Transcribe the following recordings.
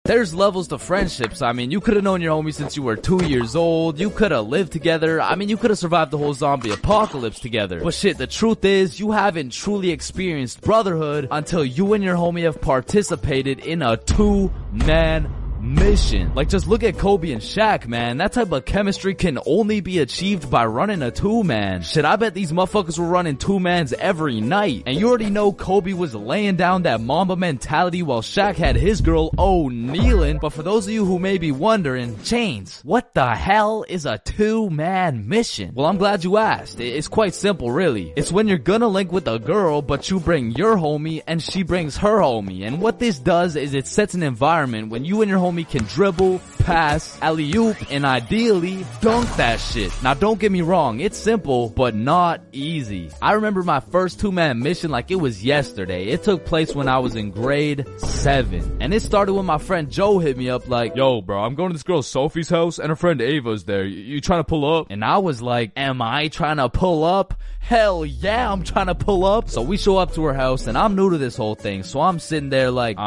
There's levels to friendships. I mean, you could have known your homie since you were 2 years old. You could have lived together. I mean, you could have survived the whole zombie apocalypse together. But shit, the truth is, you haven't truly experienced brotherhood until you and your homie have participated in a 2-man mission. Like, just look at Kobe and Shaq, man. That type of chemistry can only be achieved by running a 2-man. Shit, I bet these motherfuckers were running 2-mans every night. And you already know Kobe was laying down that Mamba mentality while Shaq had his girl O'Nealin'. But for those of you who may be wondering, Chains, what the hell is a 2-man mission? Well, I'm glad you asked. It's quite simple, really. It's when you're gonna link with a girl, but you bring your homie and she brings her homie. And what this does is it sets an environment when you and your homie can dribble, pass, alley-oop, and ideally dunk that shit. Now don't get me wrong, it's simple, but not easy. I remember my first 2-man mission like it was yesterday. It took place when I was in grade 7. And it started when my friend Joe hit me up like, yo bro, I'm going to this girl Sophie's house and her friend Ava's there. You trying to pull up? And I was like, am I trying to pull up? Hell yeah, I'm trying to pull up. So we show up to her house and I'm new to this whole thing. So I'm sitting there like,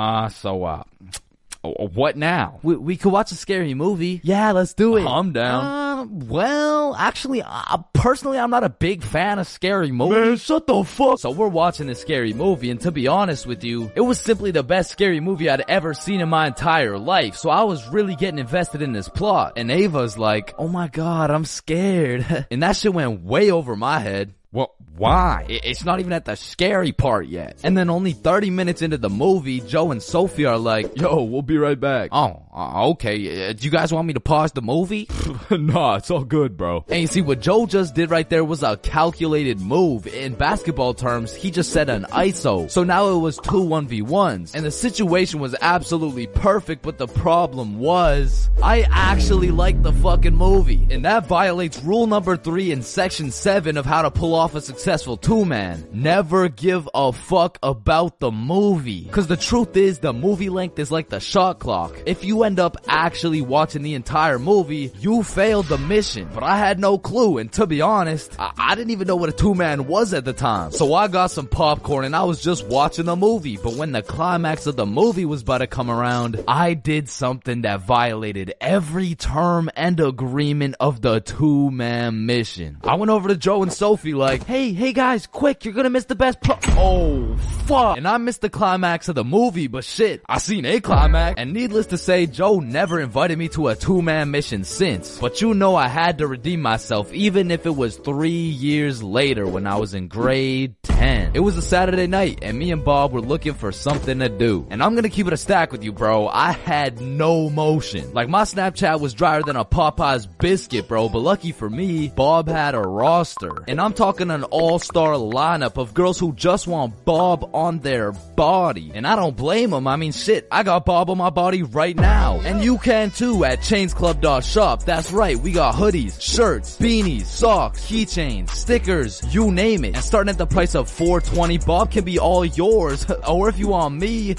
what now? We could watch a scary movie. Yeah, let's do it. I'm down. Well, actually, personally, I'm not a big fan of scary movies. Man, shut the fuck. So we're watching this scary movie, and to be honest with you, it was simply the best scary movie I'd ever seen in my entire life. So I was really getting invested in this plot. And Ava's like, oh my god, I'm scared. And that shit went way over my head. Well, why? It's not even at the scary part yet. And then only 30 minutes into the movie, Joe and Sophie are like, yo, we'll be right back. Oh, okay. Do you guys want me to pause the movie? Nah, it's all good, bro. And you see, what Joe just did right there was a calculated move. In basketball terms, he just set an ISO. So now it was 2 1v1s. And the situation was absolutely perfect, but the problem was, I actually liked the fucking movie. And that violates rule number 3 in section 7 of how to pull off a successful 2-man. Never give a fuck about the movie. Cause the truth is, the movie length is like the shot clock. If you end up actually watching the entire movie, you failed the mission. But I had no clue, and to be honest, I didn't even know what a 2-man was at the time. So I got some popcorn and I was just watching the movie. But when the climax of the movie was about to come around, I did something that violated every term and agreement of the 2-man mission. I went over to Joe and Sophie like, hey guys, quick, you're gonna miss the best oh, fuck. And I missed the climax of the movie, but shit, I seen a climax. And needless to say, Joe never invited me to a 2-man mission since. But you know I had to redeem myself, even if it was 3 years later when I was in grade 10. It was a Saturday night, and me and Bob were looking for something to do. And I'm gonna keep it a stack with you, bro. I had no motion. Like, my Snapchat was drier than a Popeye's biscuit, bro. But lucky for me, Bob had a roster. And I'm talking an all-star lineup of girls who just want Bob on their body. And I don't blame them. I mean, shit, I got Bob on my body right now. And you can too at chainsclub.shop. That's right, we got hoodies, shirts, beanies, socks, keychains, stickers, you name it. And starting at the price of $4.20, Bob can be all yours. Or if you want me,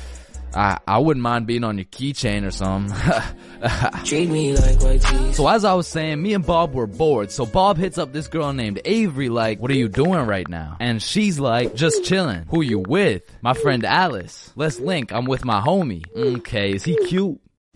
I wouldn't mind being on your keychain or something. Treat me like white teeth. So as I was saying, me and Bob were bored. So Bob hits up this girl named Avery like, what are you doing right now? And she's like, just chilling. Who you with? My friend Alice. Let's link. I'm with my homie. Okay, is he cute?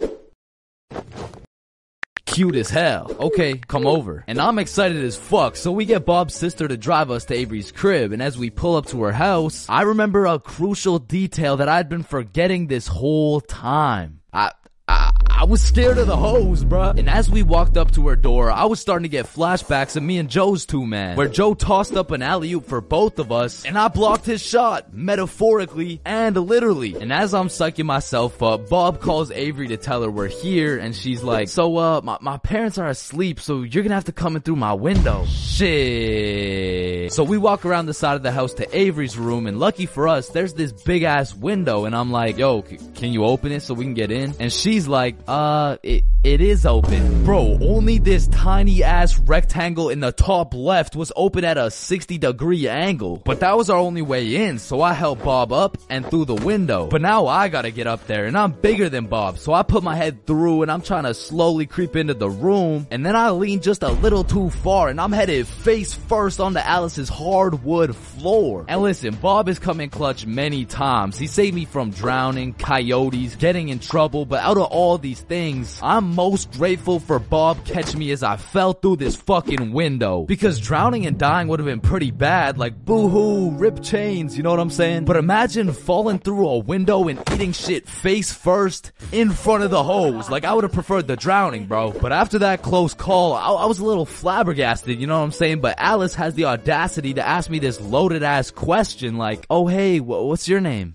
Cute as hell. Okay, come over. And I'm excited as fuck, so we get Bob's sister to drive us to Avery's crib, and as we pull up to her house, I remember a crucial detail that I'd been forgetting this whole time. I was scared of the hoes, bruh. And as we walked up to her door, I was starting to get flashbacks of me and Joe's 2-man, where Joe tossed up an alley-oop for both of us, and I blocked his shot, metaphorically and literally. And as I'm psyching myself up, Bob calls Avery to tell her we're here, and she's like, so, my parents are asleep, so you're gonna have to come in through my window. Shit. So we walk around the side of the house to Avery's room, and lucky for us, there's this big-ass window, and I'm like, yo, can you open it so we can get in? And she's like, It is open. Bro, only this tiny ass rectangle in the top left was open at a 60-degree angle. But that was our only way in, so I helped Bob up and through the window. But now I gotta get up there, and I'm bigger than Bob, so I put my head through and I'm trying to slowly creep into the room, and then I lean just a little too far and I'm headed face first onto Alice's hardwood floor. And listen, Bob has come in clutch many times. He saved me from drowning, coyotes, getting in trouble, but out of all these things, I'm most grateful for Bob catching me as I fell through this fucking window. Because drowning and dying would have been pretty bad, like boo-hoo, rip chains, you know what I'm saying? But imagine falling through a window and eating shit face first in front of the hose. Like, I would have preferred the drowning, bro. But after that close call, I was a little flabbergasted, you know what I'm saying? But Alice has the audacity to ask me this loaded ass question like, oh hey, what's your name?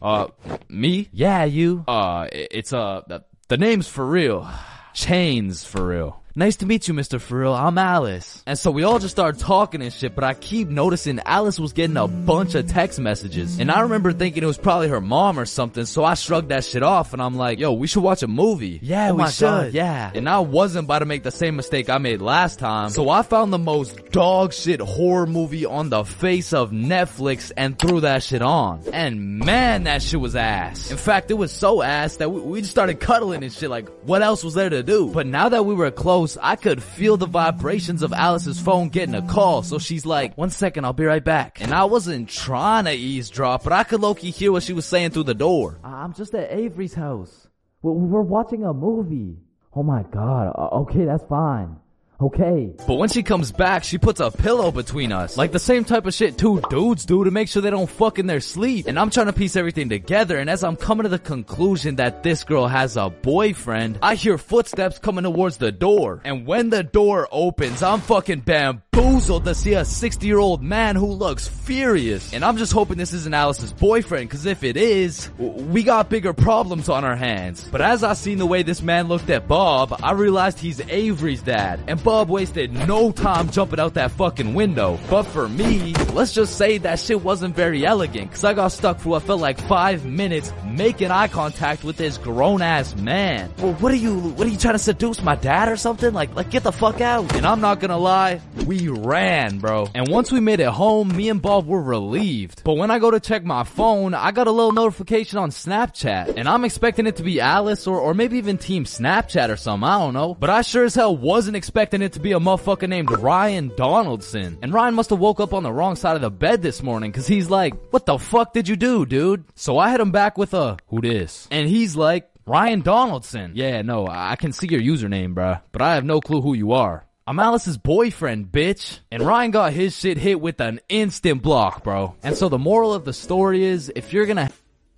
Me? Yeah, you. It's the name's for real. Chains for real. Nice to meet you, Mr. Furreal. I'm Alice. And so we all just started talking and shit, but I keep noticing Alice was getting a bunch of text messages. And I remember thinking it was probably her mom or something, so I shrugged that shit off and I'm like, yo, we should watch a movie. Yeah, we should. God, yeah. And I wasn't about to make the same mistake I made last time, so I found the most dog shit horror movie on the face of Netflix and threw that shit on. And man, that shit was ass. In fact, it was so ass that we just started cuddling and shit, like, what else was there to do? But now that we were close, I could feel the vibrations of Alice's phone getting a call, so she's like, 1 second, I'll be right back. And I wasn't trying to eavesdrop, but I could low-key hear what she was saying through the door. I'm just at Avery's house. We're watching a movie. Oh my god, okay, that's fine. Okay. But when she comes back, she puts a pillow between us. Like the same type of shit two dudes do to make sure they don't fuck in their sleep. And I'm trying to piece everything together, and as I'm coming to the conclusion that this girl has a boyfriend, I hear footsteps coming towards the door. And when the door opens, I'm fucking bamboozled to see a 60-year-old man who looks furious. And I'm just hoping this isn't Alice's boyfriend, cause if it is, we got bigger problems on our hands. But as I seen the way this man looked at Bob, I realized he's Avery's dad. And Bob wasted no time jumping out that fucking window. But for me, let's just say that shit wasn't very elegant, cause I got stuck for what felt like 5 minutes making eye contact with this grown-ass man. Well, what are you trying to seduce my dad or something? Like get the fuck out. And I'm not gonna lie, we ran, bro. And once we made it home, me and Bob were relieved. But when I go to check my phone, I got a little notification on Snapchat, and I'm expecting it to be Alice or maybe even Team Snapchat or something, I don't know. But I sure as hell wasn't expecting it to be a motherfucker named Ryan Donaldson. And Ryan must have woke up on the wrong side of the bed this morning, cause he's like, what the fuck did you do, dude? So I hit him back with a, who dis? And he's like, Ryan Donaldson. Yeah, no, I can see your username, bruh, but I have no clue who you are. I'm Alice's boyfriend, bitch. And Ryan got his shit hit with an instant block, bro. And so the moral of the story is, if you're gonna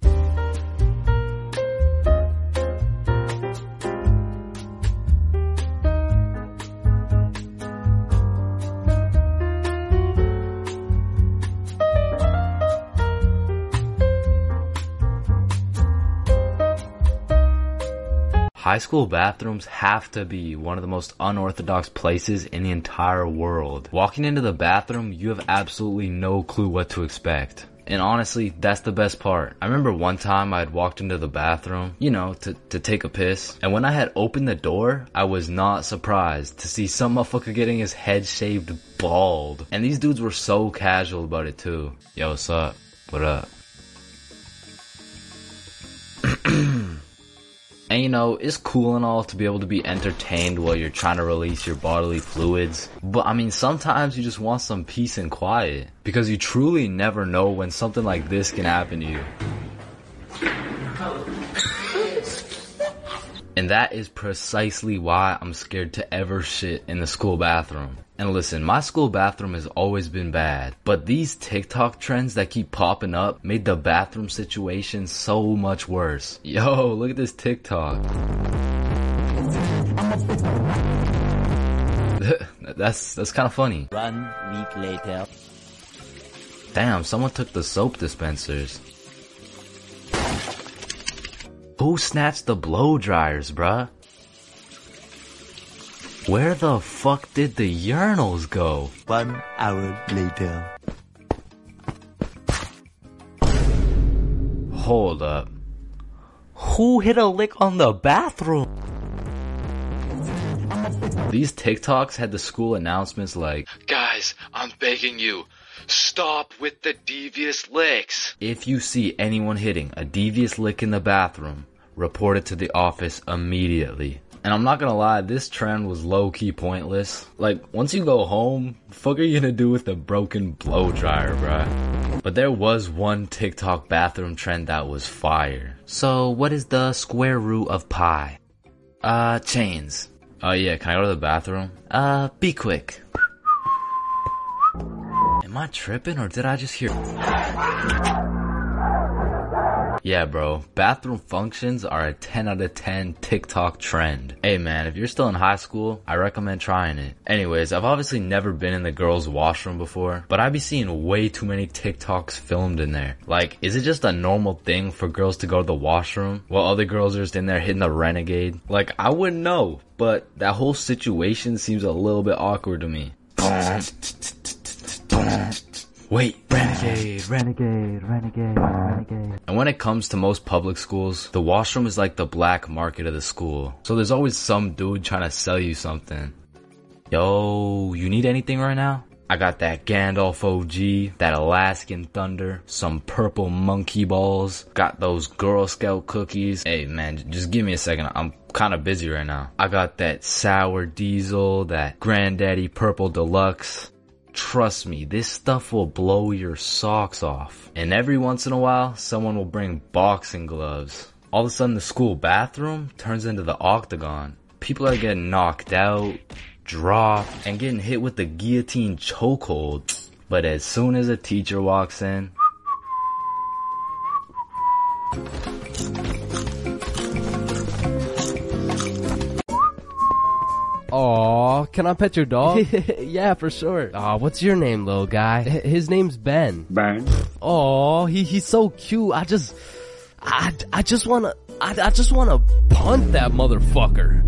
high school bathrooms have to be one of the most unorthodox places in the entire world. Walking into the bathroom, you have absolutely no clue what to expect. And honestly, that's the best part. I remember one time I had walked into the bathroom, you know, to take a piss. And when I had opened the door, I was not surprised to see some motherfucker getting his head shaved bald. And these dudes were so casual about it too. Yo, what's up? What up? And you know, it's cool and all to be able to be entertained while you're trying to release your bodily fluids. But I mean, sometimes you just want some peace and quiet. Because you truly never know when something like this can happen to you. And that is precisely why I'm scared to ever shit in the school bathroom. And listen, my school bathroom has always been bad, but these TikTok trends that keep popping up made the bathroom situation so much worse. Yo, look at this TikTok. That's kind of funny. 1 week later. Damn, someone took the soap dispensers. Who snatched the blow dryers, bruh? Where the fuck did the urinals go? 1 hour later. Hold up. Who hit a lick on the bathroom? These TikToks had the school announcements like, "Guys, I'm begging you, stop with the devious licks. If you see anyone hitting a devious lick in the bathroom, report it to the office immediately." And I'm not gonna lie, this trend was low-key pointless. Like, once you go home, the fuck are you gonna do with a broken blow dryer, bruh? But there was one TikTok bathroom trend that was fire. So, what is the square root of pi? Chains. Oh yeah, can I go to the bathroom? Be quick. Am I tripping or did I just hear? Yeah, bro. Bathroom functions are a 10 out of 10 TikTok trend. Hey man, if you're still in high school, I recommend trying it. Anyways, I've obviously never been in the girls' washroom before, but I be seeing way too many TikToks filmed in there. Like, is it just a normal thing for girls to go to the washroom while other girls are just in there hitting the renegade? Like, I wouldn't know, but that whole situation seems a little bit awkward to me. Wait, renegade. And when it comes to most public schools, the washroom is like the black market of the school. So there's always some dude trying to sell you something. Yo, you need anything right now? I got that Gandalf OG, that Alaskan Thunder, some purple monkey balls, got those Girl Scout cookies. Hey man, just give me a second, I'm kinda busy right now. I got that Sour Diesel, that Granddaddy Purple Deluxe. Trust me, this stuff will blow your socks off. And every once in a while, someone will bring boxing gloves. All of a sudden, the school bathroom turns into the octagon. People are getting knocked out, dropped, and getting hit with the guillotine chokehold. But as soon as a teacher walks in, Aw, can I pet your dog? Yeah, for sure. Aw, what's your name, little guy? His name's Ben. Ben. Aw, he's so cute. I just wanna punt that motherfucker.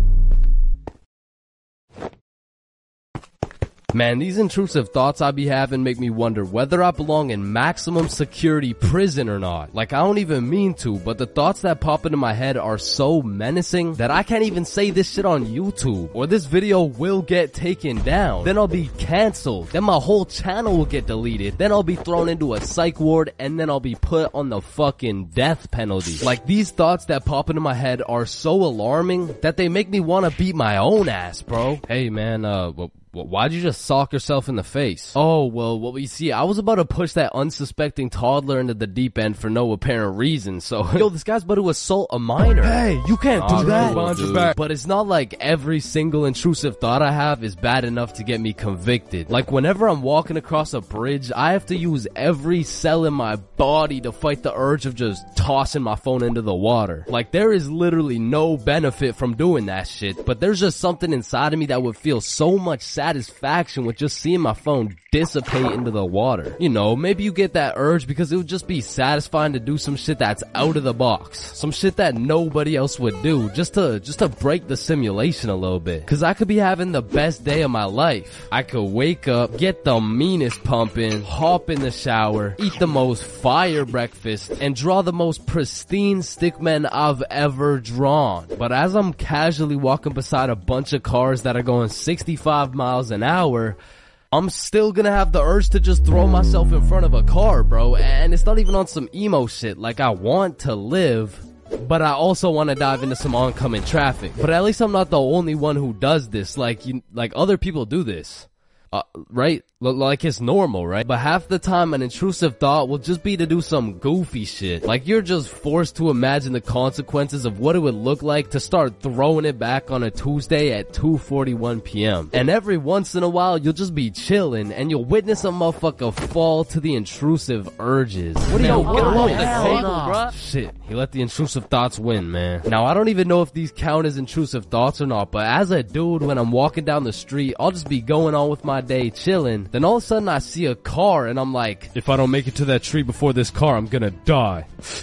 Man, these intrusive thoughts I be having make me wonder whether I belong in maximum security prison or not. Like, I don't even mean to, but the thoughts that pop into my head are so menacing that I can't even say this shit on YouTube, or this video will get taken down. Then I'll be canceled. Then my whole channel will get deleted. Then I'll be thrown into a psych ward, and then I'll be put on the fucking death penalty. Like, these thoughts that pop into my head are so alarming that they make me want to beat my own ass, bro. Hey man, why'd you just sock yourself in the face? Oh, well, you see, I was about to push that unsuspecting toddler into the deep end for no apparent reason, so... Yo, this guy's about to assault a minor. Hey, you can't do that. Cool, but it's not like every single intrusive thought I have is bad enough to get me convicted. Like, whenever I'm walking across a bridge, I have to use every cell in my body to fight the urge of just tossing my phone into the water. Like, there is literally no benefit from doing that shit, but there's just something inside of me that would feel so much satisfaction with just seeing my phone dissipate into the water. You know, maybe you get that urge because it would just be satisfying to do some shit that's out of the box. Some shit that nobody else would do, just to break the simulation a little bit. Cause I could be having the best day of my life. I could wake up, get the meanest pump in, hop in the shower, eat the most fire breakfast, and draw the most pristine stickmen I've ever drawn. But as I'm casually walking beside a bunch of cars that are going 65 miles an hour, I'm still gonna have the urge to just throw myself in front of a car, bro. And it's not even on some emo shit. Like, I want to live, but I also want to dive into some oncoming traffic. But at least I'm not the only one who does this. Like, other people do this. Right? Like, it's normal, right? But half the time an intrusive thought will just be to do some goofy shit. Like, you're just forced to imagine the consequences of what it would look like to start throwing it back on a Tuesday at 2:41 p.m. And every once in a while, you'll just be chilling and you'll witness a motherfucker fall to the intrusive urges. What do you get off the table, bruh? Shit, he let the intrusive thoughts win, man. Now, I don't even know if these count as intrusive thoughts or not, but as a dude, when I'm walking down the street, I'll just be going on with my day chilling. Then all of a sudden I see a car and I'm like, if I don't make it to that tree before this car, I'm gonna die.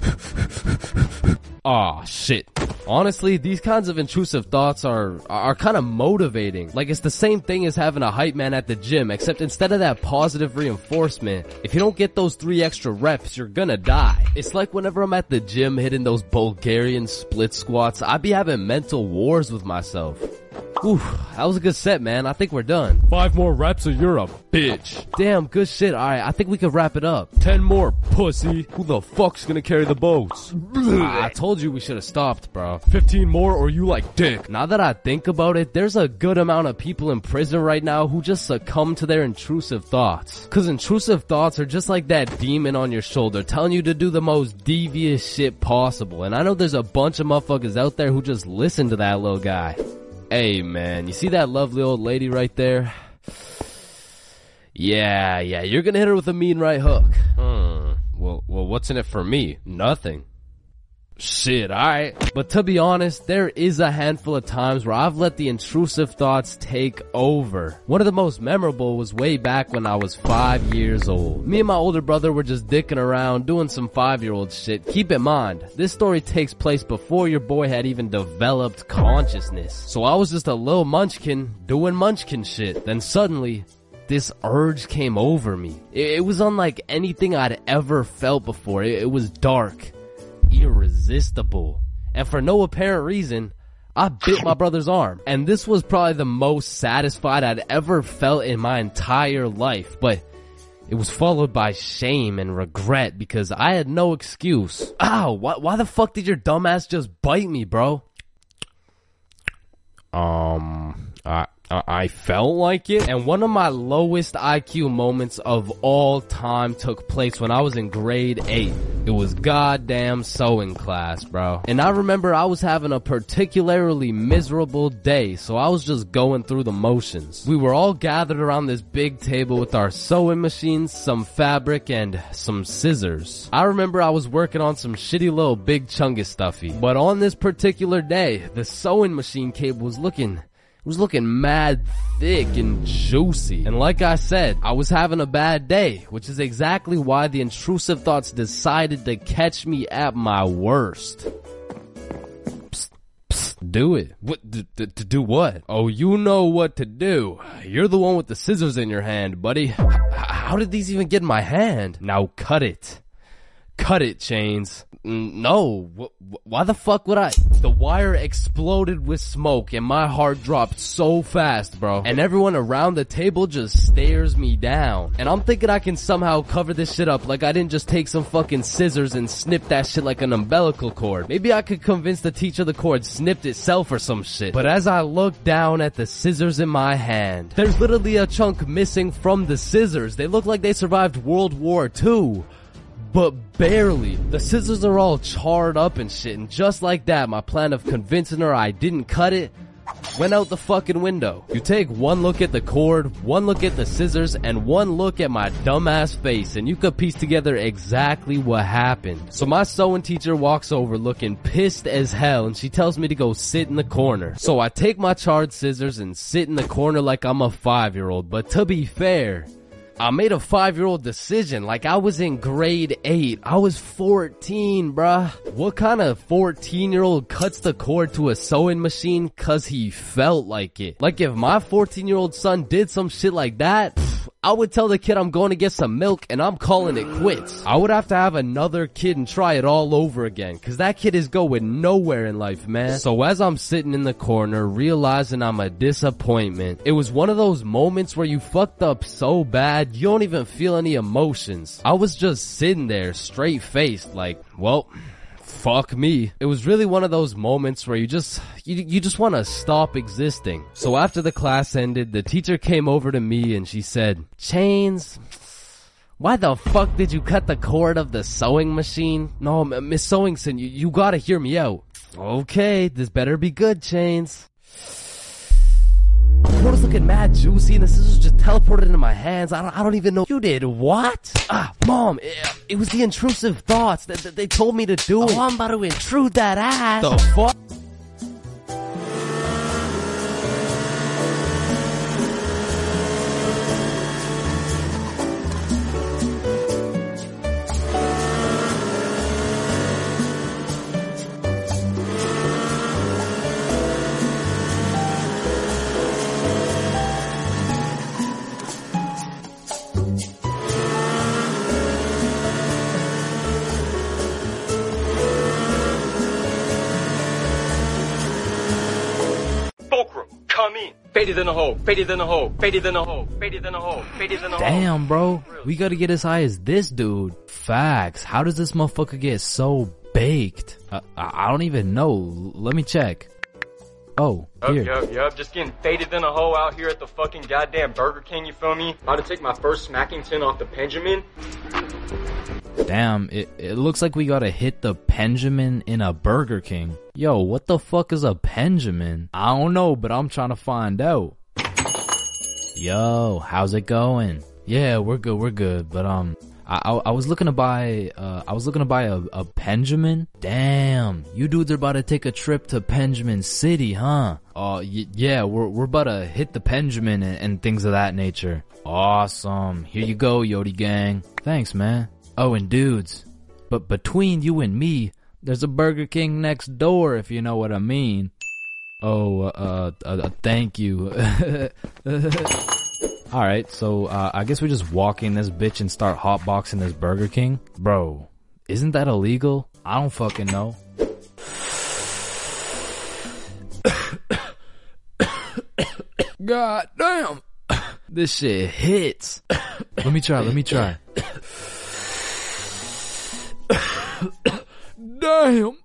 Aw, shit. Honestly, these kinds of intrusive thoughts are kind of motivating. Like, it's the same thing as having a hype man at the gym, except instead of that positive reinforcement, if you don't get those 3 extra reps, you're gonna die. It's like whenever I'm at the gym hitting those Bulgarian split squats, I be having mental wars with myself. Ooh, that was a good set, man. I think we're done. 5 more reps or you're a bitch. Damn, good shit. Alright, I think we could wrap it up. 10 more, pussy. Who the fuck's gonna carry the boats? I told you we should have stopped, bro. 15 more or you like dick. Now that I think about it, there's a good amount of people in prison right now who just succumb to their intrusive thoughts. Cause intrusive thoughts are just like that demon on your shoulder telling you to do the most devious shit possible. And I know there's a bunch of motherfuckers out there who just listen to that little guy. Hey man, you see that lovely old lady right there? Yeah, you're gonna hit her with a mean right hook. Well, what's in it for me? Nothing. Shit, alright. But to be honest, there is a handful of times where I've let the intrusive thoughts take over. One of the most memorable was way back when I was 5 years old. Me and my older brother were just dicking around, doing some 5-year-old shit. Keep in mind, this story takes place before your boy had even developed consciousness. So I was just a little munchkin, doing munchkin shit. Then suddenly, this urge came over me. It was unlike anything I'd ever felt before. It was dark, irresistible, and for no apparent reason, I bit my brother's arm. And this was probably the most satisfied I'd ever felt in my entire life, but it was followed by shame and regret because I had no excuse. Ow, why the fuck did your dumbass just bite me, bro? I felt like it. And one of my lowest IQ moments of all time took place when I was in grade 8. It was goddamn sewing class, bro. And I remember I was having a particularly miserable day, so I was just going through the motions. We were all gathered around this big table with our sewing machines, some fabric, and some scissors. I remember I was working on some shitty little big chungus stuffy. But on this particular day, the sewing machine cable was looking mad thick and juicy. And like I said, I was having a bad day, which is exactly why the intrusive thoughts decided to catch me at my worst. Psst, psst, do it. What, to do what? Oh, you know what to do. You're the one with the scissors in your hand, buddy. How did these even get in my hand? Now cut it. Cut it, Chains. No, why the fuck would I? The wire exploded with smoke and my heart dropped so fast, bro. And everyone around the table just stares me down. And I'm thinking I can somehow cover this shit up like I didn't just take some fucking scissors and snip that shit like an umbilical cord. Maybe I could convince the teacher the cord snipped itself or some shit. But as I look down at the scissors in my hand, there's literally a chunk missing from the scissors. They look like they survived World War II. But barely. The scissors are all charred up and shit, and just like that, my plan of convincing her I didn't cut it went out the fucking window. You take one look at the cord, one look at the scissors, and one look at my dumbass face, and you could piece together exactly what happened. So my sewing teacher walks over looking pissed as hell, and she tells me to go sit in the corner. So I take my charred scissors and sit in the corner like I'm a 5-year-old, but to be fair, I made a 5-year-old decision like I was in grade 8. I was 14, bruh. What kind of 14-year-old cuts the cord to a sewing machine cause he felt like it? Like if my 14-year-old son did some shit like that, I would tell the kid I'm going to get some milk and I'm calling it quits. I would have to have another kid and try it all over again, cause that kid is going nowhere in life, man. So as I'm sitting in the corner, realizing I'm a disappointment, it was one of those moments where you fucked up so bad, you don't even feel any emotions. I was just sitting there, straight-faced, like, well, fuck me. It was really one of those moments where you just want to stop existing. So after the class ended, the teacher came over to me and she said, Chains, why the fuck did you cut the cord of the sewing machine? No, Miss Sewingson, you gotta hear me out. Okay, this better be good, Chains. The cord was looking mad juicy and the scissors just teleported into my hands. I don't even know. You did what? Mom, it was the intrusive thoughts that they told me to do. Oh, I'm about to intrude that ass. The fuck? come in. Faded in the hole, faded in the hole, faded in the hole, faded in the hole, faded in the hole. Damn, bro. We gotta get as high as this dude. Facts. How does this motherfucker get so baked? I don't even know. Let me check. Oh, here. Yup. Just getting faded in a hole out here at the fucking goddamn Burger King, you feel me? About to take my first Smackington off the Benjamin. Damn, it looks like we gotta hit the Benjamin in a Burger King. Yo, what the fuck is a Benjamin? I don't know, but I'm trying to find out. Yo, how's it going? Yeah, we're good, but I was looking to buy a Benjamin. Damn, you dudes are about to take a trip to Benjamin City, huh? Yeah, we're about to hit the Benjamin and things of that nature. Awesome. Here you go, Yodi gang. Thanks, man. Oh, and dudes, but between you and me, there's a Burger King next door, if you know what I mean. Oh, thank you. Alright, so, I guess we just walk in this bitch and start hotboxing this Burger King. Bro, isn't that illegal? I don't fucking know. God damn. This shit hits. Let me try. Damn.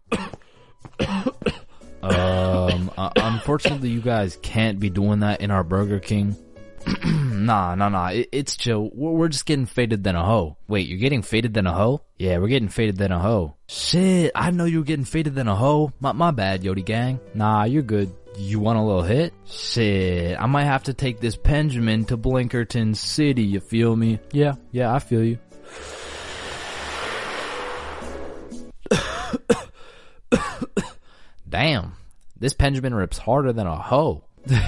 Unfortunately, you guys can't be doing that in our Burger King. Nah. It's chill. We're just getting faded than a hoe. Wait, you're getting faded than a hoe? Yeah, we're getting faded than a hoe. Shit, I know you were getting faded than a hoe. My bad, Yodi gang. Nah, you're good. You want a little hit? Shit, I might have to take this Benjamin to Blinkerton City, you feel me? Yeah, I feel you. Damn, this Benjamin rips harder than a hoe.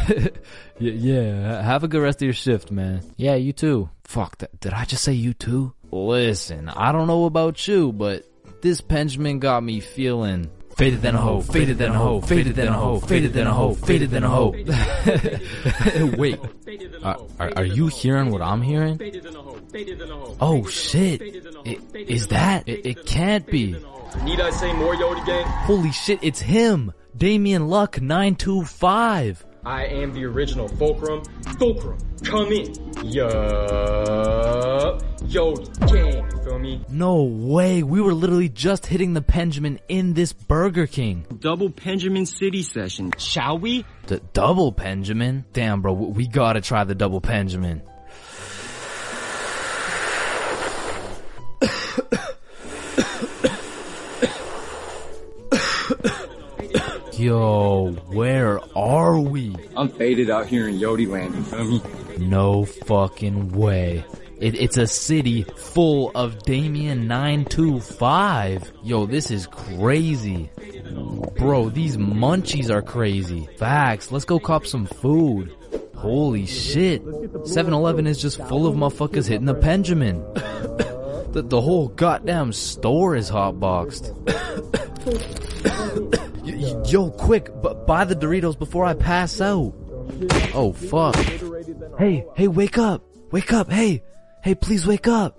Yeah, have a good rest of your shift, man. Yeah, you too. Fuck, did I just say you too? Listen, I don't know about you, but this Benjamin got me feeling faded than a hoe, faded than a hoe, faded than a hoe, faded than a hoe, faded than a hoe. Wait, are you hearing what I'm hearing? Oh shit, is that? It can't be. Need I say more, Yodi gang? Holy shit, it's him! Damian Luck 925. I am the original Fulcrum. Fulcrum, come in. Yup. Yodi gang, you feel me? No way, we were literally just hitting the Benjamin in this Burger King. Double Benjamin City session, shall we? Double Benjamin? Damn, bro, we gotta try the double Benjamin. Yo, where are we? I'm faded out here in Yodi land, you feel me? No fucking way. It's a city full of Damian 925. Yo, this is crazy. Bro, these munchies are crazy. Facts, let's go cop some food. Holy shit. 7-Eleven is just full of motherfuckers hitting the Benjamin. The whole goddamn store is hotboxed. Yo, quick, buy the Doritos before I pass out. Oh, fuck. Hey, wake up, hey, please wake up.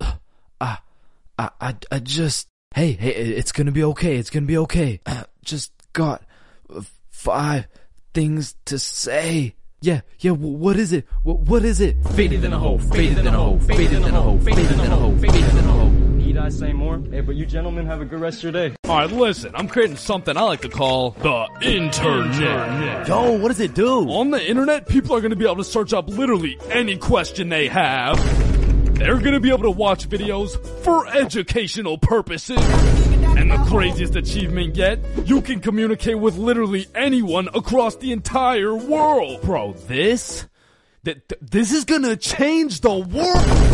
I just, hey, it's gonna be okay, just got 5 things to say. Yeah, what is it? What is it? Faded in a hole, faded in a hole, faded in a hole, faded in a hole, faded in a hole. Need I say more? Hey, but you gentlemen have a good rest of your day. Alright, listen, I'm creating something I like to call the internet. Yo, what does it do? On the internet, people are going to be able to search up literally any question they have. They're going to be able to watch videos for educational purposes. And the craziest achievement yet, you can communicate with literally anyone across the entire world. Bro, this is going to change the world.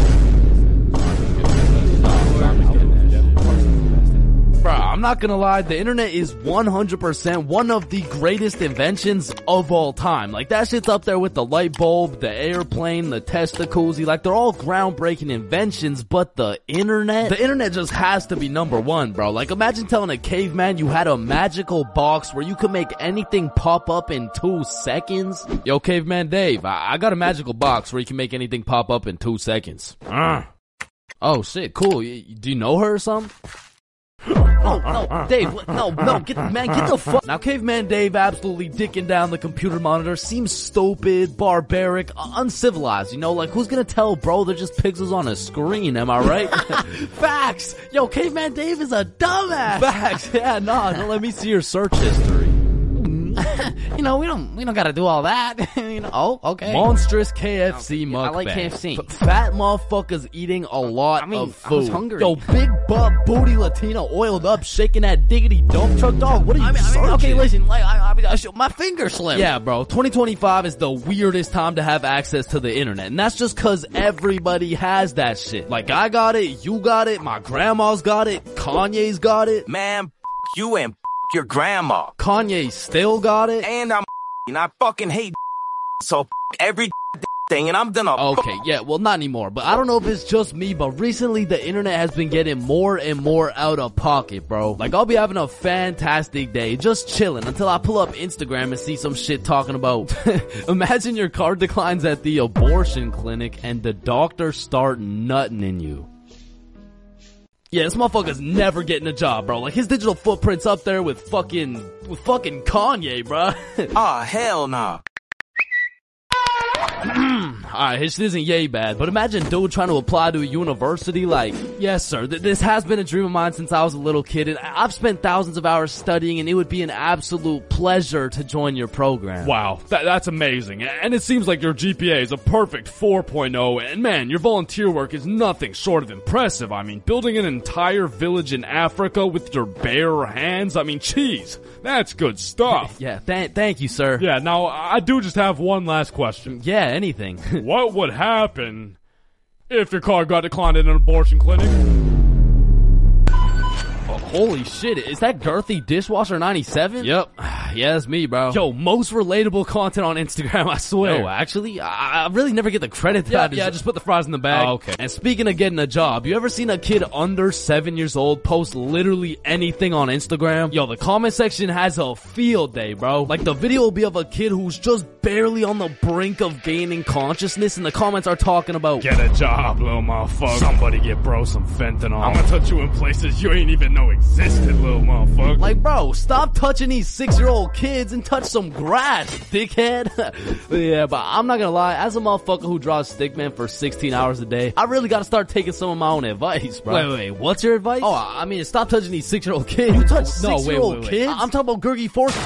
Bro, I'm not gonna lie, the internet is 100% one of the greatest inventions of all time. Like, that shit's up there with the light bulb, the airplane, the Testacuzzi. Like, they're all groundbreaking inventions, but the internet just has to be number one, bro. Like, imagine telling a caveman you had a magical box where you could make anything pop up in 2 seconds. Yo, Caveman Dave, I got a magical box where you can make anything pop up in 2 seconds. Oh shit, cool. Do you know her or something? No, Dave, no, get the fuck. Now, Caveman Dave absolutely dicking down the computer monitor seems stupid, barbaric, uncivilized, you know, like who's gonna tell bro they're just pixels on a screen, am I right? Facts! Yo, Caveman Dave is a dumbass! Facts! Yeah, no, let me see your search history. You know, we don't gotta do all that. You know, oh, okay. Monstrous KFC mukbang. I like KFC. Fat motherfuckers eating a lot of food. I was hungry. Yo, big butt booty Latino oiled up, shaking that diggity dump truck dog. What are you searching? Okay, listen, like, I my finger slipped. Yeah, bro. 2025 is the weirdest time to have access to the internet, and that's just cause everybody has that shit. Like, I got it, you got it, my grandma's got it, Kanye's got it. Man, you and your grandma. Kanye still got it. And I fucking hate so every thing, and I'm done. Okay, yeah, well, not anymore, but I don't know if it's just me, but recently the internet has been getting more and more out of pocket, bro. Like, I'll be having a fantastic day, just chilling, until I pull up Instagram and see some shit talking about, imagine your car declines at the abortion clinic and the doctor start nutting in you. Yeah, this motherfucker's never getting a job, bro. Like, his digital footprint's up there with fucking Kanye, bro. Ah, hell nah. Alright, this isn't yay bad, but imagine dude trying to apply to a university like, yes sir, this has been a dream of mine since I was a little kid, and I've spent thousands of hours studying, and it would be an absolute pleasure to join your program. Wow, that's amazing, and it seems like your GPA is a perfect 4.0, and man, your volunteer work is nothing short of impressive. I mean, building an entire village in Africa with your bare hands, I mean, jeez, that's good stuff. Yeah, thank you, sir. Yeah, now, I do just have one last question. Yeah, anything. What would happen if your car got declined in an abortion clinic? Oh, holy shit, is that Girthy Dishwasher 97? Yep. Yeah, that's me, bro. Yo, most relatable content on Instagram, I swear. Yo, actually, I really never get the credit that Yeah, just put the fries in the bag. Oh, okay. And speaking of getting a job, you ever seen a kid under 7 years old post literally anything on Instagram? Yo, the comment section has a field day, bro. Like, the video will be of a kid who's just barely on the brink of gaining consciousness, and the comments are talking about, get a job, little motherfucker. Somebody get bro some fentanyl. I'm gonna touch you in places you ain't even know existed, little motherfucker. Like, bro, stop touching these 6-year-old kids and touch some grass, dickhead. Yeah, but I'm not gonna lie, as a motherfucker who draws stickman for 16 hours a day, I really gotta start taking some of my own advice, bro. Wait, what's your advice? Oh, I mean, stop touching these 6-year-old kids. You touch 6-year-old kids? I'm talking about Gurgi Force.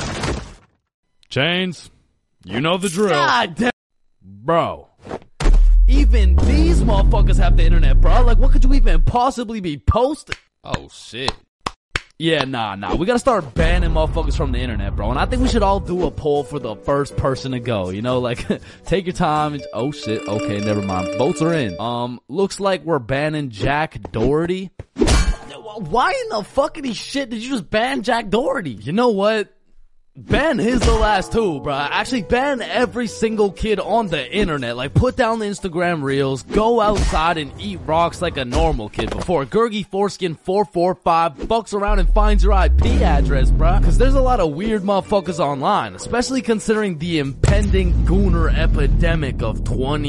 Chains, you know the drill. God damn. Bro. Even these motherfuckers have the internet, bro. Like, what could you even possibly be posting? Oh, shit. Yeah, nah. We gotta start banning motherfuckers from the internet, bro. And I think we should all do a poll for the first person to go. You know, like, take your time. And, oh shit. Okay, never mind. Votes are in. Looks like we're banning Jack Doherty. Why in the fuckity shit did you just ban Jack Doherty? You know what? Ban his the last too, bro. Actually, ban every single kid on the internet. Like, put down the Instagram reels, go outside and eat rocks like a normal kid before Gurgi Foreskin 445 fucks around and finds your IP address, bro. Cause there's a lot of weird motherfuckers online, especially considering the impending gooner epidemic of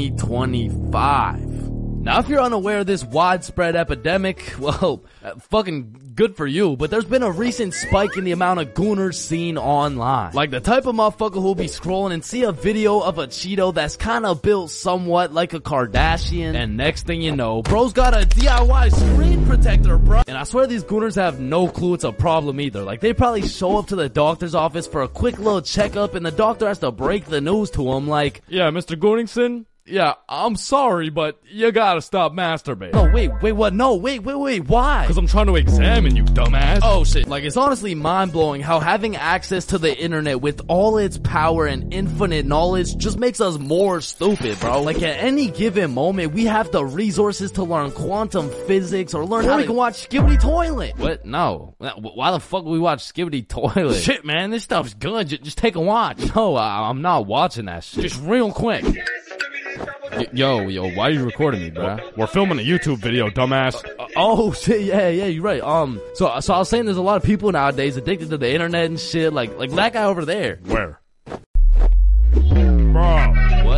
2025. Now, if you're unaware of this widespread epidemic, well, fucking good for you, but there's been a recent spike in the amount of gooners seen online. Like the type of motherfucker who'll be scrolling and see a video of a Cheeto that's kinda built somewhat like a Kardashian, and next thing you know, bro's got a DIY screen protector, bro. And I swear these gooners have no clue it's a problem either. Like, they probably show up to the doctor's office for a quick little checkup, and the doctor has to break the news to him like, yeah, Mr. Gooningson? Yeah, I'm sorry, but you gotta stop masturbating. No, wait, what? No, wait, why? Cause I'm trying to examine you, dumbass. Oh shit, like, it's honestly mind-blowing how having access to the internet with all its power and infinite knowledge just makes us more stupid, bro. Like, at any given moment, we have the resources to learn quantum physics or learn how we can watch Skibidi Toilet. What? No. Why the fuck would we watch Skibidi Toilet? Shit, man, this stuff's good. Just take a watch. No, I'm not watching that shit. Just real quick. Yo, why are you recording me, bro? We're filming a YouTube video, dumbass. Oh shit, yeah, you're right. So I was saying there's a lot of people nowadays addicted to the internet and shit, like that guy over there. Where? Bro. What? Oh,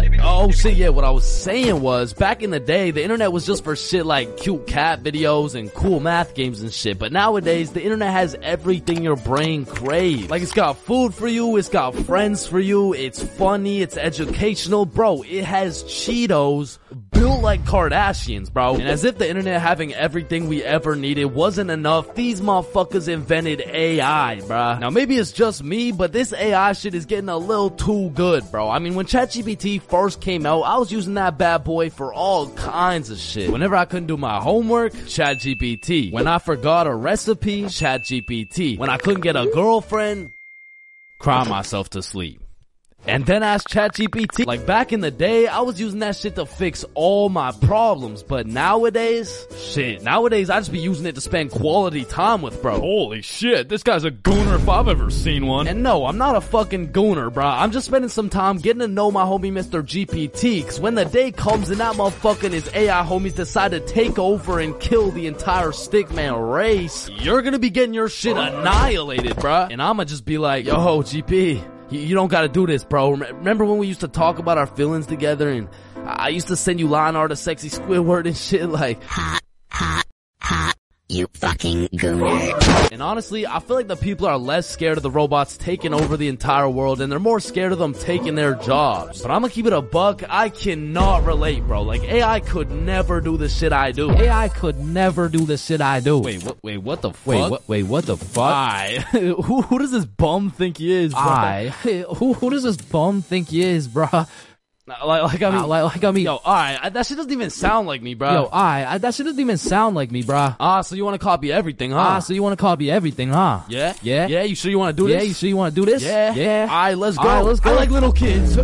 Oh shit, yeah, what I was saying was, back in the day, the internet was just for shit like cute cat videos and cool math games and shit, but nowadays, the internet has everything your brain craves. Like, it's got food for you, it's got friends for you, it's funny, it's educational, bro, it has Cheetos built like Kardashians, bro. And as if the internet having everything we ever needed wasn't enough, these motherfuckers invented AI, bruh. Now maybe it's just me, but this AI shit is getting a little too good, bro. I mean, when ChatGPT first came out, I was using that bad boy for all kinds of shit. Whenever I couldn't do my homework, ChatGPT. When I forgot a recipe, ChatGPT. When I couldn't get a girlfriend, cry myself to sleep. And then ask ChatGPT. Like, back in the day, I was using that shit to fix all my problems, but nowadays, I just be using it to spend quality time with, bro. Holy shit, this guy's a gooner if I've ever seen one. And no, I'm not a fucking gooner, bro. I'm just spending some time getting to know my homie Mr. GPT, cause when the day comes and that motherfucker and his AI homies decide to take over and kill the entire Stickman race, you're gonna be getting your shit annihilated, bro. And I'ma just be like, yo, GP, you don't gotta do this, bro. Remember when we used to talk about our feelings together and I used to send you line art of sexy Squidward and shit like, hot, you fucking gooner. And honestly, I feel like the people are less scared of the robots taking over the entire world and they're more scared of them taking their jobs. But I'm gonna keep it a buck, I cannot relate, bro. Like, AI could never do the shit I do. AI could never do the shit I do. Wait, what the fuck? Wait, what the fuck? Who does this bum think he is, bro? Who does this bum think he is, bro? Like I mean, yo, alright, that shit doesn't even sound like me, bro. Yo, alright, that shit doesn't even sound like me, bro. So you wanna copy everything, huh? Yeah? Yeah, you sure you wanna do this? Yeah, you sure you wanna do this? Yeah. Alright, let's go. I like little kids.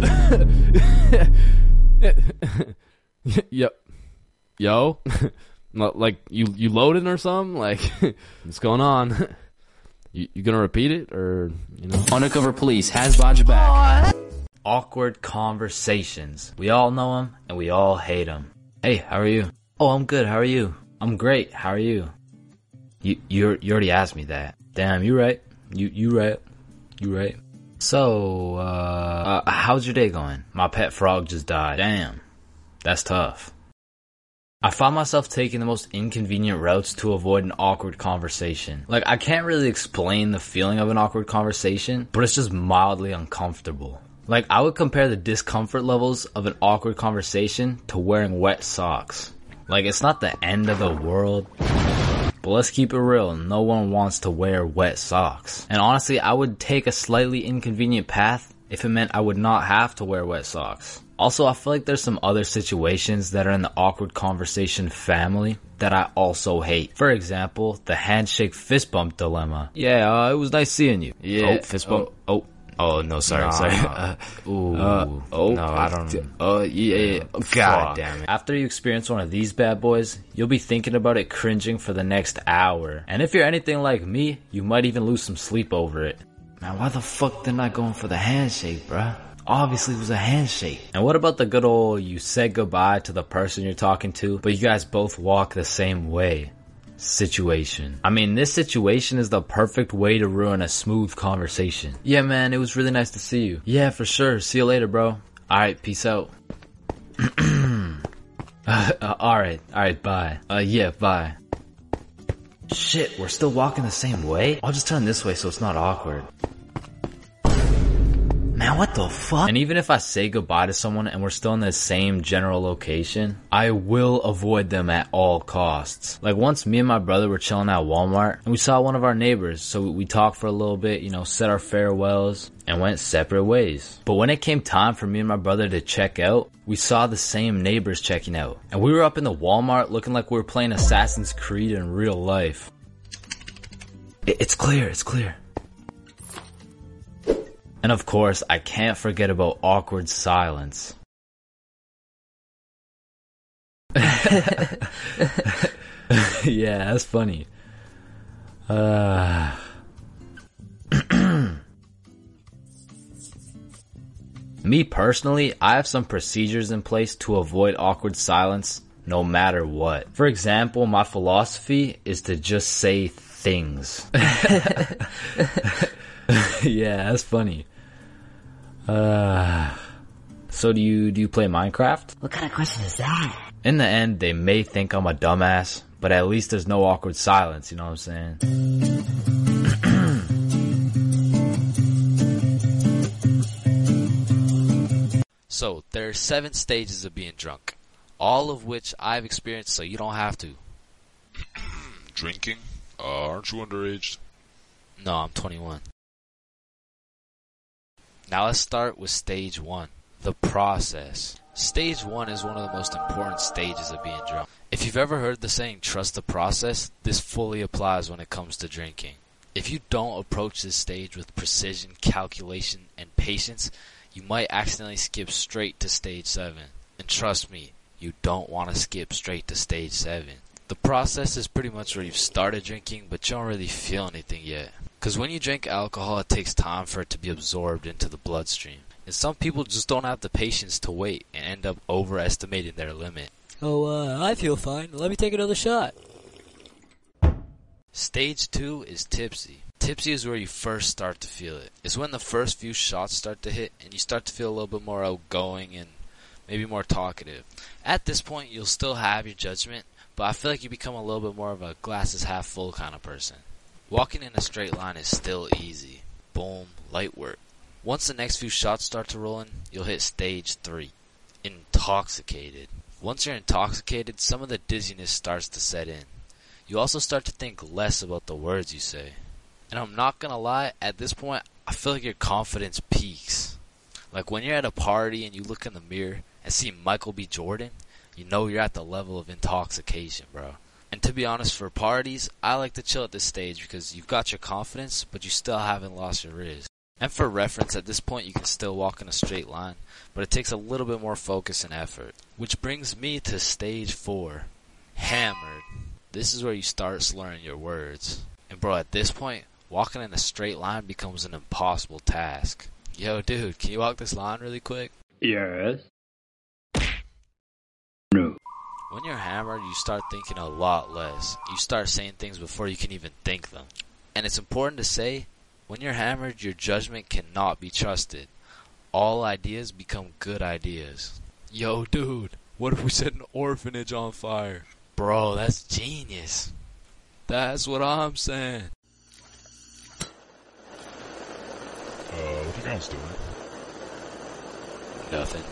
Yo. Like, you loading or something? Like, what's going on? You gonna repeat it, or, you know? Undercover police has Bodge back. Awkward conversations. We all know them, and we all hate them. Hey, how are you? Oh, I'm good. How are you? I'm great. How are you? You already asked me that. Damn, you right. You right. So, how's your day going? My pet frog just died. Damn, that's tough. I find myself taking the most inconvenient routes to avoid an awkward conversation. Like, I can't really explain the feeling of an awkward conversation, but it's just mildly uncomfortable. Like, I would compare the discomfort levels of an awkward conversation to wearing wet socks. Like, it's not the end of the world, but let's keep it real, no one wants to wear wet socks. And honestly, I would take a slightly inconvenient path if it meant I would not have to wear wet socks. Also, I feel like there's some other situations that are in the awkward conversation family that I also hate. For example, the handshake fist bump dilemma. Yeah, it was nice seeing you. Yeah. Oh, fist bump. Oh, no, sorry. I don't know. Yeah. God damn it. After you experience one of these bad boys, you'll be thinking about it cringing for the next hour. And if you're anything like me, you might even lose some sleep over it. Man, why the fuck didn't I go in for the handshake, bruh? Obviously it was a handshake. And what about the good old you said goodbye to the person you're talking to, but you guys both walk the same way situation? I mean, this situation is the perfect way to ruin a smooth conversation. Yeah, man, it was really nice to see you. Yeah, for sure. See you later, bro. Alright, peace out. Alright, bye. Yeah, bye. Shit, we're still walking the same way? I'll just turn this way so it's not awkward. Man, what the fuck? And even if I say goodbye to someone and we're still in the same general location, I will avoid them at all costs. Like, once me and my brother were chilling at Walmart and we saw one of our neighbors, so we talked for a little bit, said our farewells and went separate ways. But when it came time for me and my brother to check out, we saw the same neighbors checking out. And we were up in the Walmart looking like we were playing Assassin's Creed in real life. It's clear. And of course, I can't forget about awkward silence. Yeah, that's funny. Me personally, I have some procedures in place to avoid awkward silence no matter what. For example, my philosophy is to just say things. Yeah, that's funny. So do you play Minecraft? What kind of question is that? In the end, they may think I'm a dumbass, but at least there's no awkward silence, you know what I'm saying? So, there are 7 stages of being drunk, all of which I've experienced, so you don't have to. Drinking? Aren't you underage? No, I'm 21. Now let's start with stage 1, the process. Stage 1 is one of the most important stages of being drunk. If you've ever heard the saying, trust the process, this fully applies when it comes to drinking. If you don't approach this stage with precision, calculation, and patience, you might accidentally skip straight to stage 7. And trust me, you don't want to skip straight to stage 7. The process is pretty much where you've started drinking, but you don't really feel anything yet. Because when you drink alcohol, it takes time for it to be absorbed into the bloodstream. And some people just don't have the patience to wait and end up overestimating their limit. Oh, I feel fine. Let me take another shot. Stage 2 is tipsy. Tipsy is where you first start to feel it. It's when the first few shots start to hit and you start to feel a little bit more outgoing and maybe more talkative. At this point, you'll still have your judgment, but I feel like you become a little bit more of a glasses half full kind of person. Walking in a straight line is still easy. Boom, light work. Once the next few shots start to roll in, you'll hit stage 3. Intoxicated. Once you're intoxicated, some of the dizziness starts to set in. You also start to think less about the words you say. And I'm not gonna lie, at this point, I feel like your confidence peaks. Like when you're at a party and you look in the mirror and see Michael B. Jordan, you know you're at the level of intoxication, bro. And to be honest, for parties, I like to chill at this stage because you've got your confidence, but you still haven't lost your riz. And for reference, at this point you can still walk in a straight line, but it takes a little bit more focus and effort. Which brings me to stage 4. Hammered. This is where you start slurring your words. And bro, at this point, walking in a straight line becomes an impossible task. Yo, dude, can you walk this line really quick? Yes. No. When you're hammered, you start thinking a lot less. You start saying things before you can even think them. And it's important to say, when you're hammered, your judgment cannot be trusted. All ideas become good ideas. Yo, dude, what if we set an orphanage on fire? Bro, that's genius. That's what I'm saying. What you guys doing? Nothing.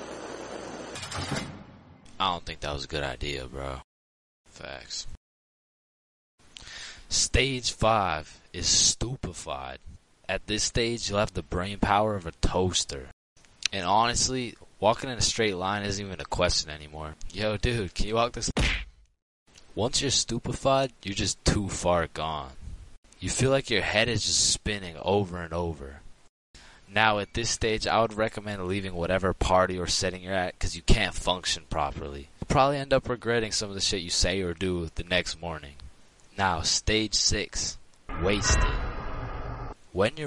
I don't think that was a good idea, bro. Facts. Stage 5 is stupefied. At this stage, you'll have the brain power of a toaster. And honestly, walking in a straight line isn't even a question anymore. Yo, dude, can you walk this? Once you're stupefied, you're just too far gone. You feel like your head is just spinning over and over. Now, at this stage, I would recommend leaving whatever party or setting you're at because you can't function properly. You'll probably end up regretting some of the shit you say or do the next morning. Now, stage 6. Wasted. When you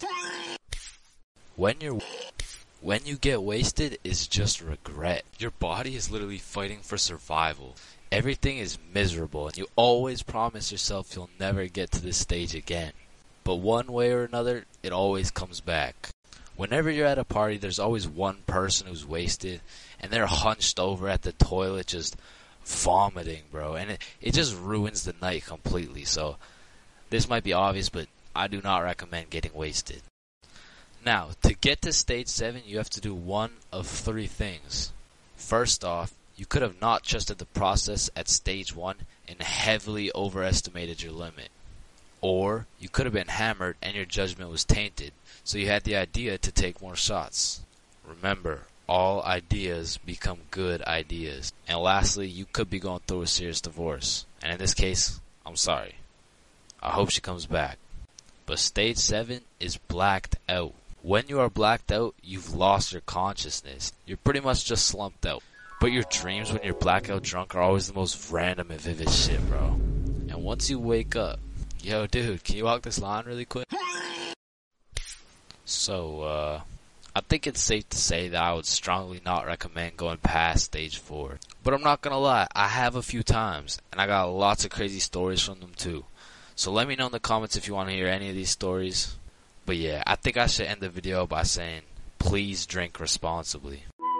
get wasted, it's just regret. Your body is literally fighting for survival. Everything is miserable, and you always promise yourself you'll never get to this stage again. But one way or another, it always comes back. Whenever you're at a party, there's always one person who's wasted, and they're hunched over at the toilet just vomiting, bro. And it just ruins the night completely. So, this might be obvious, but I do not recommend getting wasted. Now, to get to stage 7, you have to do one of 3 things. First off, you could have not trusted the process at stage 1 and heavily overestimated your limit. Or, you could have been hammered and your judgment was tainted, so you had the idea to take more shots. Remember, all ideas become good ideas. And lastly, you could be going through a serious divorce. And in this case, I'm sorry. I hope she comes back. But stage 7 is blacked out. When you are blacked out, you've lost your consciousness. You're pretty much just slumped out. But your dreams when you're blackout drunk are always the most random and vivid shit, bro. And once you wake up, yo, dude, can you walk this line really quick? So, I think it's safe to say that I would strongly not recommend going past stage 4. But I'm not gonna lie, I have a few times, and I got lots of crazy stories from them too. So let me know in the comments if you want to hear any of these stories. But yeah, I think I should end the video by saying, Please drink responsibly.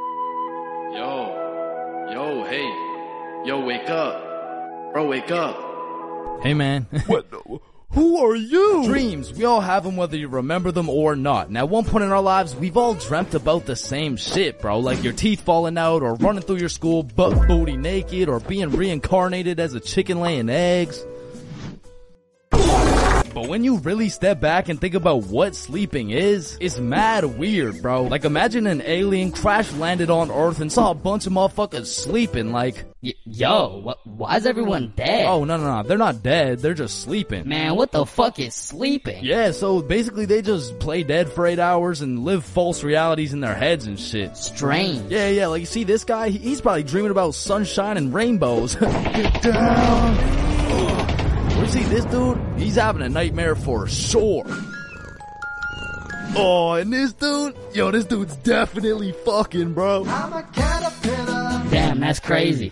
Yo, hey. Yo, wake up. Bro, wake up. Hey, man. What? Who are you? Dreams, we all have them whether you remember them or not. Now, at one point in our lives, we've all dreamt about the same shit, bro. Like your teeth falling out, or running through your school butt booty naked, or being reincarnated as a chicken laying eggs. But when you really step back and think about what sleeping is, it's mad weird, bro. Like imagine an alien crash landed on Earth and saw a bunch of motherfuckers sleeping like... Why is everyone dead? Oh, no, they're not dead, they're just sleeping. Man, what the fuck is sleeping? Yeah, so basically they just play dead for 8 hours and live false realities in their heads and shit. Strange. Yeah, like you see this guy, he's probably dreaming about sunshine and rainbows. Get down! You see this dude? He's having a nightmare for sure. Oh, and this dude? Yo, this dude's definitely fucking, bro. I'm a caterpillar. Damn, that's crazy.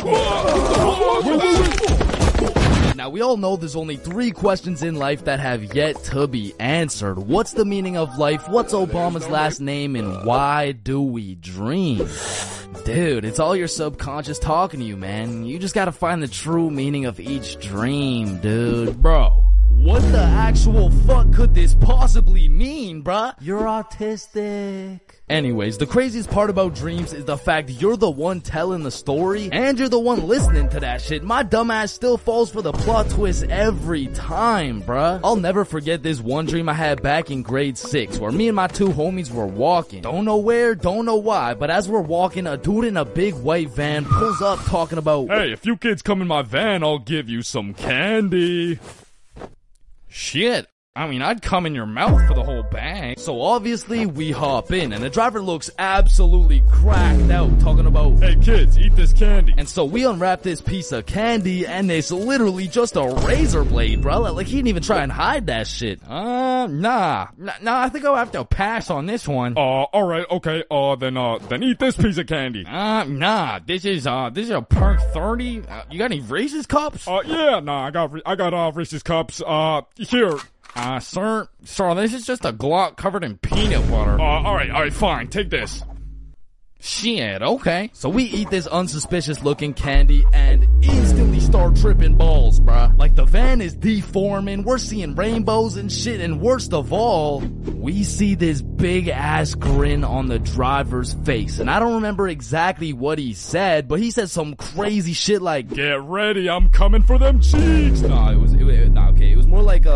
Now, we all know there's only 3 questions in life that have yet to be answered. What's the meaning of life? What's Obama's last name? And why do we dream? Dude, it's all your subconscious talking to you, man. You just gotta find the true meaning of each dream, dude. Bro, what the actual fuck could this possibly mean, bruh? You're autistic. Anyways, the craziest part about dreams is the fact you're the one telling the story and you're the one listening to that shit. My dumbass still falls for the plot twist every time, bruh. I'll never forget this one dream I had back in grade 6 where me and my 2 homies were walking. Don't know where, don't know why, but as we're walking, a dude in a big white van pulls up talking about, "Hey, if you kids come in my van, I'll give you some candy." Shit. I mean, I'd come in your mouth for the whole bag. So obviously, we hop in, and the driver looks absolutely cracked out, talking about, "Hey kids, eat this candy." And so we unwrap this piece of candy, and it's literally just a razor blade, bro. Like, he didn't even try and hide that shit. Nah, I think I'll have to pass on this one. Alright, okay, then eat this piece of candy. Nah, this is a Perk 30. You got any Reese's cups? Yeah, nah, I got Reese's cups, here. Sir, this is just a Glock covered in peanut butter. Alright, fine, take this. Shit, okay. So we eat this unsuspicious looking candy and instantly start tripping balls, bruh. Like the van is deforming, we're seeing rainbows and shit, and worst of all, we see this big ass grin on the driver's face. And I don't remember exactly what he said, but he said some crazy shit like, "Get ready, I'm coming for them cheeks." It was more like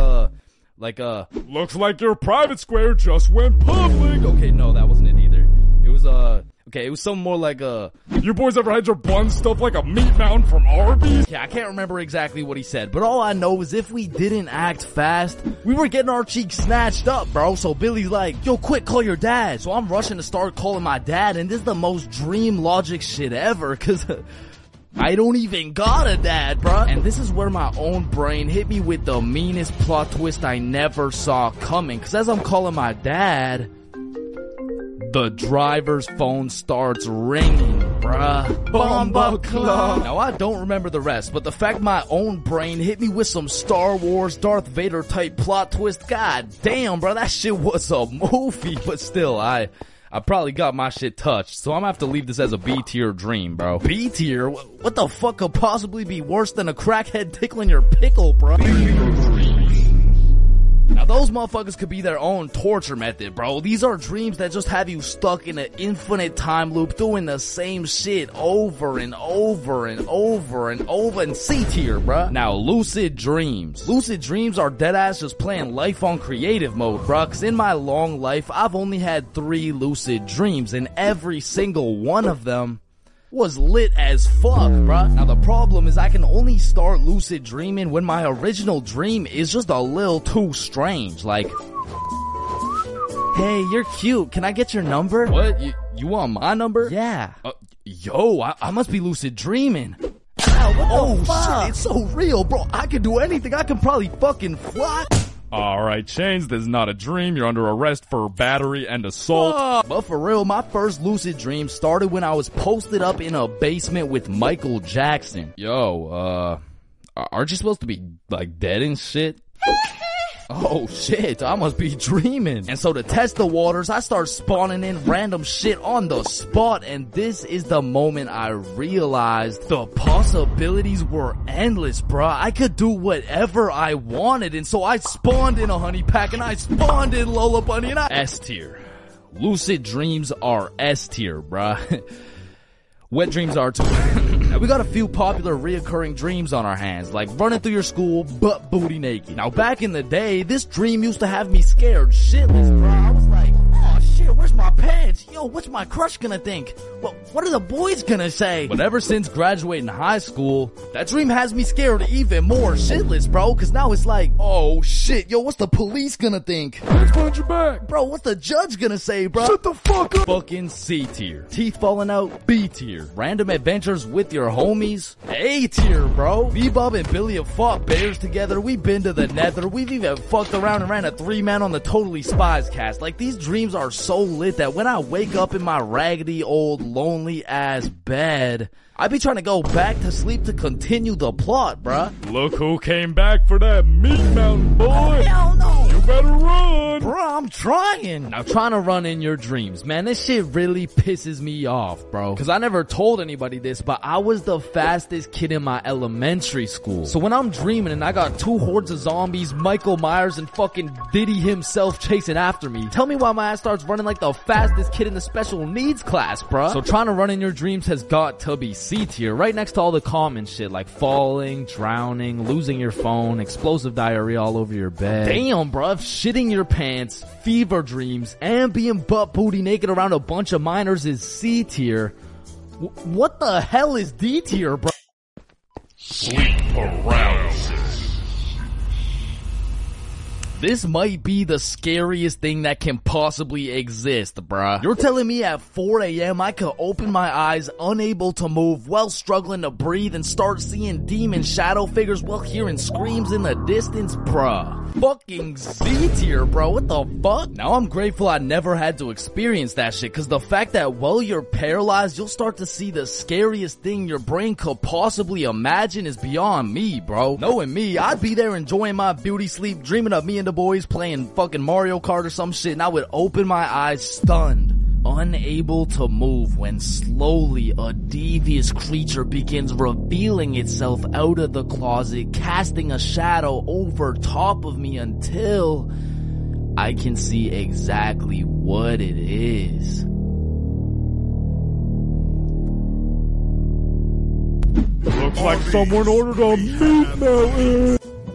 "Looks like your private square just went public." Okay, no, that wasn't it either. It was it was something more like "You boys ever had your buns stuffed like a meat mountain from Arby's?" Yeah, I can't remember exactly what he said, but all I know is if we didn't act fast, we were getting our cheeks snatched up, bro. So Billy's like, "Yo, quick, call your dad." So I'm rushing to start calling my dad, and this is the most dream logic shit ever, cause I don't even got a dad, bruh. And this is where my own brain hit me with the meanest plot twist I never saw coming. Cause as I'm calling my dad, the driver's phone starts ringing, bruh. Bomba Club. Now I don't remember the rest, but the fact my own brain hit me with some Star Wars Darth Vader type plot twist, god damn, bruh, that shit was a movie. But still, I probably got my shit touched, so I'm gonna have to leave this as a B-tier dream, bro. B-tier? What the fuck could possibly be worse than a crackhead tickling your pickle, bro? Now those motherfuckers could be their own torture method, bro. These are dreams that just have you stuck in an infinite time loop doing the same shit over and over and over and over. And C-tier, bro. Now lucid dreams. Lucid dreams are deadass just playing life on creative mode, bro. Cause in my long life, I've only had 3 lucid dreams, and every single one of them was lit as fuck, bruh. Now the problem is I can only start lucid dreaming when my original dream is just a little too strange. Like, "Hey, you're cute. Can I get your number?" What? You want my number? Yeah. Yo, I must be lucid dreaming. Ow, what the fuck? Shit, it's so real, bro. I can do anything. I can probably fucking fly. Alright, Chains, this is not a dream. You're under arrest for battery and assault. But for real, my first lucid dream started when I was posted up in a basement with Michael Jackson. Yo, aren't you supposed to be, like, dead and shit? Oh shit, I must be dreaming. And so to test the waters, I start spawning in random shit on the spot, and this is the moment I realized the possibilities were endless, bruh. I could do whatever I wanted, and so I spawned in a honey pack, and I spawned in Lola Bunny, and I... S tier. Lucid dreams are S tier, bruh. Wet dreams are too. Now we got a few popular reoccurring dreams on our hands, like running through your school butt booty naked. Now back in the day, this dream used to have me scared shitless, bro. I was like, oh shit, where's my pants? Yo, what's my crush gonna think? Well, what are the boys gonna say? But ever since graduating high school, that dream has me scared even more shitless, bro, cause now it's like, oh shit, yo, what's the police gonna think? Let's punch your back. Bro, what's the judge gonna say, bro? Shut the fuck up. Fucking C tier. Teeth falling out, B tier. Random adventures with your homies, A tier, bro. Bebop and Billy have fought bears together. We've been to the nether. We've even fucked around and ran a 3-man on the Totally Spies cast. Like, these dreams are so lit that when I wake up in my raggedy old lonely ass bed, I be trying to go back to sleep to continue the plot, bruh. Look who came back for that meat mountain, boy. Hell no. You better run. Bruh, I'm trying. Now trying to run in your dreams, man, this shit really pisses me off, bro. Cause I never told anybody this, but I was the fastest kid in my elementary school. So when I'm dreaming and I got 2 hordes of zombies, Michael Myers and fucking Diddy himself chasing after me, tell me why my ass starts running like the fastest kid in the special needs class, bruh. So trying to run in your dreams has got to be C tier, right next to all the common shit like falling, drowning, losing your phone, explosive diarrhea all over your bed. Damn, bruh, shitting your pants, fever dreams, and being butt booty naked around a bunch of minors is C tier. What the hell is D tier, bruh? Sleep paralysis. This might be the scariest thing that can possibly exist, bruh. You're telling me at 4 a.m. I could open my eyes, unable to move, while struggling to breathe, and start seeing demon shadow figures while hearing screams in the distance, bruh. Fucking Z tier, bro. What the fuck? Now I'm grateful I never had to experience that shit, cause the fact that while you're paralyzed, you'll start to see the scariest thing your brain could possibly imagine is beyond me, bro. Knowing me, I'd be there enjoying my beauty sleep, dreaming of me and the boys playing fucking Mario Kart or some shit, and I would open my eyes stunned, unable to move, when slowly a devious creature begins revealing itself out of the closet, casting a shadow over top of me until I can see exactly what it is. Looks like someone ordered a meat mountain.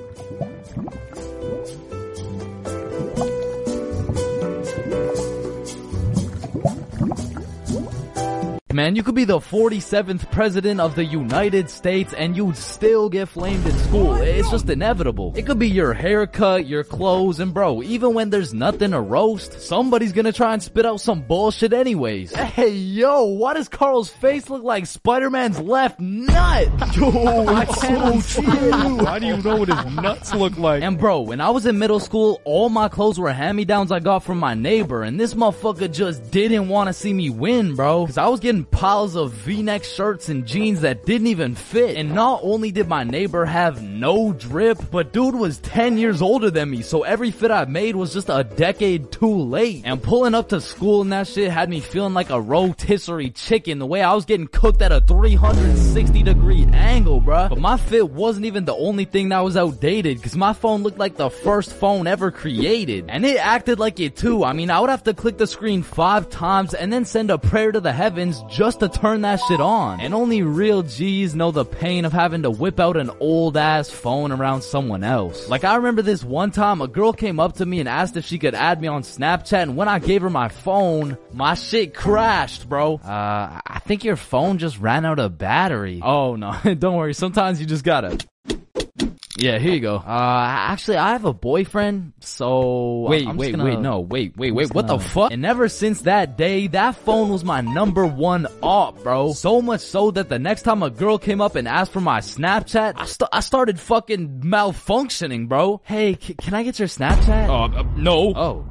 Man, you could be the 47th president of the United States and you'd still get flamed in school. It's just inevitable. It could be your haircut, your clothes, and bro, even when there's nothing to roast, somebody's gonna try and spit out some bullshit anyways. Hey, yo, why does Carl's face look like Spider-Man's left nut? Yo, it's so true. Why do you know what his nuts look like? And bro, when I was in middle school, all my clothes were hand-me-downs I got from my neighbor, and this motherfucker just didn't want to see me win, bro. Cause I was getting piles of V-neck shirts and jeans that didn't even fit. And not only did my neighbor have no drip, but dude was 10 years older than me, so every fit I made was just a decade too late. And pulling up to school and that shit had me feeling like a rotisserie chicken, the way I was getting cooked at a 360-degree angle, bruh. But my fit wasn't even the only thing that was outdated, cause my phone looked like the first phone ever created. And it acted like it too. I mean, I would have to click the screen 5 times and then send a prayer to the heavens just to turn that shit on. And only real G's know the pain of having to whip out an old ass phone around someone else. Like, I remember this one time a girl came up to me and asked if she could add me on Snapchat, and when I gave her my phone, my shit crashed, bro. I think your phone just ran out of battery. Oh no, don't worry, sometimes you just gotta... Yeah, here you go. Actually, I have a boyfriend, so... Wait, what the fuck? And ever since that day, that phone was my #1 op, bro. So much so that the next time a girl came up and asked for my Snapchat, I started fucking malfunctioning, bro. Hey, can I get your Snapchat? No. Oh.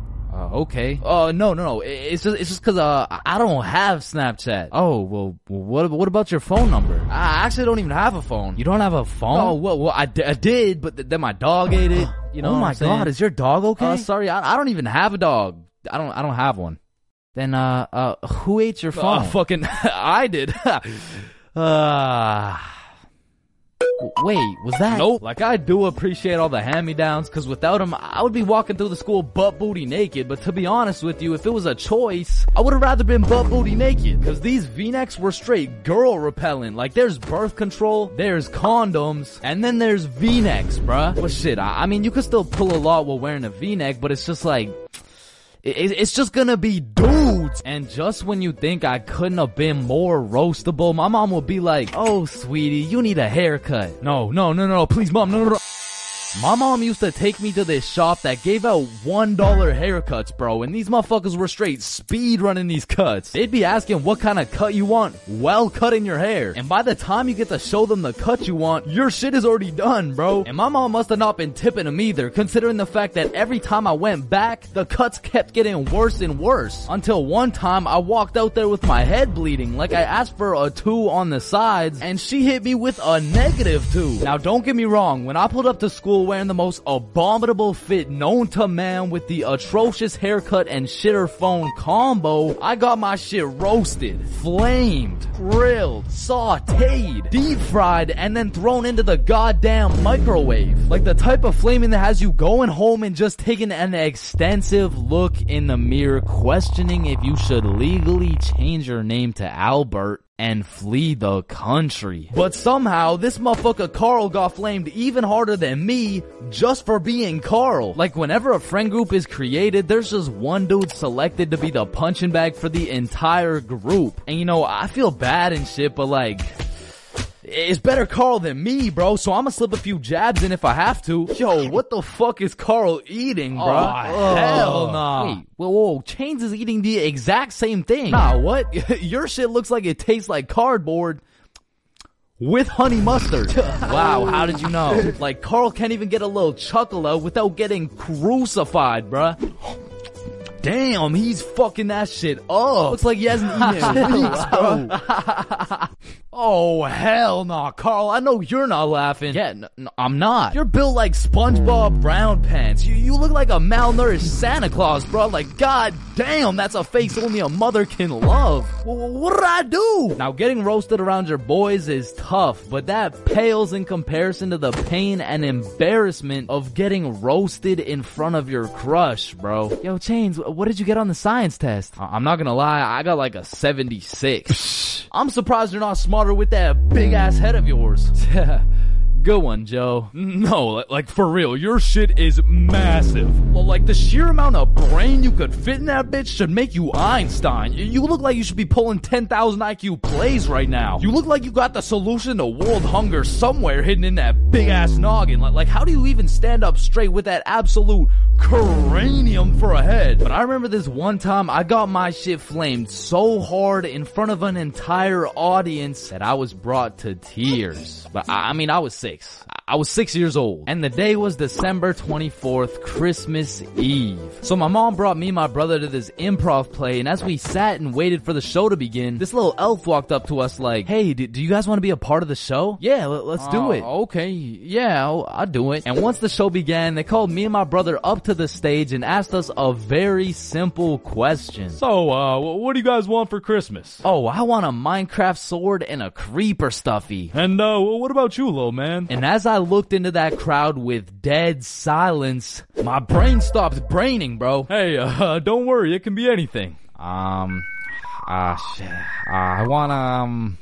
Okay. No. It's just cause, I don't have Snapchat. Oh, well, what about your phone number? I actually don't even have a phone. You don't have a phone? Oh, well, I did, but then my dog ate it. You know? Oh my God, is your dog okay? Sorry, I don't even have a dog. I don't have one. Then, who ate your phone? Fucking, I did. Wait, was that? Nope. Like, I do appreciate all the hand-me-downs, cause without them, I would be walking through the school butt booty naked, but to be honest with you, if it was a choice, I would've rather been butt booty naked, cause these V-necks were straight girl repellent. Like, there's birth control, there's condoms, and then there's V-necks, bruh. Well, shit, I mean, you could still pull a lot while wearing a V-neck, but it's just like, it's just gonna be dudes. And just when you think I couldn't have been more roastable, my mom would be like, oh, sweetie, you need a haircut. No, please, mom, no. My mom used to take me to this shop that gave out $1 haircuts, bro, and these motherfuckers were straight speed running these cuts. They'd be asking what kind of cut you want while cutting your hair. And by the time you get to show them the cut you want, your shit is already done, bro. And my mom must have not been tipping them either, considering the fact that every time I went back, the cuts kept getting worse and worse. Until one time, I walked out there with my head bleeding, like I asked for a 2 on the sides, and she hit me with a -2. Now, don't get me wrong, when I pulled up to school wearing the most abominable fit known to man with the atrocious haircut and shitter phone combo, I got my shit roasted, flamed, grilled, sauteed, deep fried, and then thrown into the goddamn microwave. Like the type of flaming that has you going home and just taking an extensive look in the mirror, questioning if you should legally change your name to Albert and flee the country. But somehow, this motherfucker Carl got flamed even harder than me just for being Carl. Like, whenever a friend group is created, there's just one dude selected to be the punching bag for the entire group. And you know, I feel bad and shit, but like, it's better Carl than me, bro, so I'ma slip a few jabs in if I have to. Yo, what the fuck is Carl eating, bro? Oh, hell nah. Wait, whoa, Chains is eating the exact same thing. Nah, what? Your shit looks like it tastes like cardboard with honey mustard. Wow, how did you know? Like, Carl can't even get a little chuckle out without getting crucified, bruh. Damn, he's fucking that shit up. Looks like he hasn't eaten in weeks, bro. Oh, hell nah, Carl. I know you're not laughing. Yeah, no, I'm not. You're built like SpongeBob Brown Pants. You look like a malnourished Santa Claus, bro. Like, god damn, that's a face only a mother can love. What did I do? Now, getting roasted around your boys is tough, but that pales in comparison to the pain and embarrassment of getting roasted in front of your crush, bro. Yo, Chains, what did you get on the science test? I'm not gonna lie, I got like a 76. I'm surprised you're not smarter with that big ass head of yours. Good one, Joe. No, like for real, your shit is massive. Well, like the sheer amount of brain you could fit in that bitch should make you Einstein. You look like you should be pulling 10,000 IQ plays right now. You look like you got the solution to world hunger somewhere hidden in that big ass noggin. Like how do you even stand up straight with that absolute cranium for a head? But I remember this one time I got my shit flamed so hard in front of an entire audience that I was brought to tears. But I mean, I was sick. I was 6 years old, and the day was December 24th, Christmas Eve. So my mom brought me and my brother to this improv play, and as we sat and waited for the show to begin, this little elf walked up to us like, hey, do you guys want to be a part of the show? Yeah, let's do it. Okay, yeah, I'll do it. And once the show began, they called me and my brother up to the stage and asked us a very simple question. So, what do you guys want for Christmas? Oh, I want a Minecraft sword and a creeper stuffy. And, what about you, little man? And as I looked into that crowd with dead silence, my brain stopped braining, bro. Hey, don't worry, it can be anything. Shit. I want,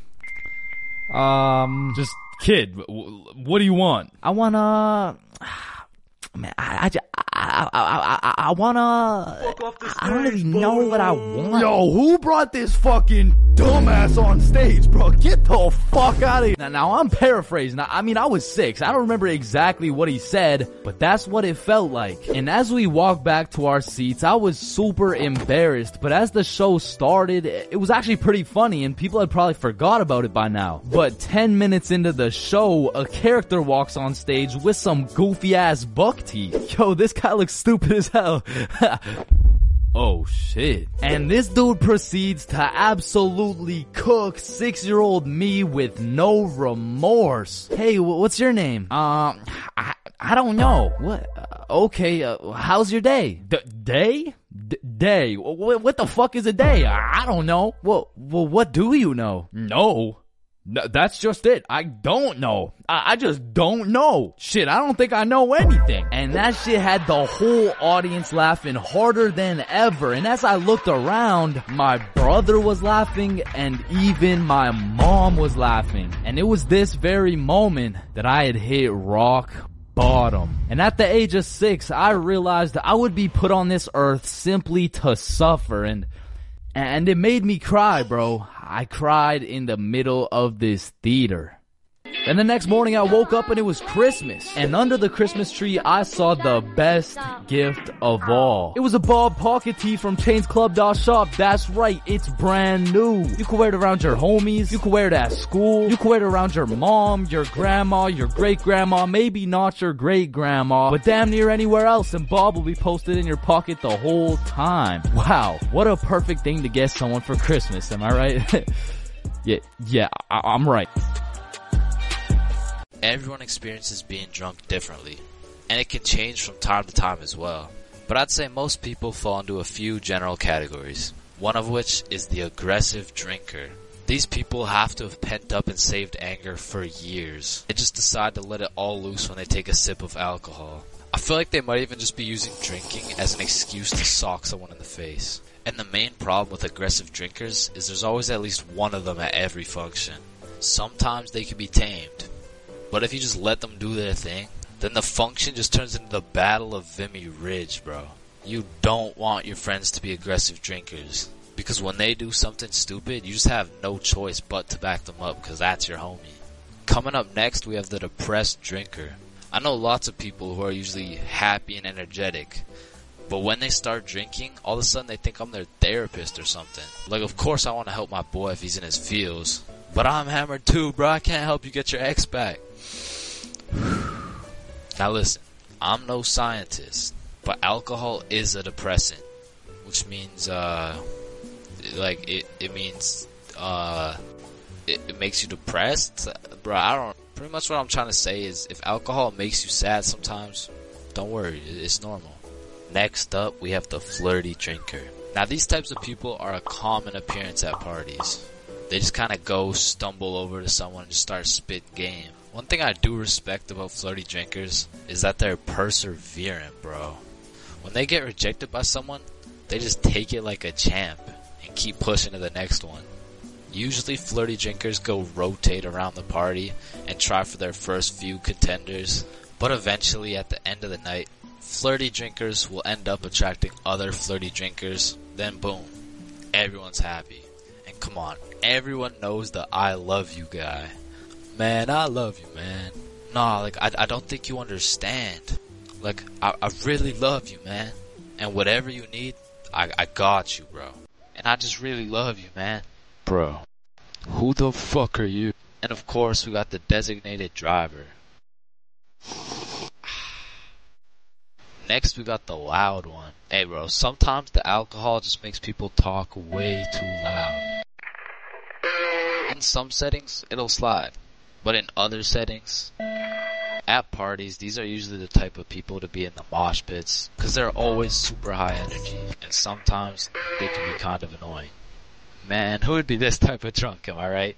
just kid, what do you want? I wanna, man, I wanna, I don't really know what I want. Yo, who brought this fucking dumbass on stage, bro? Get the fuck out of here. Now I'm paraphrasing. I mean, I was 6. I don't remember exactly what he said, but that's what it felt like. And as we walked back to our seats, I was super embarrassed, but as the show started, it was actually pretty funny and people had probably forgot about it by now. But 10 minutes into the show, a character walks on stage with some goofy ass buck teeth. Yo, this guy looks stupid as hell. Oh shit. And this dude proceeds to absolutely cook 6-year-old me with no remorse. Hey, what's your name? I don't know. What? Okay, how's your day? Day? Day? What the fuck is a day? I don't know. Well, what do you know? No. That's just it. I don't know. I just don't know. Shit, I don't think I know anything. And that shit had the whole audience laughing harder than ever. And as I looked around, my brother was laughing and even my mom was laughing. And it was this very moment that I had hit rock bottom. And at the age of 6, I realized that I would be put on this earth simply to suffer. And it made me cry, bro. I cried in the middle of this theater. Then the next morning I woke up and it was Christmas. And under the Christmas tree I saw the best gift of all. It was a Bob pocket tee from Chains Club Shop. That's right, it's brand new. You can wear it around your homies. You can wear it at school. You can wear it around your mom, your grandma, your great-grandma, maybe not your great-grandma, but damn near anywhere else, and Bob will be posted in your pocket the whole time. Wow, what a perfect thing to get someone for Christmas, am I right? yeah, I'm right. Everyone experiences being drunk differently, and it can change from time to time as well. But I'd say most people fall into a few general categories, one of which is the aggressive drinker. These people have to have pent up and saved anger for years. They just decide to let it all loose when they take a sip of alcohol. I feel like they might even just be using drinking as an excuse to sock someone in the face. And the main problem with aggressive drinkers is there's always at least one of them at every function. Sometimes they can be tamed, but if you just let them do their thing, then the function just turns into the Battle of Vimy Ridge, bro. You don't want your friends to be aggressive drinkers, because when they do something stupid, you just have no choice but to back them up, because that's your homie. Coming up next, we have the depressed drinker. I know lots of people who are usually happy and energetic, but when they start drinking, all of a sudden they think I'm their therapist or something. Like, of course I want to help my boy if he's in his feels, but I'm hammered too, bro. I can't help you get your ex back. Now listen, I'm no scientist, but alcohol is a depressant, which means, it makes you depressed? Bro, pretty much what I'm trying to say is, if alcohol makes you sad sometimes, don't worry, it's normal. Next up, we have the flirty drinker. Now these types of people are a common appearance at parties. They just kinda stumble over to someone and just start spitting game. One thing I do respect about flirty drinkers is that they're perseverant, bro. When they get rejected by someone, they just take it like a champ and keep pushing to the next one. Usually flirty drinkers go rotate around the party and try for their first few contenders, but eventually at the end of the night, flirty drinkers will end up attracting other flirty drinkers, then boom, everyone's happy. And come on, everyone knows the I love you guy. Man, I love you, man. Nah, like, I don't think you understand. Like, I really love you, man. And whatever you need, I got you, bro. And I just really love you, man. Bro, who the fuck are you? And of course, we got the designated driver. Next, we got the loud one. Hey, bro, sometimes the alcohol just makes people talk way too loud. In some settings, it'll slide. But in other settings, at parties, these are usually the type of people to be in the mosh pits, because they're always super high energy, and sometimes they can be kind of annoying. Man, who would be this type of drunk, am I right?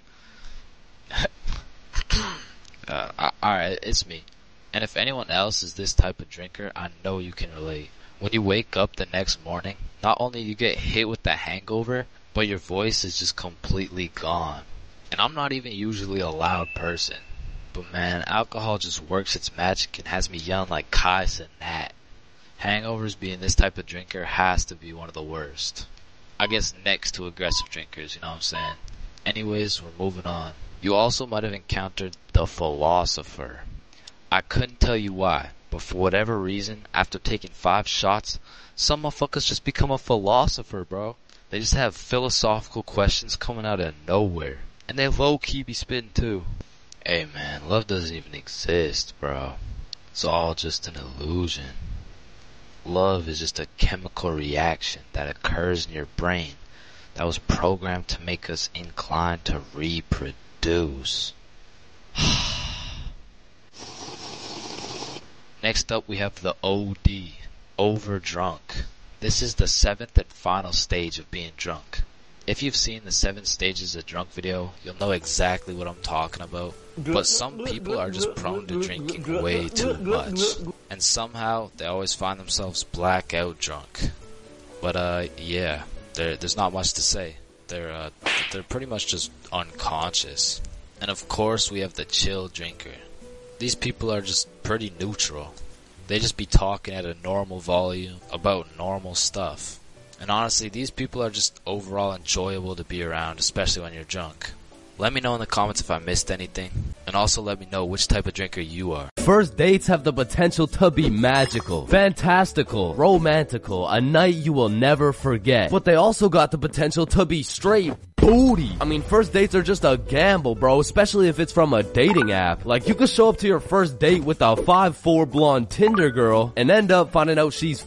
Alright, it's me. And if anyone else is this type of drinker, I know you can relate. When you wake up the next morning, not only you get hit with the hangover, but your voice is just completely gone. And I'm not even usually a loud person, but man, alcohol just works its magic and has me yelling like Kai Cenat. Hangovers being this type of drinker has to be one of the worst. I guess next to aggressive drinkers, you know what I'm saying? Anyways, we're moving on. You also might have encountered the philosopher. I couldn't tell you why, but for whatever reason, after taking 5 shots, some motherfuckers just become a philosopher, bro. They just have philosophical questions coming out of nowhere. And they low-key be spitting too. Hey man, love doesn't even exist, bro. It's all just an illusion. Love is just a chemical reaction that occurs in your brain that was programmed to make us inclined to reproduce. Next up we have the OD, overdrunk. This is the 7th and final stage of being drunk. If you've seen the 7 stages of drunk video, you'll know exactly what I'm talking about. But some people are just prone to drinking way too much. And somehow, they always find themselves blackout drunk. But yeah, there's not much to say. They're pretty much just unconscious. And of course, we have the chill drinker. These people are just pretty neutral. They just be talking at a normal volume about normal stuff. And honestly, these people are just overall enjoyable to be around, especially when you're drunk. Let me know in the comments if I missed anything, and also let me know which type of drinker you are. First dates have the potential to be magical, fantastical, romantical, a night you will never forget. But they also got the potential to be straight booty. I mean, first dates are just a gamble, bro, especially if it's from a dating app. Like, you could show up to your first date with a 5'4" blonde Tinder girl and end up finding out she's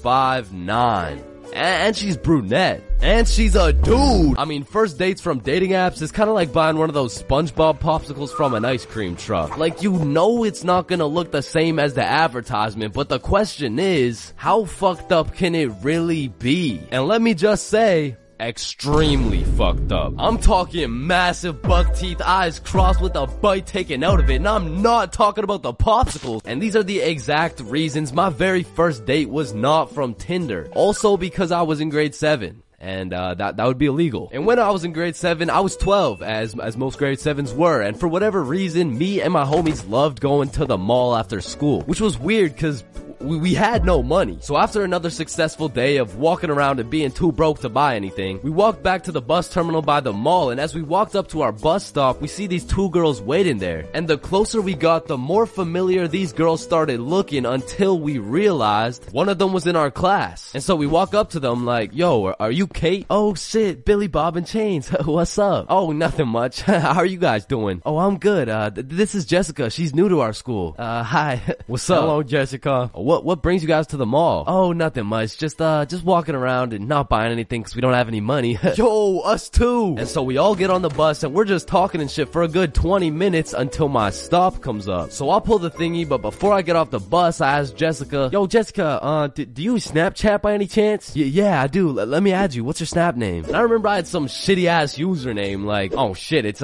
5'9". And she's brunette. And she's a dude. I mean, first dates from dating apps is kind of like buying one of those SpongeBob popsicles from an ice cream truck. Like, you know it's not gonna look the same as the advertisement, but the question is, how fucked up can it really be? And let me just say, extremely fucked up. I'm talking massive buck teeth, eyes crossed with a bite taken out of it, and I'm not talking about the popsicles. And these are the exact reasons my very first date was not from Tinder. Also because I was in grade 7. And that would be illegal. And when I was in grade 7, I was 12, as most grade 7s were. And for whatever reason, me and my homies loved going to the mall after school, which was weird because we had no money. So after another successful day of walking around and being too broke to buy anything, we walked back to the bus terminal by the mall, and as we walked up to our bus stop, we see these 2 girls waiting there. And the closer we got, the more familiar these girls started looking, until we realized one of them was in our class. And so we walk up to them like, yo, are you Kate? Oh shit, Billy Bob and Chains. What's up? Oh, nothing much. How are you guys doing? Oh, I'm good. This is Jessica. She's new to our school. Hi. What's up? Hello, Jessica. What brings you guys to the mall? Oh, nothing much. Just walking around and not buying anything because we don't have any money. Yo, us too. And so we all get on the bus and we're just talking and shit for a good 20 minutes until my stop comes up. So I'll pull the thingy, but before I get off the bus, I ask Jessica, yo, Jessica, do you Snapchat by any chance? Yeah, I do. Let me add you. What's your Snap name? And I remember I had some shitty ass username like, oh shit, it's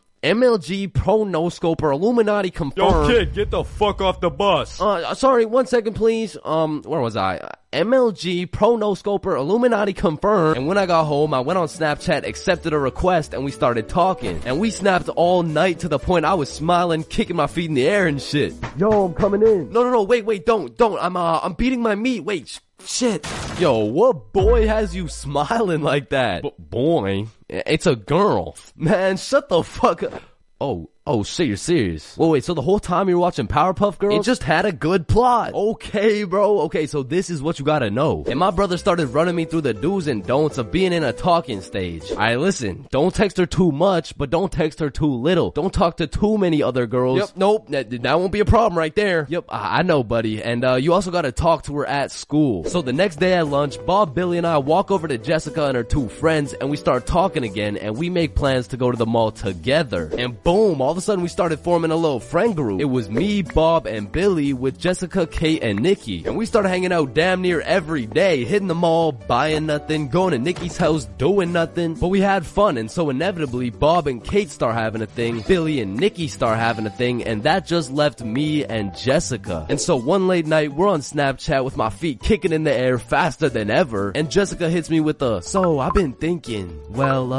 MLG Pro No Scoper Illuminati confirmed. Yo kid, get the fuck off the bus. Sorry, 1 second please. Where was I? MLG Pro No Scoper Illuminati confirmed. And when I got home, I went on Snapchat, accepted a request, and we started talking. And we snapped all night to the point I was smiling, kicking my feet in the air and shit. Yo, I'm coming in. No, wait, don't. I'm beating my meat. Wait, shit. Yo, what boy has you smiling like that? Boy? It's a girl. Man, shut the fuck up. Oh, shit, you're serious. Wait, so the whole time you were watching Powerpuff Girls? It just had a good plot. Okay, bro. Okay, so this is what you gotta know. And my brother started running me through the do's and don'ts of being in a talking stage. Alright, listen. Don't text her too much, but don't text her too little. Don't talk to too many other girls. Yep, nope. That won't be a problem right there. Yep, I know, buddy. And, you also gotta talk to her at school. So the next day at lunch, Bob, Billy, and I walk over to Jessica and her 2 friends, and we start talking again, and we make plans to go to the mall together. And boom, all of a sudden we started forming a little friend group. It was me, Bob, and Billy with Jessica, Kate, and Nikki. And we started hanging out damn near every day, hitting the mall, buying nothing, going to Nikki's house, doing nothing. But we had fun, and so inevitably, Bob and Kate start having a thing, Billy and Nikki start having a thing, and that just left me and Jessica. And so one late night, we're on Snapchat with my feet kicking in the air faster than ever, and Jessica hits me with a, so I've been thinking, well,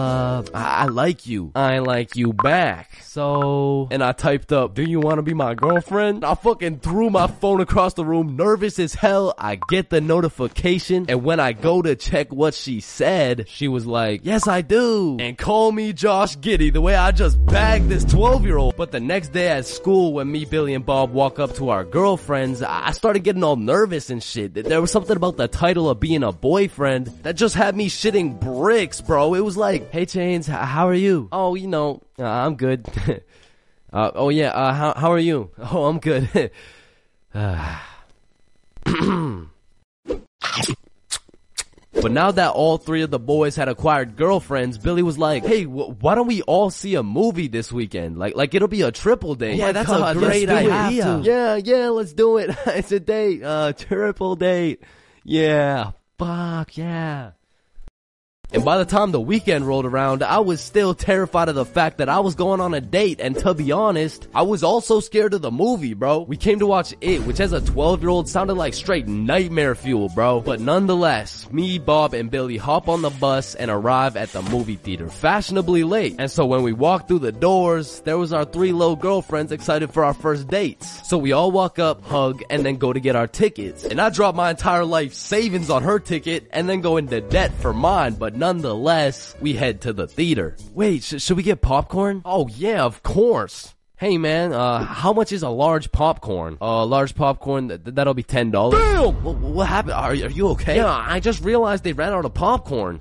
I like you. I like you back. So, and I typed up, do you want to be my girlfriend? I fucking threw my phone across the room, nervous as hell. I get the notification, and when I go to check what she said, she was like, yes, I do. And call me Josh Giddey, the way I just bagged this 12-year-old. But the next day at school, when me, Billy, and Bob walk up to our girlfriends, I started getting all nervous and shit. There was something about the title of being a boyfriend that just had me shitting bricks, bro. It was like, hey, Chains, how are you? Oh, you know, I'm good. Oh yeah, how are you? Oh, I'm good. But now that all three of the boys had acquired girlfriends, Billy was like, hey, why don't we all see a movie this weekend? Like it'll be a triple date. Yeah, that's a great idea. Yeah, let's do it. It's a date, triple date. Yeah, fuck yeah. And by the time the weekend rolled around, I was still terrified of the fact that I was going on a date, and to be honest, I was also scared of the movie, bro. We came to watch It, which as a 12-year-old sounded like straight nightmare fuel, bro. But nonetheless, me, Bob, and Billy hop on the bus and arrive at the movie theater fashionably late. And so when we walked through the doors, there was our three little girlfriends excited for our first dates. So we all walk up, hug, and then go to get our tickets. And I dropped my entire life savings on her ticket and then go into debt for mine, but nonetheless, we head to the theater. Wait, should we get popcorn? Oh yeah, of course. Hey man, how much is a large popcorn? Large popcorn, that'll be $10. Damn! What happened? Are you okay? Yeah, I just realized they ran out of popcorn.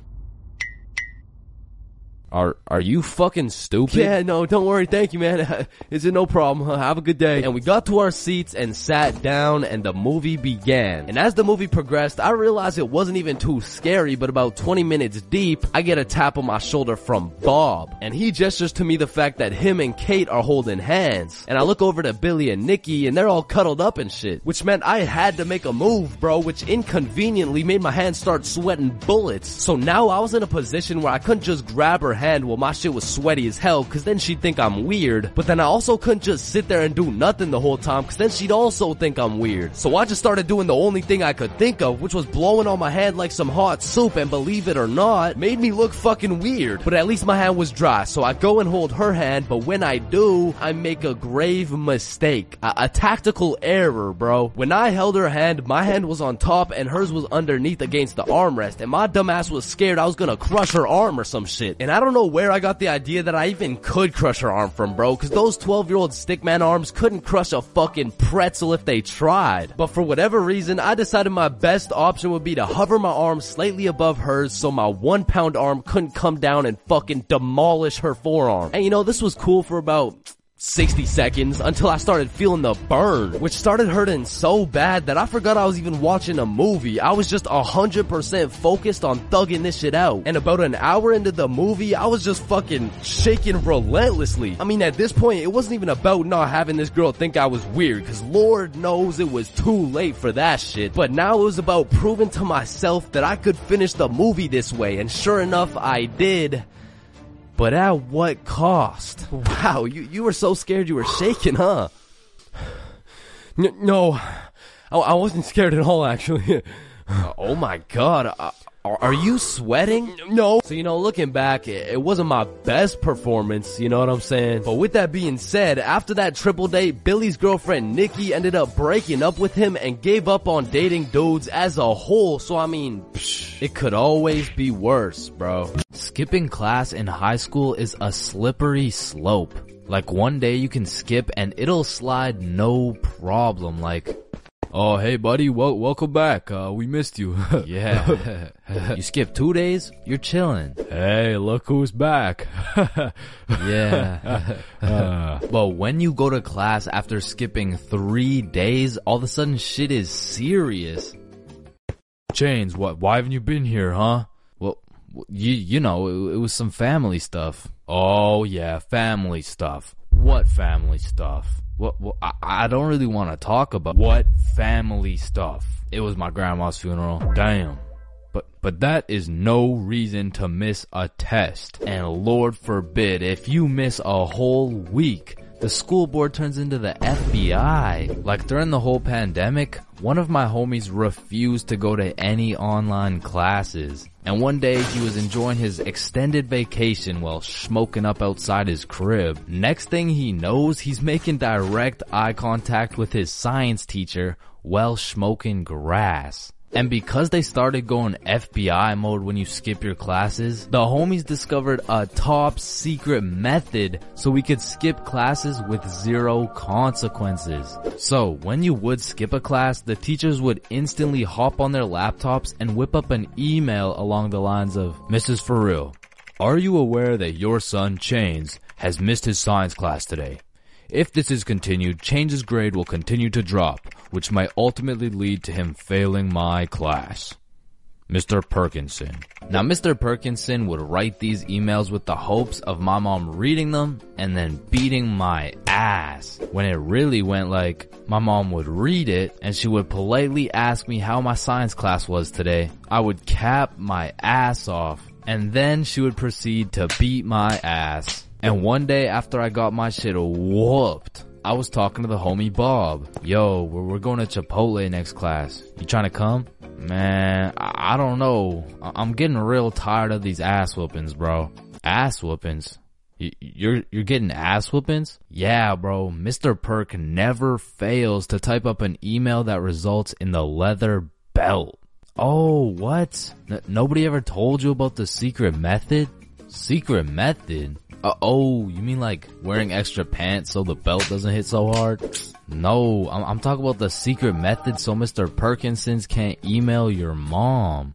Are you fucking stupid? Yeah, no, don't worry. Thank you, man. Is it no problem? Have a good day. And we got to our seats and sat down and the movie began. And as the movie progressed, I realized it wasn't even too scary, but about 20 minutes deep, I get a tap on my shoulder from Bob. And he gestures to me the fact that him and Kate are holding hands. And I look over to Billy and Nikki and they're all cuddled up and shit. Which meant I had to make a move, bro, which inconveniently made my hands start sweating bullets. So now I was in a position where I couldn't just grab her hand while my shit was sweaty as hell, cause then she'd think I'm weird. But then I also couldn't just sit there and do nothing the whole time, cause then she'd also think I'm weird. So I just started doing the only thing I could think of, which was blowing on my hand like some hot soup, and believe it or not, made me look fucking weird. But at least my hand was dry, so I go and hold her hand, but when I do, I make a grave mistake. A tactical error, bro. When I held her hand, my hand was on top and hers was underneath against the armrest, and my dumbass was scared I was gonna crush her arm or some shit. And I don't know where I got the idea that I even could crush her arm from, bro, cause those 12-year-old stickman arms couldn't crush a fucking pretzel if they tried. But for whatever reason, I decided my best option would be to hover my arm slightly above hers so my 1-pound arm couldn't come down and fucking demolish her forearm. And you know, this was cool for about 60 seconds until I started feeling the burn, which started hurting so bad that I forgot I was even watching a movie. I was just 100% focused on thugging this shit out. And about an hour into the movie, I was just fucking shaking relentlessly. I mean, at this point, it wasn't even about not having this girl think I was weird, cause Lord knows it was too late for that shit. But now it was about proving to myself that I could finish the movie this way, and sure enough, I did. But at what cost? Wow, you were so scared you were shaking, huh? No, I wasn't scared at all, actually. Oh my god, are you sweating? No. So, you know, looking back, it wasn't my best performance, you know what I'm saying? But with that being said, after that triple date, Billy's girlfriend Nikki ended up breaking up with him and gave up on dating dudes as a whole. So, I mean, it could always be worse, bro. Skipping class in high school is a slippery slope. Like, one day you can skip and it'll slide no problem. Like, oh, hey buddy, welcome back. We missed you. Yeah. You skip 2 days, you're chilling. Hey, look who's back. Yeah. But when you go to class after skipping 3 days, all of a sudden shit is serious. Chains, why haven't you been here, huh? Well, you know, it was some family stuff. Oh yeah, family stuff. What family stuff? Well, I don't really want to talk about what family stuff. It was my grandma's funeral. Damn. But that is no reason to miss a test. And Lord forbid, if you miss a whole week, the school board turns into the FBI. Like during the whole pandemic, one of my homies refused to go to any online classes. And one day he was enjoying his extended vacation while smoking up outside his crib. Next thing he knows, he's making direct eye contact with his science teacher while smoking grass. And because they started going FBI mode when you skip your classes, the homies discovered a top secret method so we could skip classes with 0 consequences. So when you would skip a class, the teachers would instantly hop on their laptops and whip up an email along the lines of, Mrs. For real, are you aware that your son Chains has missed his science class today? If this is continued, Chains' grade will continue to drop, which might ultimately lead to him failing my class. Mr. Perkinson. Now, Mr. Perkinson would write these emails with the hopes of my mom reading them and then beating my ass. When it really went like, my mom would read it and she would politely ask me how my science class was today. I would cap my ass off and then she would proceed to beat my ass. And one day after I got my shit whooped, I was talking to the homie Bob. Yo, we're going to Chipotle next class. You trying to come? Man, I don't know. I'm getting real tired of these ass whoopings, bro. Ass whoopings? You're getting ass whoopings? Yeah, bro. Mr. Perk never fails to type up an email that results in the leather belt. Oh, what? Nobody ever told you about the secret method? Secret method? Oh, you mean like wearing extra pants so the belt doesn't hit so hard? No, I'm talking about the secret method so Mr. Perkinsons can't email your mom.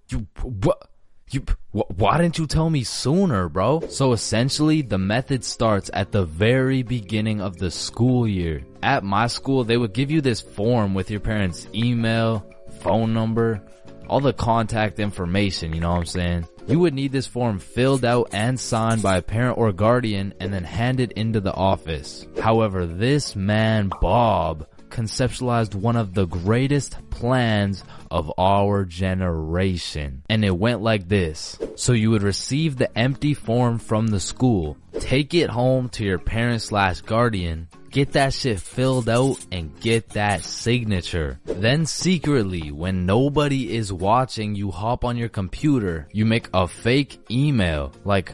Why didn't you tell me sooner, bro? So essentially, the method starts at the very beginning of the school year. At my school, they would give you this form with your parents' email, phone number, all the contact information, you know what I'm saying? You would need this form filled out and signed by a parent or guardian and then handed into the office. However, this man, Bob, conceptualized one of the greatest plans of our generation. And it went like this. So you would receive the empty form from the school, take it home to your parent/guardian, get that shit filled out and get that signature. Then secretly, when nobody is watching, you hop on your computer, you make a fake email like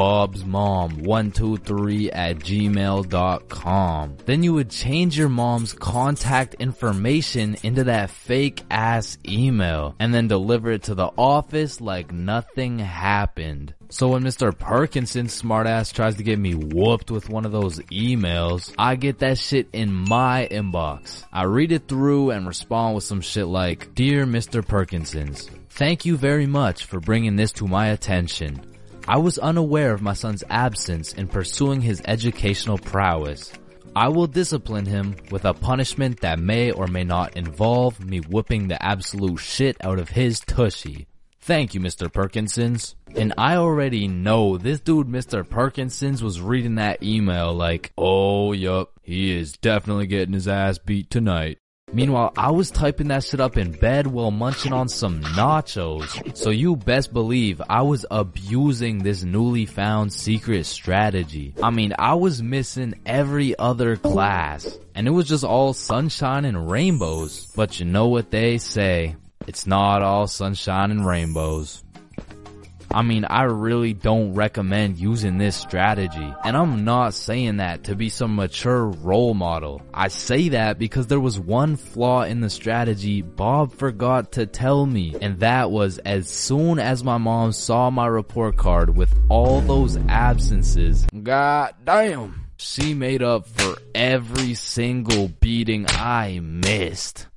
bobsmom123@gmail.com. Then you would change your mom's contact information into that fake ass email and then deliver it to the office like nothing happened. So when Mr. Perkinson's smartass tries to get me whooped with one of those emails, I get that shit in my inbox. I read it through and respond with some shit like, Dear Mr. Perkinsons, thank you very much for bringing this to my attention. I was unaware of my son's absence in pursuing his educational prowess. I will discipline him with a punishment that may or may not involve me whipping the absolute shit out of his tushy. Thank you, Mr. Perkinsons. And I already know this dude, Mr. Perkinsons, was reading that email like, oh, yup, he is definitely getting his ass beat tonight. Meanwhile, I was typing that shit up in bed while munching on some nachos. So you best believe I was abusing this newly found secret strategy. I mean, I was missing every other class. And it was just all sunshine and rainbows. But you know what they say. It's not all sunshine and rainbows. I mean, I really don't recommend using this strategy. And I'm not saying that to be some mature role model. I say that because there was one flaw in the strategy Bob forgot to tell me. And that was as soon as my mom saw my report card with all those absences, god damn, she made up for every single beating I missed.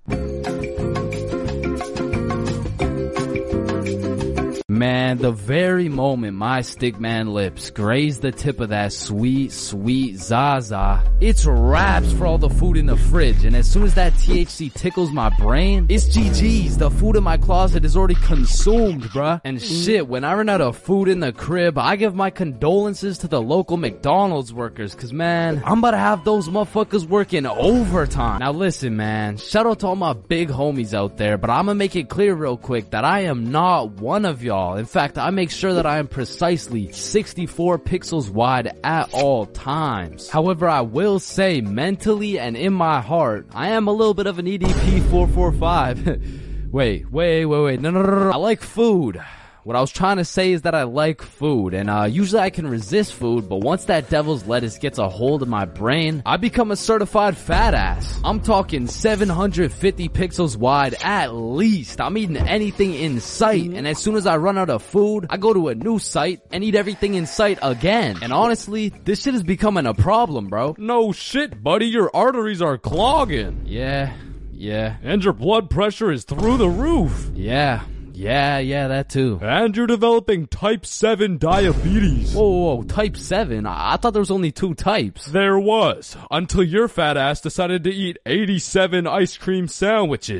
Man, the very moment my stickman lips graze the tip of that sweet, sweet Zaza, it's wraps for all the food in the fridge. And as soon as that THC tickles my brain, it's GG's. The food in my closet is already consumed, bruh. And shit, when I run out of food in the crib, I give my condolences to the local McDonald's workers. Cause man, I'm about to have those motherfuckers working overtime. Now listen, man, shout out to all my big homies out there, but I'm gonna make it clear real quick that I am not one of y'all. In fact, I make sure that I am precisely 64 pixels wide at all times. However, I will say mentally and in my heart, I am a little bit of an EDP 445. Wait. No. I like food. What I was trying to say is that I like food, and usually I can resist food, but once that devil's lettuce gets a hold of my brain, I become a certified fat ass. I'm talking 750 pixels wide at least. I'm eating anything in sight, and as soon as I run out of food, I go to a new site and eat everything in sight again. And honestly, this shit is becoming a problem, bro. No shit, buddy, your arteries are clogging. Yeah. And your blood pressure is through the roof. Yeah, that too. And you're developing type 7 diabetes. Whoa, type 7? I thought there was only 2 types. There was, until your fat ass decided to eat 87 ice cream sandwiches.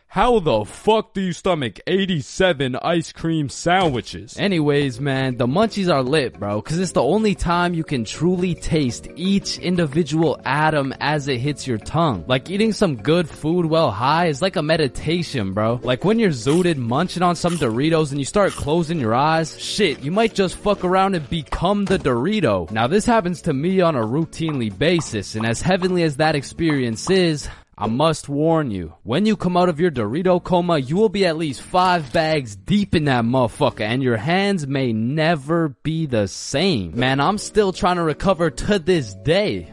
How the fuck do you stomach 87 ice cream sandwiches? Anyways, man, the munchies are lit, bro, cause it's the only time you can truly taste each individual atom as it hits your tongue. Like eating some good food while high is like a meditation, bro. Like when you're zooted munching on some Doritos and you start closing your eyes, shit, you might just fuck around and become the Dorito. Now this happens to me on a routinely basis, and as heavenly as that experience is, I must warn you, when you come out of your Dorito coma, you will be at least 5 bags deep in that motherfucker, and your hands may never be the same. Man, I'm still trying to recover to this day.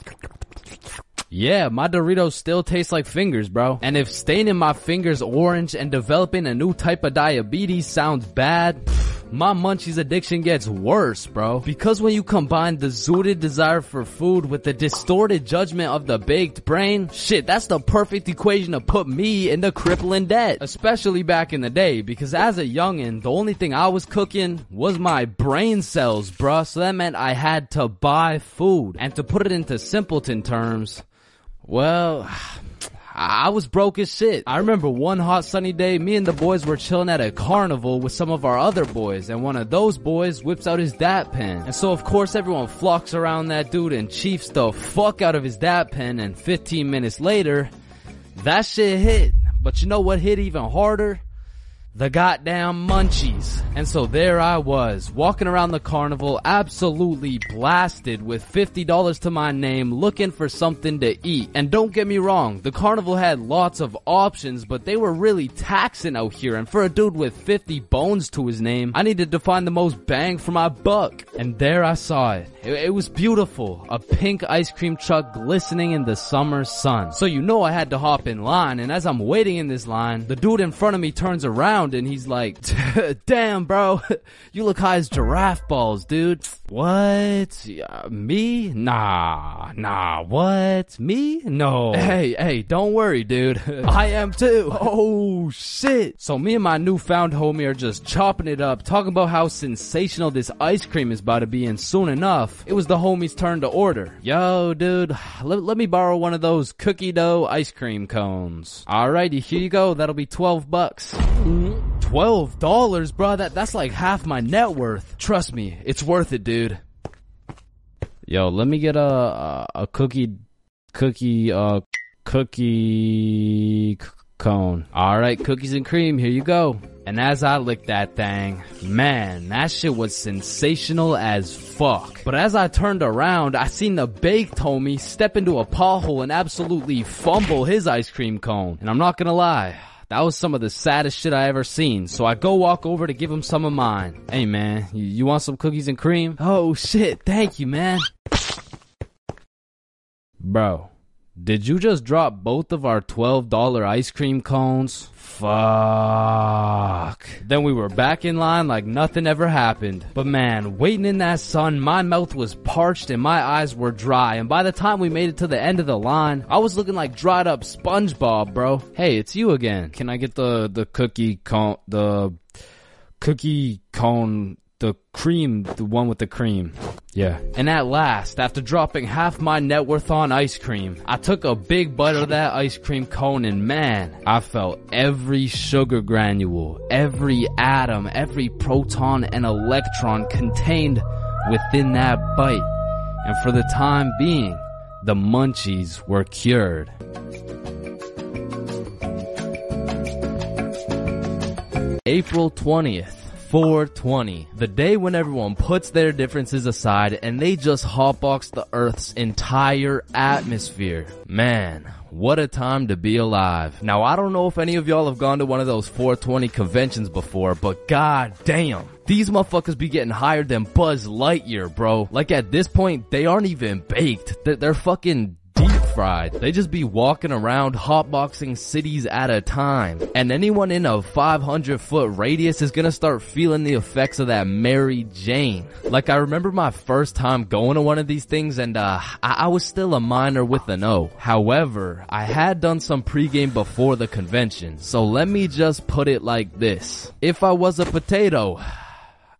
Yeah, my Doritos still taste like fingers, bro. And if staining my fingers orange and developing a new type of diabetes sounds bad, my munchies addiction gets worse, bro. Because when you combine the zooted desire for food with the distorted judgment of the baked brain, shit, that's the perfect equation to put me into crippling debt. Especially back in the day, because as a youngin', the only thing I was cooking was my brain cells, bruh. So that meant I had to buy food. And to put it into simpleton terms, well, I was broke as shit. I remember one hot sunny day, me and the boys were chilling at a carnival with some of our other boys, and one of those boys whips out his dap pen. And so of course everyone flocks around that dude and chiefs the fuck out of his dap pen, and 15 minutes later, that shit hit. But you know what hit even harder? The goddamn munchies. And so there I was, walking around the carnival, absolutely blasted with $50 to my name, looking for something to eat. And don't get me wrong, the carnival had lots of options, but they were really taxing out here. And for a dude with 50 bones to his name, I needed to find the most bang for my buck. And there I saw it. It was beautiful. A pink ice cream truck glistening in the summer sun. So you know I had to hop in line, and as I'm waiting in this line, the dude in front of me turns around and he's like, damn, bro, you look high as giraffe balls, dude. What? Me? Nah, what? Me? No. Hey, don't worry, dude. I am too. Oh, shit. So me and my newfound homie are just chopping it up, talking about how sensational this ice cream is about to be, and soon enough, it was the homie's turn to order. Yo, dude, let me borrow one of those cookie dough ice cream cones. Alrighty, here you go. That'll be $12. $12, bro? That's like half my net worth. Trust me, it's worth it, dude. Yo, let me get a cookie cone. Alright, cookies and cream, here you go. And as I licked that thing, man, that shit was sensational as fuck. But as I turned around, I seen the baked homie step into a pothole and absolutely fumble his ice cream cone. And I'm not gonna lie, that was some of the saddest shit I ever seen. So I go walk over to give him some of mine. Hey man, you want some cookies and cream? Oh shit, thank you, man. Bro, did you just drop both of our $12 ice cream cones? Fuck. Then we were back in line like nothing ever happened. But man, waiting in that sun, my mouth was parched and my eyes were dry. And by the time we made it to the end of the line, I was looking like dried up SpongeBob, bro. Hey, it's you again. Can I get the cookie cone, the cream, the one with the cream? Yeah. And at last, after dropping half my net worth on ice cream, I took a big bite of that ice cream cone, and man, I felt every sugar granule, every atom, every proton and electron contained within that bite. And for the time being, the munchies were cured. April 20th. 420, the day when everyone puts their differences aside and they just hotbox the Earth's entire atmosphere. Man, what a time to be alive. Now, I don't know if any of y'all have gone to one of those 420 conventions before, but god damn, these motherfuckers be getting higher than Buzz Lightyear, bro. Like at this point, they aren't even baked. They're fucking deep fried. They just be walking around hotboxing cities at a time. And anyone in a 500-foot radius is gonna start feeling the effects of that Mary Jane. Like I remember my first time going to one of these things, and I was still a minor with an O. However, I had done some pregame before the convention. So let me just put it like this. If I was a potato,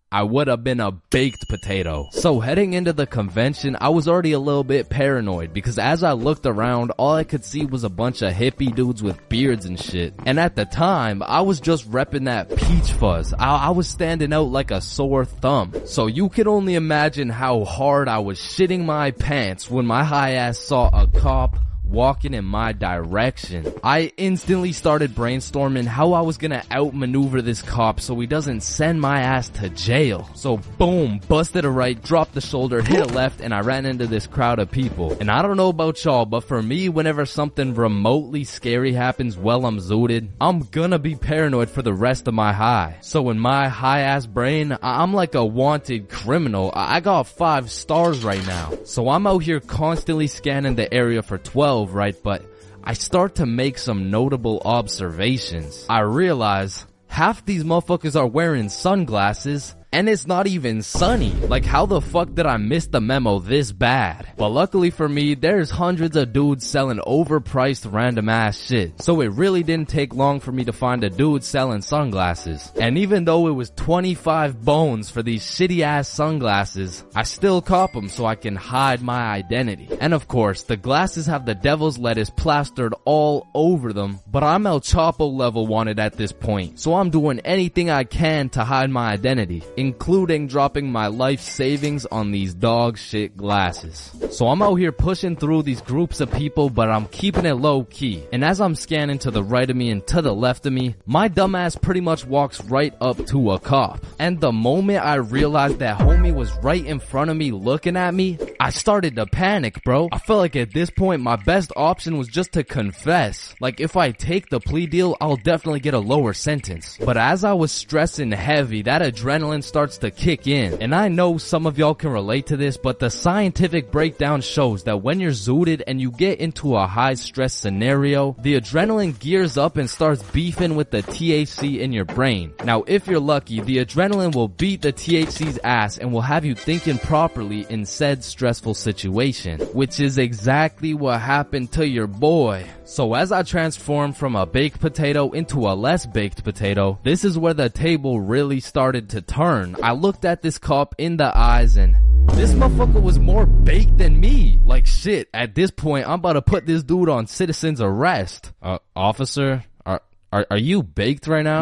I would have been a baked potato. So heading into the convention, I was already a little bit paranoid because as I looked around, all I could see was a bunch of hippie dudes with beards and shit. And at the time, I was just repping that peach fuzz. I was standing out like a sore thumb. So you can only imagine how hard I was shitting my pants when my high ass saw a cop walking in my direction. I instantly started brainstorming how I was gonna outmaneuver this cop so he doesn't send my ass to jail. So boom, busted a right, dropped the shoulder, hit a left, and I ran into this crowd of people. And I don't know about y'all, but for me, whenever something remotely scary happens while I'm zooted, I'm gonna be paranoid for the rest of my high. So in my high ass brain, I'm like a wanted criminal. I got 5 stars right now. So I'm out here constantly scanning the area for 12, right? But I start to make some notable observations. I realize half these motherfuckers are wearing sunglasses and it's not even sunny. Like, how the fuck did I miss the memo this bad? But luckily for me, there's hundreds of dudes selling overpriced random ass shit. So it really didn't take long for me to find a dude selling sunglasses. And even though it was 25 bones for these shitty ass sunglasses, I still cop them so I can hide my identity. And of course, the glasses have the devil's lettuce plastered all over them, but I'm El Chapo level wanted at this point. So I'm doing anything I can to hide my identity, including dropping my life savings on these dog shit glasses. So I'm out here pushing through these groups of people, but I'm keeping it low key. And as I'm scanning to the right of me and to the left of me, my dumbass pretty much walks right up to a cop. And the moment I realized that homie was right in front of me looking at me, I started to panic, bro. I felt like at this point my best option was just to confess. Like, if I take the plea deal, I'll definitely get a lower sentence. But as I was stressing heavy, that adrenaline starts to kick in. And I know some of y'all can relate to this, but the scientific breakdown shows that when you're zooted and you get into a high stress scenario, the adrenaline gears up and starts beefing with the THC in your brain. Now, if you're lucky, the adrenaline will beat the THC's ass and will have you thinking properly in said stressful situation, which is exactly what happened to your boy. So as I transformed from a baked potato into a less baked potato, this is where the table really started to turn. I looked at this cop in the eyes and this motherfucker was more baked than me. Like, shit, at this point, I'm about to put this dude on citizen's arrest. Officer, are you baked right now?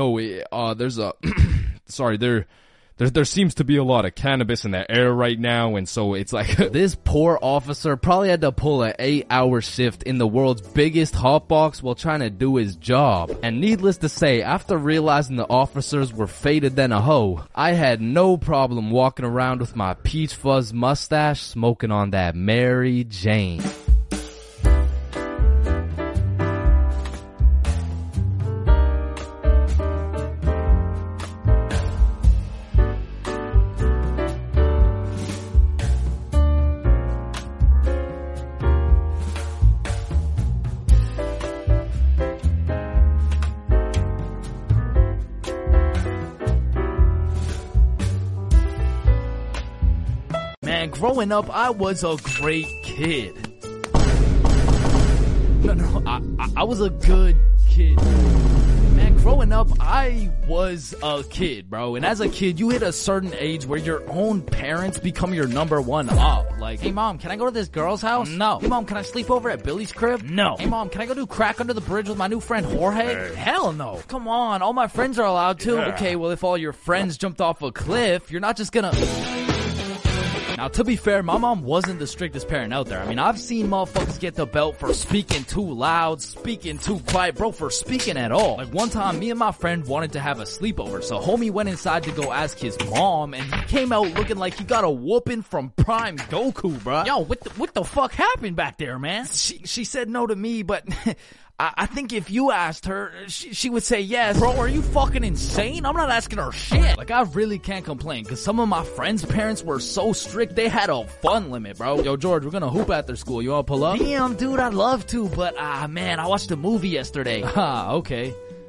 No, there's a, sorry, there seems to be a lot of cannabis in the air right now, and so it's like this poor officer probably had to pull an 8-hour shift in the world's biggest hotbox while trying to do his job. And needless to say, after realizing the officers were faded than a hoe, I had no problem walking around with my peach fuzz mustache smoking on that Mary Jane. Growing up, I was a great kid. I was a good kid. Man, growing up, I was a kid, bro. And as a kid, you hit a certain age where your own parents become your number one up. Like, hey mom, can I go to this girl's house? No. Hey mom, can I sleep over at Billy's crib? No. Hey mom, can I go do crack under the bridge with my new friend Jorge? Hell no. Come on, all my friends are allowed to. Yeah. Okay, well if all your friends jumped off a cliff, you're not just gonna... Now, to be fair, my mom wasn't the strictest parent out there. I mean, I've seen motherfuckers get the belt for speaking too loud, speaking too quiet, bro, for speaking at all. Like, one time, me and my friend wanted to have a sleepover, so homie went inside to go ask his mom, and he came out looking like he got a whooping from Prime Goku, bro. Yo, what the fuck happened back there, man? She said no to me, but... I think if you asked her, she would say yes. Bro, are you fucking insane? I'm not asking her shit. Like, I really can't complain, because some of my friends' parents were so strict, they had a fun limit, bro. Yo, George, we're gonna hoop after school. You wanna pull up? Damn, dude, I'd love to, but, man, I watched a movie yesterday. Okay.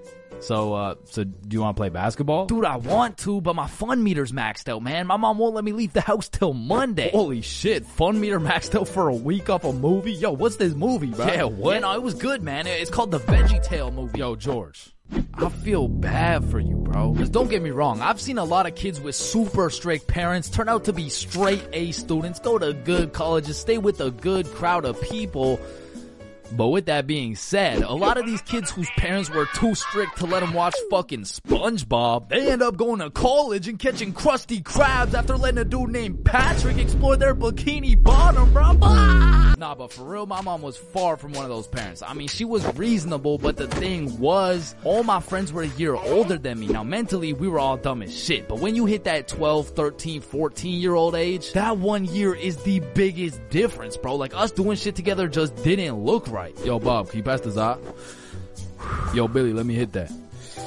So do you want to play basketball? Dude, I want to, but my fun meter's maxed out, man. My mom won't let me leave the house till Monday. Holy shit, fun meter maxed out for a week off a movie? Yo, what's this movie, bro? Yeah, what? No, it was good, man. It's called the Veggie Tale movie. Yo, George, I feel bad for you, bro. Because don't get me wrong, I've seen a lot of kids with super strict parents turn out to be straight A students, go to good colleges, stay with a good crowd of people. But with that being said, a lot of these kids whose parents were too strict to let them watch fucking SpongeBob, they end up going to college and catching Krusty Krabs after letting a dude named Patrick explore their bikini bottom, bro. Nah, but for real, my mom was far from one of those parents. I mean, she was reasonable, but the thing was, all my friends were a year older than me. Now, mentally, we were all dumb as shit. But when you hit that 12, 13, 14-year-old age, that 1 year is the biggest difference, bro. Like, us doing shit together just didn't look right. Yo, Bob, can you pass the Zot? Yo, Billy, let me hit that.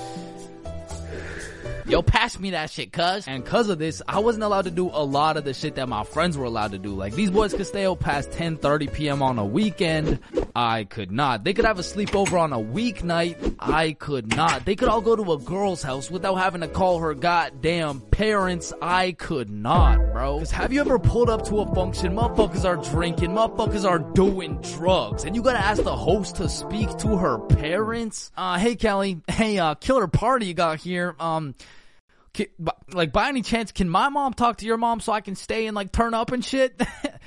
Yo, pass me that shit, cuz. And cuz of this, I wasn't allowed to do a lot of the shit that my friends were allowed to do. Like, these boys could stay out past 10:30 p.m. on a weekend. I could not. They could have a sleepover on a weeknight. I could not. They could all go to a girl's house without having to call her goddamn parents. I could not, bro. Cause have you ever pulled up to a function, motherfuckers are drinking, motherfuckers are doing drugs, and you gotta ask the host to speak to her parents? Hey Kelly, hey, killer party you got here. Like, by any chance, can my mom talk to your mom so I can stay and, like, turn up and shit?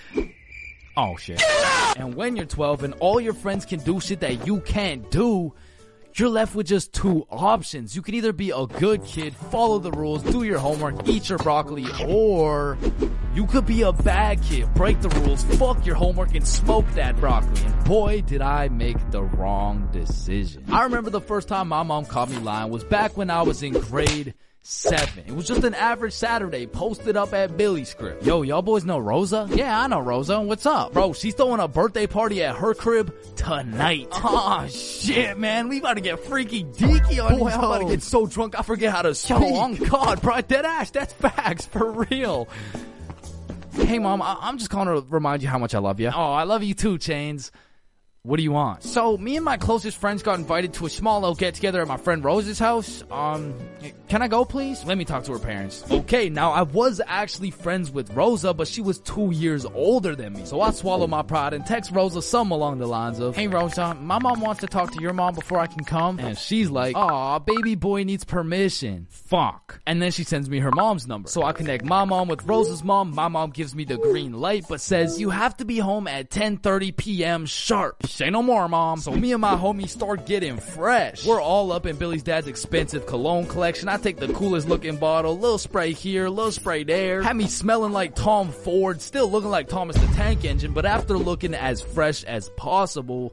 Oh, shit. And when you're 12 and all your friends can do shit that you can't do, you're left with just two options. You can either be a good kid, follow the rules, do your homework, eat your broccoli, or you could be a bad kid, break the rules, fuck your homework, and smoke that broccoli. And boy, did I make the wrong decision. I remember the first time my mom caught me lying was back when I was in grade 7. It was just an average Saturday posted up at Billy's crib. Yo, y'all boys know Rosa? Yeah, I know Rosa. What's up? Bro, she's throwing a birthday party at her crib tonight. Oh shit, man. We about to get freaky deaky on these. I'm about to get so drunk I forget how to speak. Yo, on God, bro. Dead ass. That's facts. For real. Hey, Mom. I'm just calling to remind you how much I love you. Oh, I love you too, Chains. What do you want? So, me and my closest friends got invited to a small little get-together at my friend Rose's house. Can I go, please? Let me talk to her parents. Okay, now, I was actually friends with Rosa, but she was 2 years older than me. So, I swallowed my pride and text Rosa something along the lines of, "Hey, Rosa, my mom wants to talk to your mom before I can come." And she's like, "Aw, baby boy needs permission." Fuck. And then she sends me her mom's number. So, I connect my mom with Rosa's mom. My mom gives me the green light, but says, "You have to be home at 10:30 p.m. sharp." Say no more, Mom. So me and my homies start getting fresh. We're all up in Billy's dad's expensive cologne collection. I take the coolest looking bottle, little spray here, little spray there. Had me smelling like Tom Ford, still looking like Thomas the Tank Engine, but after looking as fresh as possible,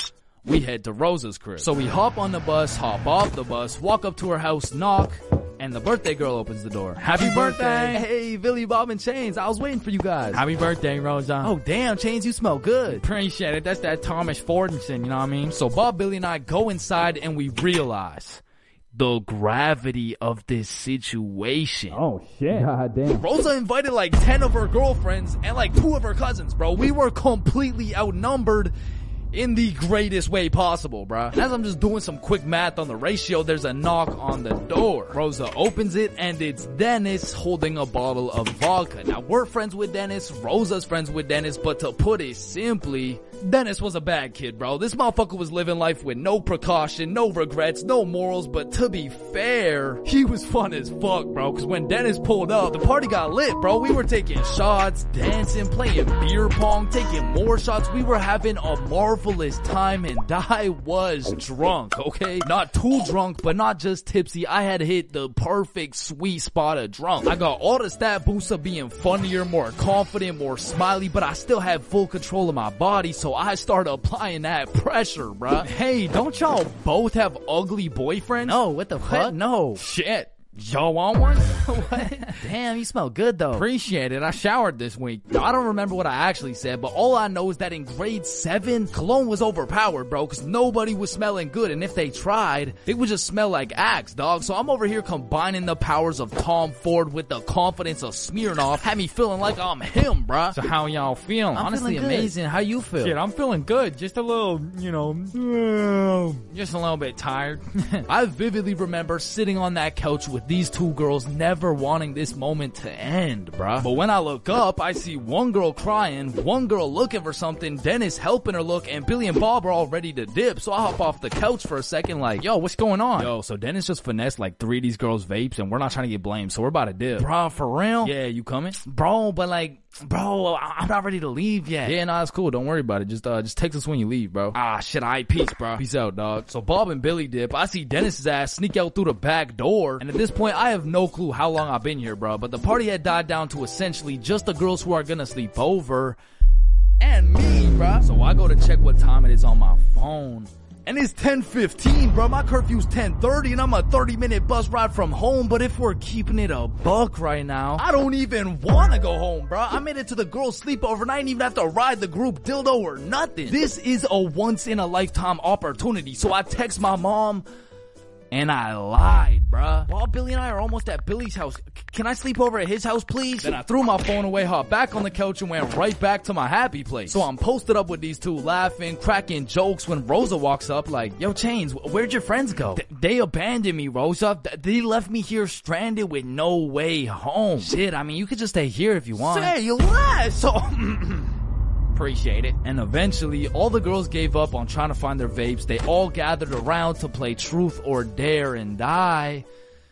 we head to Rosa's crib. So we hop on the bus, hop off the bus, walk up to her house, knock, and the birthday girl opens the door. Happy birthday! Hey, Billy, Bob, and Chains. I was waiting for you guys. Happy birthday, Rosa. Oh, damn, Chains, you smell good. Appreciate it. That's that Thomas Fordinson, you know what I mean? So Bob, Billy, and I go inside and we realize the gravity of this situation. Oh, shit. God damn. Rosa invited like 10 of her girlfriends and like 2 of her cousins, bro. We were completely outnumbered in the greatest way possible, bruh. And as I'm just doing some quick math on the ratio, there's a knock on the door. Rosa opens it, and it's Dennis holding a bottle of vodka. Now, we're friends with Dennis, Rosa's friends with Dennis, but to put it simply, Dennis was a bad kid, bro. This motherfucker was living life with no precaution, no regrets, no morals, but to be fair, he was fun as fuck, bro, because when Dennis pulled up, the party got lit, bro. We were taking shots, dancing, playing beer pong, taking more shots. We were having a marvelous time, and I was drunk, okay? Not too drunk, but not just tipsy. I had hit the perfect sweet spot of drunk. I got all the stat boosts of being funnier, more confident, more smiley, but I still had full control of my body, so I started applying that pressure, bruh. Hey, don't y'all both have ugly boyfriends? No, what the fuck? No. Shit. Y'all want one? What? Damn, you smell good though. Appreciate it. I showered this week. Now, I don't remember what I actually said, but all I know is that in grade 7, cologne was overpowered, bro, because nobody was smelling good, and if they tried, they would just smell like Axe, dog. So I'm over here combining the powers of Tom Ford with the confidence of Smirnoff. Had me feeling like I'm him, bro. So how y'all feeling? Honestly, amazing. How you feel? Shit, I'm feeling good. Just a little, just a little bit tired. I vividly remember sitting on that couch with these two girls, never wanting this moment to end, bruh. But when I look up, I see one girl crying, one girl looking for something, Dennis helping her look, and Billy and Bob are all ready to dip. So I hop off the couch for a second like, yo, what's going on? Yo, so Dennis just finessed like 3 of these girls' vapes, and we're not trying to get blamed, so we're about to dip. Bruh, for real? Yeah, you coming? Bro, but like, bro, I'm not ready to leave yet. Yeah, nah, it's cool. Don't worry about it. Just text us when you leave, bro. Ah, shit, alright, peace, bro. Peace out, dog. So Bob and Billy dip. I see Dennis's ass sneak out through the back door. And at this point, I have no clue how long I've been here, bro. But the party had died down to essentially just the girls who are gonna sleep over. And me, bro. So I go to check what time it is on my phone. And it's 10:15, bro. My curfew's 10:30, and I'm a 30-minute bus ride from home. But if we're keeping it a buck right now, I don't even want to go home, bro. I made it to the girls' sleepover, and I didn't even have to ride the group dildo or nothing. This is a once-in-a-lifetime opportunity. So I text my mom, and I lied, bruh. While Billy and I are almost at Billy's house, can I sleep over at his house, please? Then I threw my phone away, hopped back on the couch, and went right back to my happy place. So I'm posted up with these two, laughing, cracking jokes when Rosa walks up like, yo, Chains, where'd your friends go? They abandoned me, Rosa. They left me here stranded with no way home. Shit, I mean, you could just stay here if you want. Say less! So... Appreciate it. And eventually, all the girls gave up on trying to find their vapes. They all gathered around to play Truth or Dare, and I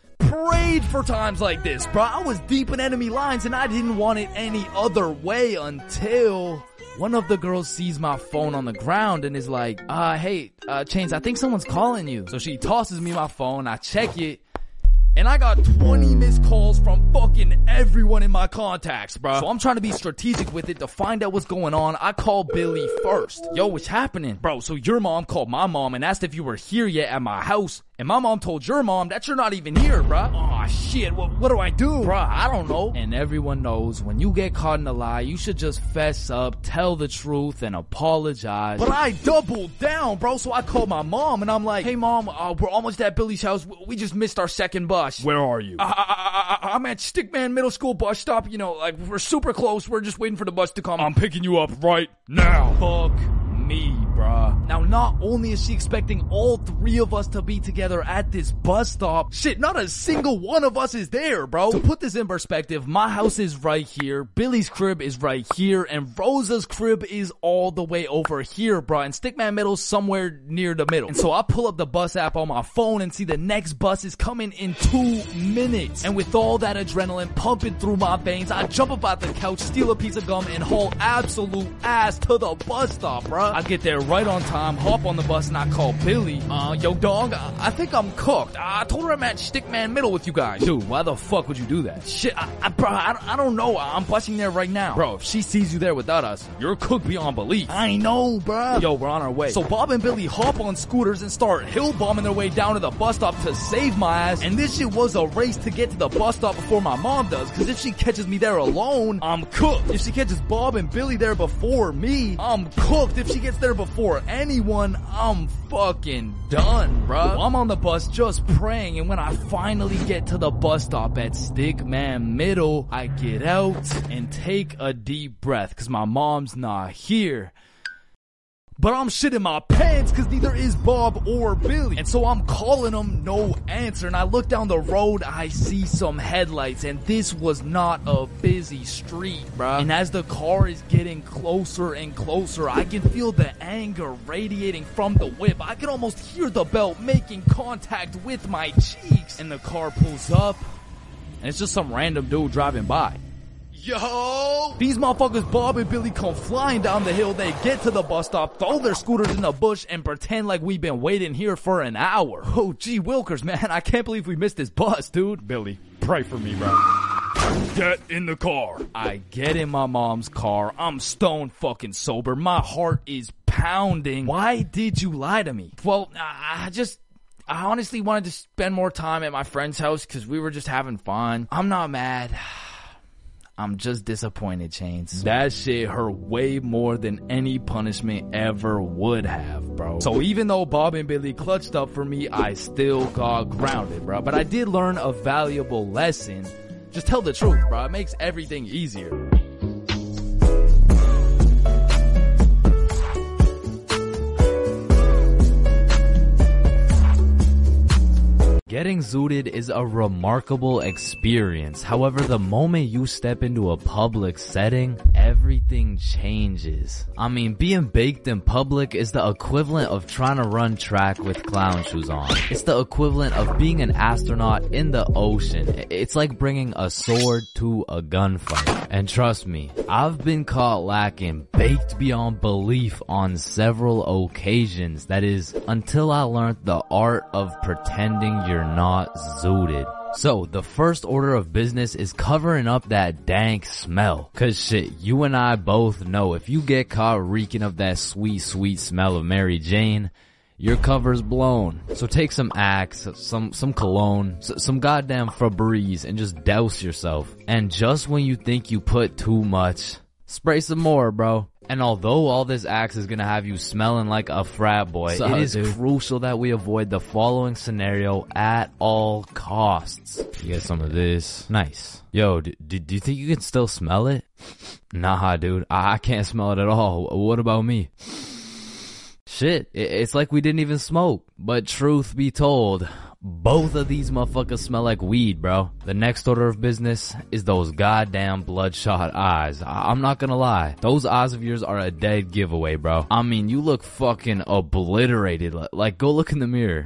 prayed for times like this, bro. I was deep in enemy lines, and I didn't want it any other way until one of the girls sees my phone on the ground and is like, hey, Chains, I think someone's calling you. So she tosses me my phone, I check it, and I got 20 missed calls from fucking everyone in my contacts, bro. So I'm trying to be strategic with it to find out what's going on. I call Billy first. Yo, what's happening? Bro, so your mom called my mom and asked if you were here yet at my house. And my mom told your mom that you're not even here, bruh. Aw, shit, what do I do? Bruh, I don't know. And everyone knows when you get caught in a lie, you should just fess up, tell the truth, and apologize. But I doubled down, bro, so I called my mom, and I'm like, hey, mom, we're almost at Billy's house. We just missed our second bus. Where are you? I'm at Stickman Middle School bus stop. You know, like, we're super close. We're just waiting for the bus to come. I'm picking you up right now. Fuck me, bruh. Now, not only is she expecting all 3 of us to be together at this bus stop, shit, not a single one of us is there, bro. To put this in perspective, my house is right here, Billy's crib is right here, and Rosa's crib is all the way over here, bro, and Stickman Middle's somewhere near the middle. And so I pull up the bus app on my phone and see the next bus is coming in 2 minutes. And with all that adrenaline pumping through my veins, I jump up out the couch, steal a piece of gum, and haul absolute ass to the bus stop, bro. I get there right on time, hop on the bus, and I call Billy. Yo, dog, I think I'm cooked. I told her I'm at Stickman Middle with you guys. Dude, why the fuck would you do that? Shit, bro, I don't know. I'm busting there right now. Bro, if she sees you there without us, you're cooked beyond belief. I know, bro. Yo, we're on our way. So Bob and Billy hop on scooters and start hill bombing their way down to the bus stop to save my ass. And this shit was a race to get to the bus stop before my mom does. Cause if she catches me there alone, I'm cooked. If she catches Bob and Billy there before me, I'm cooked. If she gets there before anyone, I'm fucking done, bruh. I'm on the bus just praying, and when I finally get to the bus stop at Stickman Middle, I get out and take a deep breath, cause my mom's not here. But I'm shitting my pants cause neither is Bob or Billy. And so I'm calling them, no answer. And I look down the road, I see some headlights. And this was not a busy street, bruh. And as the car is getting closer and closer, I can feel the anger radiating from the whip. I can almost hear the belt making contact with my cheeks. And the car pulls up, and it's just some random dude driving by. Yo! These motherfuckers, Bob and Billy, come flying down the hill. They get to the bus stop, throw their scooters in the bush, and pretend like we've been waiting here for an hour. Oh, gee wilkers, man. I can't believe we missed this bus, dude. Billy, pray for me, bro. Get in the car. I get in my mom's car. I'm stone fucking sober. My heart is pounding. Why did you lie to me? Well, I honestly wanted to spend more time at my friend's house because we were just having fun. I'm not mad. I'm just disappointed, Chains. That shit hurt way more than any punishment ever would have, bro. So even though Bob and Billy clutched up for me, I still got grounded, bro. But I did learn a valuable lesson. Just tell the truth, bro. It makes everything easier. Getting zooted is a remarkable experience. However, the moment you step into a public setting, everything changes. I mean, being baked in public is the equivalent of trying to run track with clown shoes on. It's the equivalent of being an astronaut in the ocean. It's like bringing a sword to a gunfight. And trust me, I've been caught lacking, baked beyond belief on several occasions. That is, until I learned the art of pretending you're not zooted. So, the first order of business is covering up that dank smell. Cause shit, you and I both know if you get caught reeking of that sweet, sweet smell of Mary Jane, your cover's blown. So take some Axe, some cologne, some goddamn Febreze, and just douse yourself. And just when you think you put too much, spray some more, bro. And although all this Axe is gonna have you smelling like a frat boy, it is crucial that we avoid the following scenario at all costs. You get some of this. Nice. Yo, do you think you can still smell it? Nah, dude. I can't smell it at all. What about me? Shit, it's like we didn't even smoke. But truth be told, both of these motherfuckers smell like weed, bro. The next order of business is those goddamn bloodshot eyes. I'm not gonna lie. Those eyes of yours are a dead giveaway, bro. I mean, you look fucking obliterated. Like, go look in the mirror.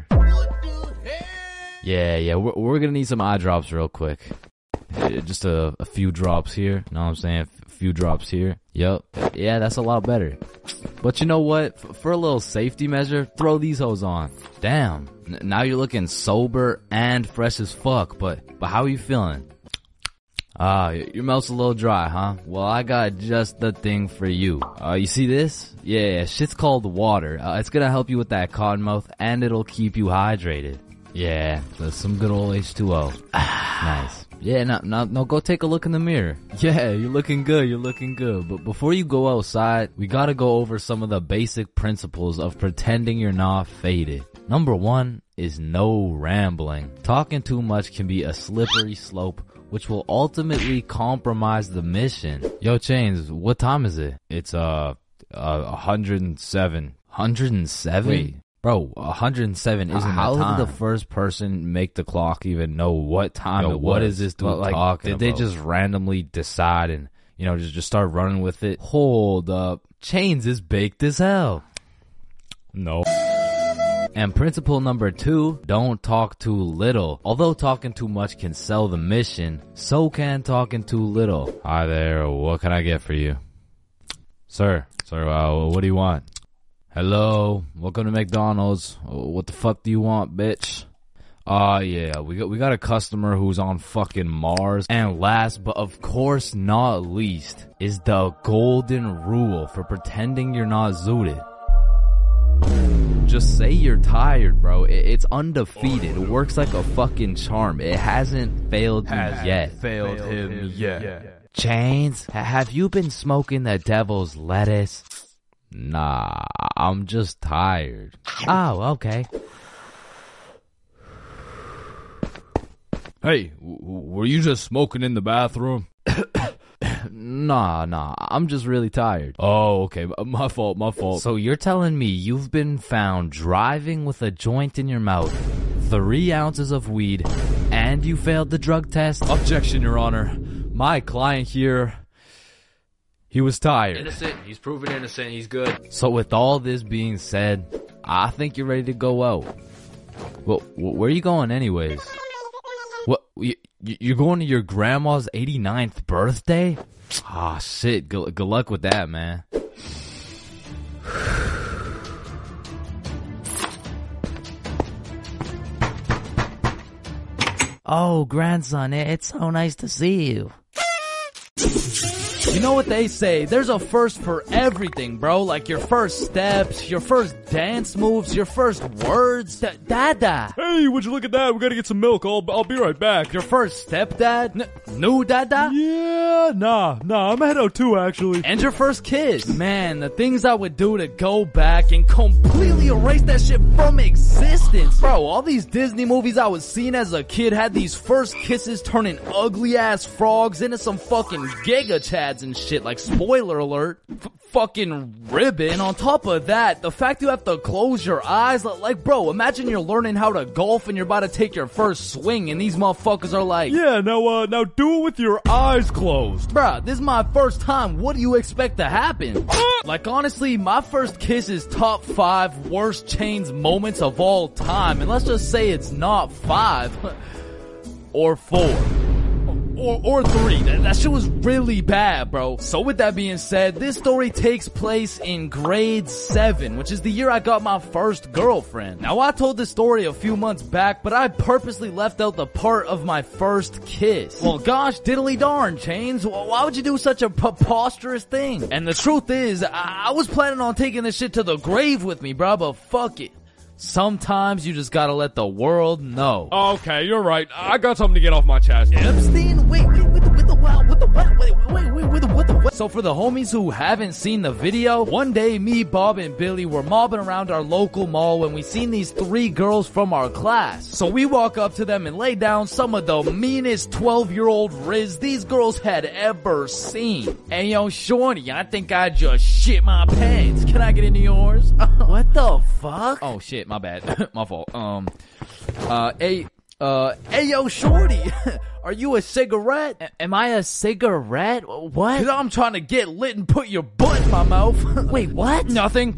Yeah, we're gonna need some eye drops real quick. Just a few drops here. You know what I'm saying? A few drops here. Yup. Yeah, that's a lot better. But you know what? For a little safety measure, throw these hoes on. Damn. Now you're looking sober and fresh as fuck, but how are you feeling? Your mouth's a little dry, huh? Well, I got just the thing for you. You see this? Yeah, shit's called water. It's gonna help you with that cotton mouth, and it'll keep you hydrated. Yeah, some good old H2O. Nice. Yeah, now go take a look in the mirror. Yeah, you're looking good. But before you go outside, we gotta go over some of the basic principles of pretending you're not faded. Number 1 is no rambling. Talking too much can be a slippery slope, which will ultimately compromise the mission. Yo, Chains, what time is it? It's 107. 107? Wait. Bro, 107 isn't how the time. How did the first person make the clock even know what time it was? What is this dude talking about? Did they just randomly decide and, just start running with it? Hold up. Chains is baked as hell. No. And principle number 2, don't talk too little. Although talking too much can sell the mission, so can talking too little. Hi there, what can I get for you? Sir, what do you want? Hello, welcome to McDonald's. What the fuck do you want, bitch? Yeah, we got a customer who's on fucking Mars. And last, but of course not least, is the golden rule for pretending you're not zooted. Just say you're tired, bro. It's undefeated. It works like a fucking charm. It hasn't failed you yet. Chains, have you been smoking the devil's lettuce? Nah, I'm just tired. Oh, okay. Hey, were you just smoking in the bathroom? Nah, I'm just really tired. Oh, okay, my fault. So you're telling me you've been found driving with a joint in your mouth, 3 ounces of weed, and you failed the drug test? Objection, Your Honor. My client here, he was tired. Innocent. He's proven innocent. He's good. So with all this being said, I think you're ready to go out. Well, where are you going anyways? What? You're going to your grandma's 89th birthday? Ah, shit. Good luck with that, man. Oh, grandson, it's so nice to see you. You know what they say, there's a first for everything, bro. Like your first steps, your first dance moves, your first words. Dada. Hey, would you look at that? We gotta get some milk. I'll be right back. Your first stepdad? New dada? Yeah, nah, I'm head out too, actually. And your first kiss. Man, the things I would do to go back and completely erase that shit from existence. Bro, all these Disney movies I was seeing as a kid had these first kisses turning ugly ass frogs into some fucking Giga Chads and shit. Like, spoiler alert, fucking ribbon. And on top of that, the fact you have to close your eyes, like, bro, imagine you're learning how to golf and you're about to take your first swing and these motherfuckers are like, yeah, now do it with your eyes closed. Bruh, this is my first time. What do you expect to happen? Like, honestly, my first kiss is top 5 worst chains moments of all time. And let's just say it's not 5 or 4. Or 3. That shit was really bad, bro. So with that being said, this story takes place in grade 7, which is the year I got my first girlfriend. Now, I told this story a few months back, but I purposely left out the part of my first kiss. Well, gosh diddly darn, Chains. Why would you do such a preposterous thing? And the truth is, I was planning on taking this shit to the grave with me, bro, but fuck it. Sometimes you just gotta let the world know. Okay, you're right. I got something to get off my chest. Epstein? Wait, with the what? So for the homies who haven't seen the video, one day me, Bob, and Billy were mobbing around our local mall when we seen these 3 girls from our class. So we walk up to them and lay down some of the meanest 12-year-old riz these girls had ever seen. Hey yo, shorty, I think I just shit my pants. Can I get into yours? What the fuck? Oh shit, my bad. My fault. Hey yo, shorty, are you a cigarette? Am I a cigarette? What? Cause I'm trying to get lit and put your butt in my mouth. Wait, what? Nothing.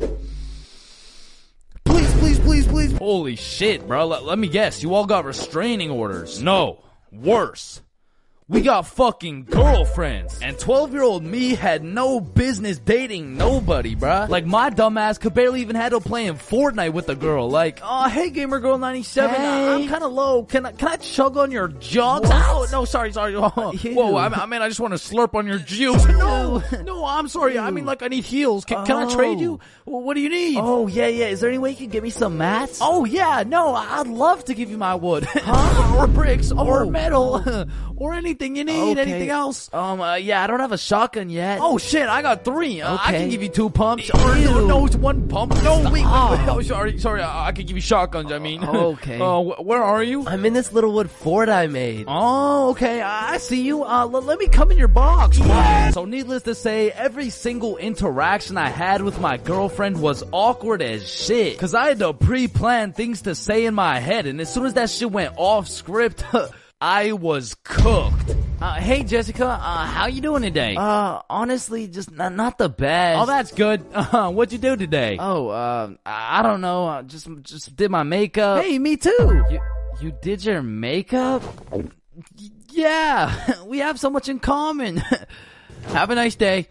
Please. Holy shit, bro. Let me guess. You all got restraining orders. No. Worse. We got fucking girlfriends. And 12-year-old me had no business dating nobody, bruh. Like, my dumbass could barely even handle playing Fortnite with a girl. Like, oh, hey, Gamer Girl 97, hey. I'm kinda low. Can I chug on your jugs? Oh, no, sorry. Oh, whoa, I mean, I just want to slurp on your juice. No, I'm sorry. I mean, like, I need heels. Can I trade you? What do you need? Oh, yeah. Is there any way you can give me some mats? Oh, yeah, no, I'd love to give you my wood. Huh? Or bricks, or metal, or anything you need. Okay. Anything else? Yeah, I don't have a shotgun yet. Oh shit, I got 3. Okay. I can give you 2 pumps. No, it's 1 pump. No, wait. Oh, sorry. I can give you shotguns. I mean. Okay. Where are you? I'm in this little wood fort I made. Oh, okay. I see you. Let me come in your box. Yeah. So needless to say, every single interaction I had with my girlfriend was awkward as shit. Cause I had to pre-plan things to say in my head, and as soon as that shit went off script, I was cooked. Hey Jessica, how you doing today? Honestly, just not the best. Oh, that's good. What'd you do today? Oh, I don't know. Just did my makeup. Hey, me too. You did your makeup? Yeah, we have so much in common. Have a nice day.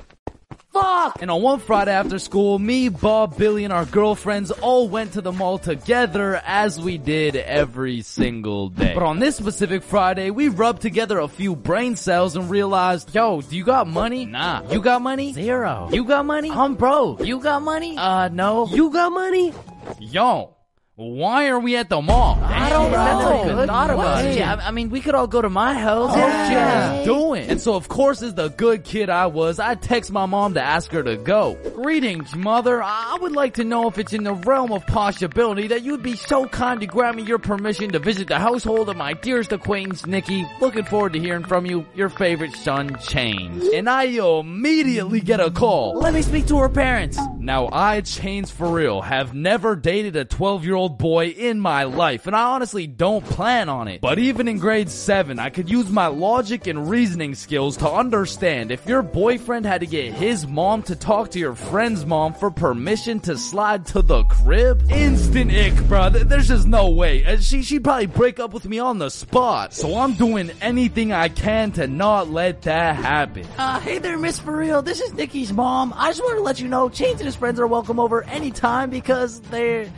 Fuck! And on one Friday after school, me, Bob, Billy, and our girlfriends all went to the mall together as we did every single day. But on this specific Friday, we rubbed together a few brain cells and realized, yo, do you got money? Nah. You got money? 0. You got money? I'm broke. You got money? No. You got money? Yo. Why are we at the mall? I don't know. That's a good Thought about it. I mean, we could all go to my house. Yeah. Do it. And so, of course, as the good kid I was, I text my mom to ask her to go. Greetings, mother. I would like to know if it's in the realm of possibility that you'd be so kind to grant me your permission to visit the household of my dearest acquaintance, Nikki. Looking forward to hearing from you. Your favorite son, Chains. And I immediately get a call. Let me speak to her parents. Now, I, Chains for real, have never dated a 12-year-old boy in my life, and I honestly don't plan on it. But even in grade 7, I could use my logic and reasoning skills to understand if your boyfriend had to get his mom to talk to your friend's mom for permission to slide to the crib. Instant ick, bro. There's just no way. She'd probably break up with me on the spot. So I'm doing anything I can to not let that happen. Hey there, Miss For Real. This is Nikki's mom. I just wanted to let you know Chains and his friends are welcome over anytime because they're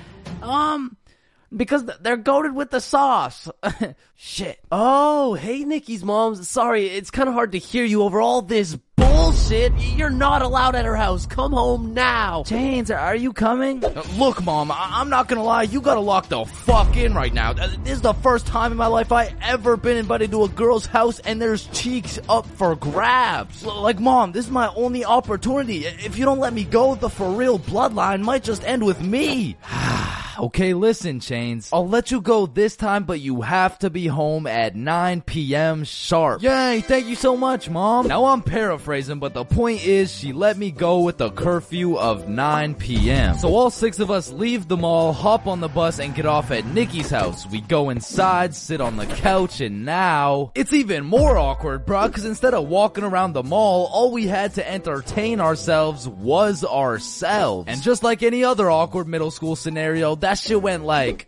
goated with the sauce. Shit. Oh, hey Nikki's mom. Sorry, it's kind of hard to hear you over all this bull bullshit. You're not allowed at her house. Come home now. Chains, are you coming? Look, Mom, I'm not gonna lie. You gotta lock the fuck in right now. This is the first time in my life I ever been invited to a girl's house and there's cheeks up for grabs. Like, Mom, this is my only opportunity. If you don't let me go, the for real bloodline might just end with me. Okay, listen, Chains. I'll let you go this time, but you have to be home at 9 p.m. sharp. Yay, thank you so much, Mom. Now I'm paraphrasing, but the point is she let me go with a curfew of 9 p.m. So all 6 of us leave the mall, hop on the bus, and get off at Nikki's house. We go inside, sit on the couch, and now it's even more awkward, bruh, because instead of walking around the mall, all we had to entertain ourselves was ourselves. And just like any other awkward middle school scenario, that shit went like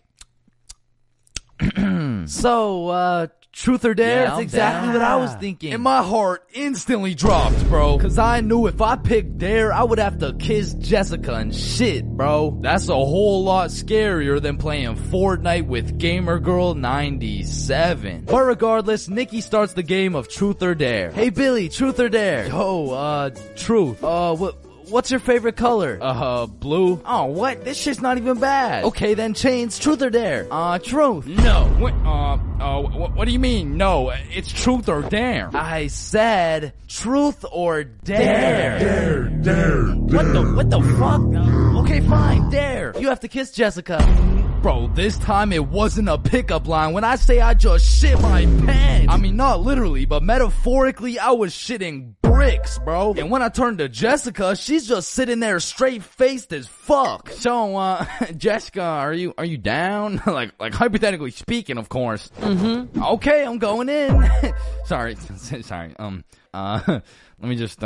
so, truth or dare? That's exactly what I was thinking. And my heart instantly dropped, bro. Cause I knew if I picked dare, I would have to kiss Jessica and shit, bro. That's a whole lot scarier than playing Fortnite with Gamer Girl 97. But regardless, Nikki starts the game of truth or dare. Hey Billy, truth or dare? Yo, truth. What's your favorite color? Blue. Oh, what? This shit's not even bad. Okay, then Chains, truth or dare? Truth. No. What do you mean, no? It's truth or dare. I said truth or dare. Dare. What the fuck? Okay, fine, dare. You have to kiss Jessica. Bro, this time it wasn't a pickup line. When I say I just shit my pants, I mean not literally, but metaphorically, I was shitting bricks, bro. And when I turned to Jessica, she's just sitting there straight-faced as fuck. So, Jessica, are you down? like hypothetically speaking, of course. Mm-hmm. Okay, I'm going in. Sorry. Let me just,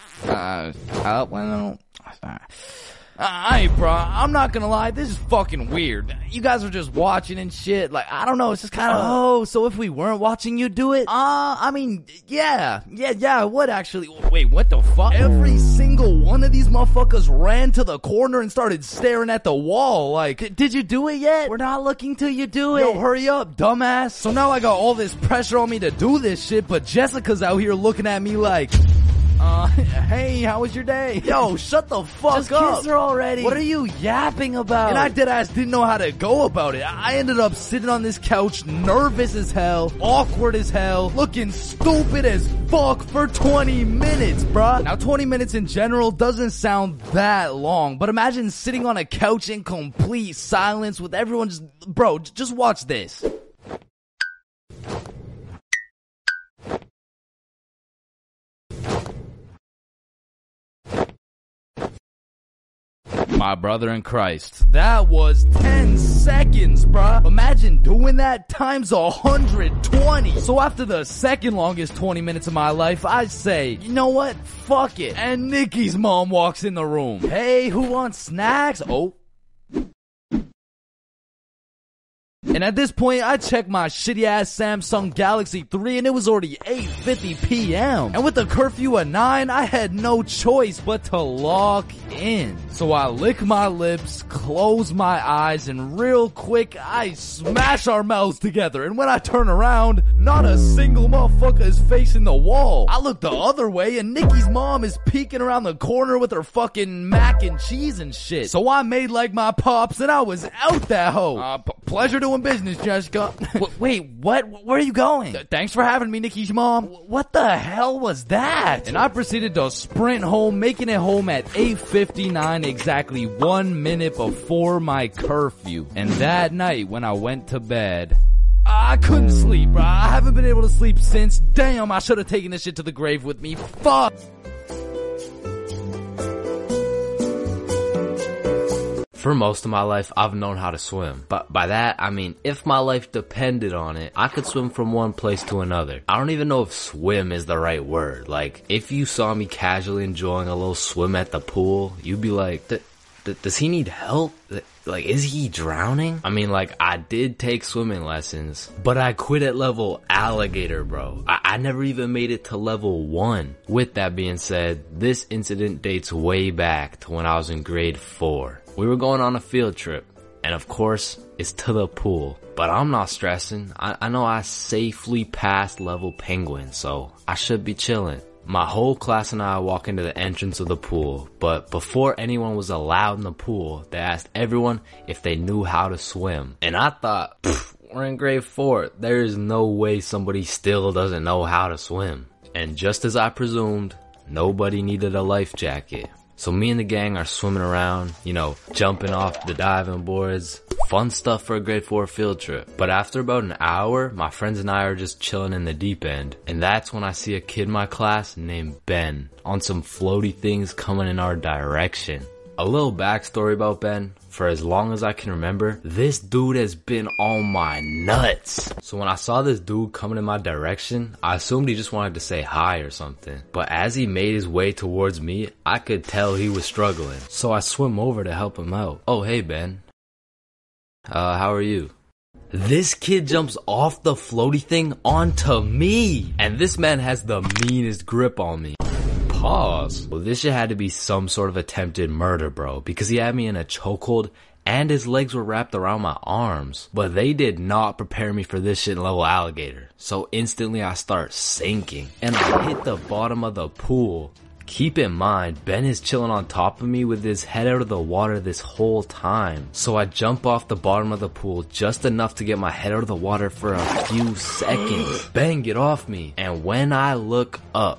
Alright, bro, I'm not gonna lie, this is fucking weird. You guys are just watching and shit, like, I don't know, it's just kinda, oh, so if we weren't watching you do it? I mean, yeah, I would actually. Wait, what the fuck? Every single one of these motherfuckers ran to the corner and started staring at the wall, like, did you do it yet? We're not looking till you do it. Yo, hurry up, dumbass. So now I got all this pressure on me to do this shit, but Jessica's out here looking at me like, hey, how was your day? Yo, shut the fuck up. Just kiss her already. What are you yapping about? And I deadass didn't know how to go about it. I ended up sitting on this couch, nervous as hell, awkward as hell, looking stupid as fuck for 20 minutes, bruh. Now, 20 minutes in general doesn't sound that long, but imagine sitting on a couch in complete silence with everyone just, bro, just watch this. My brother in Christ. That was 10 seconds, bruh. Imagine doing that times 120. So after the second longest 20 minutes of my life, I say, you know what? Fuck it. And Nikki's mom walks in the room. Hey, who wants snacks? Oh. And at this point, I checked my shitty-ass Samsung Galaxy 3 and it was already 8:50 p.m. And with the curfew at 9, I had no choice but to log in. So I lick my lips, close my eyes, and real quick, I smash our mouths together. And when I turn around, not a single motherfucker is facing the wall. I look the other way and Nikki's mom is peeking around the corner with her fucking mac and cheese and shit. So I made like my pops and I was out that hoe. Pleasure doing business, Jessica. Wait, what? Where are you going? Thanks for having me, Nikki's mom. What the hell was that? And I proceeded to sprint home, making it home at 8:59, exactly 1 minute before my curfew. And that night, when I went to bed, I couldn't sleep, bro. I haven't been able to sleep since. Damn, I should have taken this shit to the grave with me. Fuck. For most of my life, I've known how to swim. But by that, I mean, if my life depended on it, I could swim from one place to another. I don't even know if swim is the right word. Like, if you saw me casually enjoying a little swim at the pool, you'd be like, does he need help? Like, is he drowning? I mean, like, I did take swimming lessons, but I quit at level alligator, bro. I never even made it to level 1. With that being said, this incident dates way back to when I was in grade 4. We were going on a field trip, and of course, it's to the pool. But I'm not stressing. I know I safely passed level penguin, so I should be chilling. My whole class and I walk into the entrance of the pool, but before anyone was allowed in the pool, they asked everyone if they knew how to swim. And I thought, we're in grade 4. There is no way somebody still doesn't know how to swim. And just as I presumed, nobody needed a life jacket. So me and the gang are swimming around, jumping off the diving boards. Fun stuff for a grade 4 field trip. But after about an hour, my friends and I are just chilling in the deep end. And that's when I see a kid in my class named Ben on some floaty things coming in our direction. A little backstory about Ben. For as long as I can remember, this dude has been on my nuts. So when I saw this dude coming in my direction, I assumed he just wanted to say hi or something. But as he made his way towards me, I could tell he was struggling. So I swim over to help him out. Oh, hey Ben. How are you? This kid jumps off the floaty thing onto me. And this man has the meanest grip on me. Pause. Well, this shit had to be some sort of attempted murder, bro, because he had me in a chokehold and his legs were wrapped around my arms. But they did not prepare me for this shit level alligator. So instantly I start sinking and I hit the bottom of the pool. Keep in mind, Ben is chilling on top of me with his head out of the water this whole time. So I jump off the bottom of the pool just enough to get my head out of the water for a few seconds. Ben, get off me. And when I look up,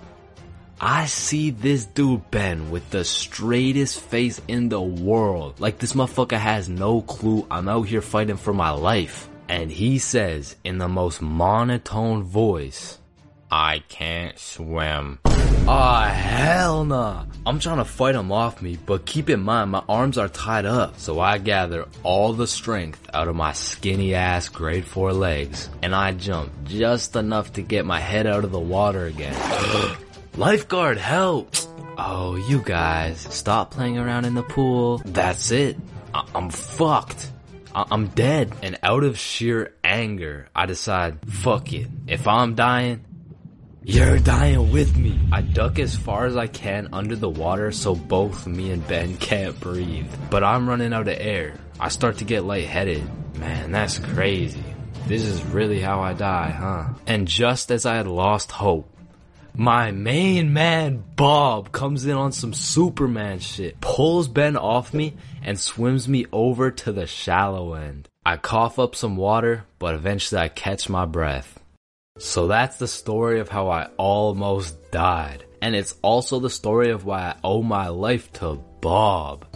I see this dude Ben with the straightest face in the world. Like this motherfucker has no clue I'm out here fighting for my life. And he says in the most monotone voice, I can't swim. Ah, hell nah. I'm trying to fight him off me, but keep in mind my arms are tied up. So I gather all the strength out of my skinny ass grade 4 legs. And I jump just enough to get my head out of the water again. Lifeguard, help! Oh, you guys, stop playing around in the pool. That's it. I'm fucked. I'm dead. And out of sheer anger, I decide, fuck it. If I'm dying, you're dying with me. I duck as far as I can under the water so both me and Ben can't breathe. But I'm running out of air. I start to get lightheaded. Man, that's crazy. This is really how I die, huh? And just as I had lost hope, my main man, Bob, comes in on some Superman shit, pulls Ben off me, and swims me over to the shallow end. I cough up some water, but eventually I catch my breath. So that's the story of how I almost died. And it's also the story of why I owe my life to Bob.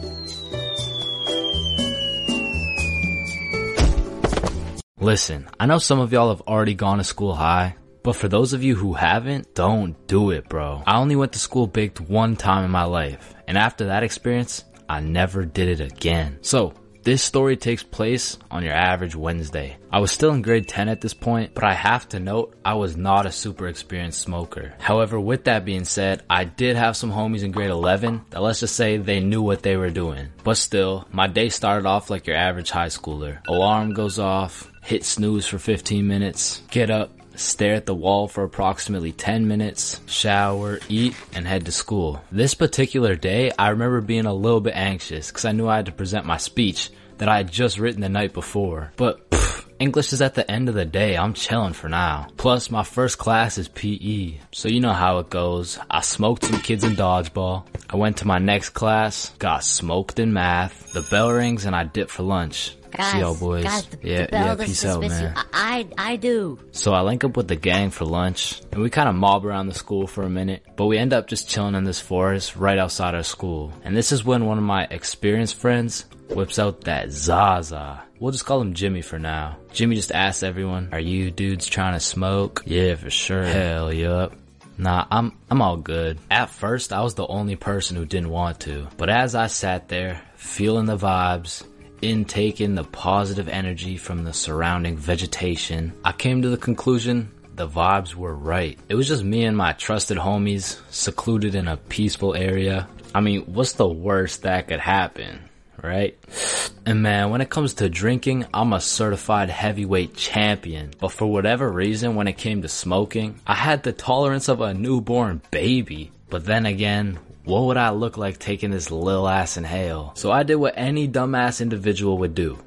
Listen, I know some of y'all have already gone to school high. But for those of you who haven't, don't do it, bro. I only went to school baked one time in my life. And after that experience, I never did it again. So, this story takes place on your average Wednesday. I was still in grade 10 at this point, but I have to note, I was not a super experienced smoker. However, with that being said, I did have some homies in grade 11 that let's just say they knew what they were doing. But still, my day started off like your average high schooler. Alarm goes off, hit snooze for 15 minutes, get up, stare at the wall for approximately 10 minutes, shower, eat, and head to school. This particular day, I remember being a little bit anxious because I knew I had to present my speech that I had just written the night before. But English is at the end of the day. I'm chilling for now. Plus, my first class is PE. So you know how it goes. I smoked some kids in dodgeball. I went to my next class, got smoked in math. The bell rings and I dip for lunch. Guys, see y'all boys. Guys, yeah, peace out, man. I do. So I link up with the gang for lunch, and we kind of mob around the school for a minute, but we end up just chilling in this forest right outside our school. And this is when one of my experienced friends whips out that Zaza. We'll just call him Jimmy for now. Jimmy just asks everyone, are you dudes trying to smoke? Yeah, for sure. Hell, yup. Nah, I'm all good. At first, I was the only person who didn't want to, but as I sat there, feeling the vibes, intaking the positive energy from the surrounding vegetation, I came to the conclusion the vibes were right. It was just me and my trusted homies, secluded in a peaceful area. I mean, what's the worst that could happen, right? And man, when it comes to drinking, I'm a certified heavyweight champion. But for whatever reason, when it came to smoking, I had the tolerance of a newborn baby. But then again, what would I look like taking this lil ass inhale? So I did what any dumbass individual would do.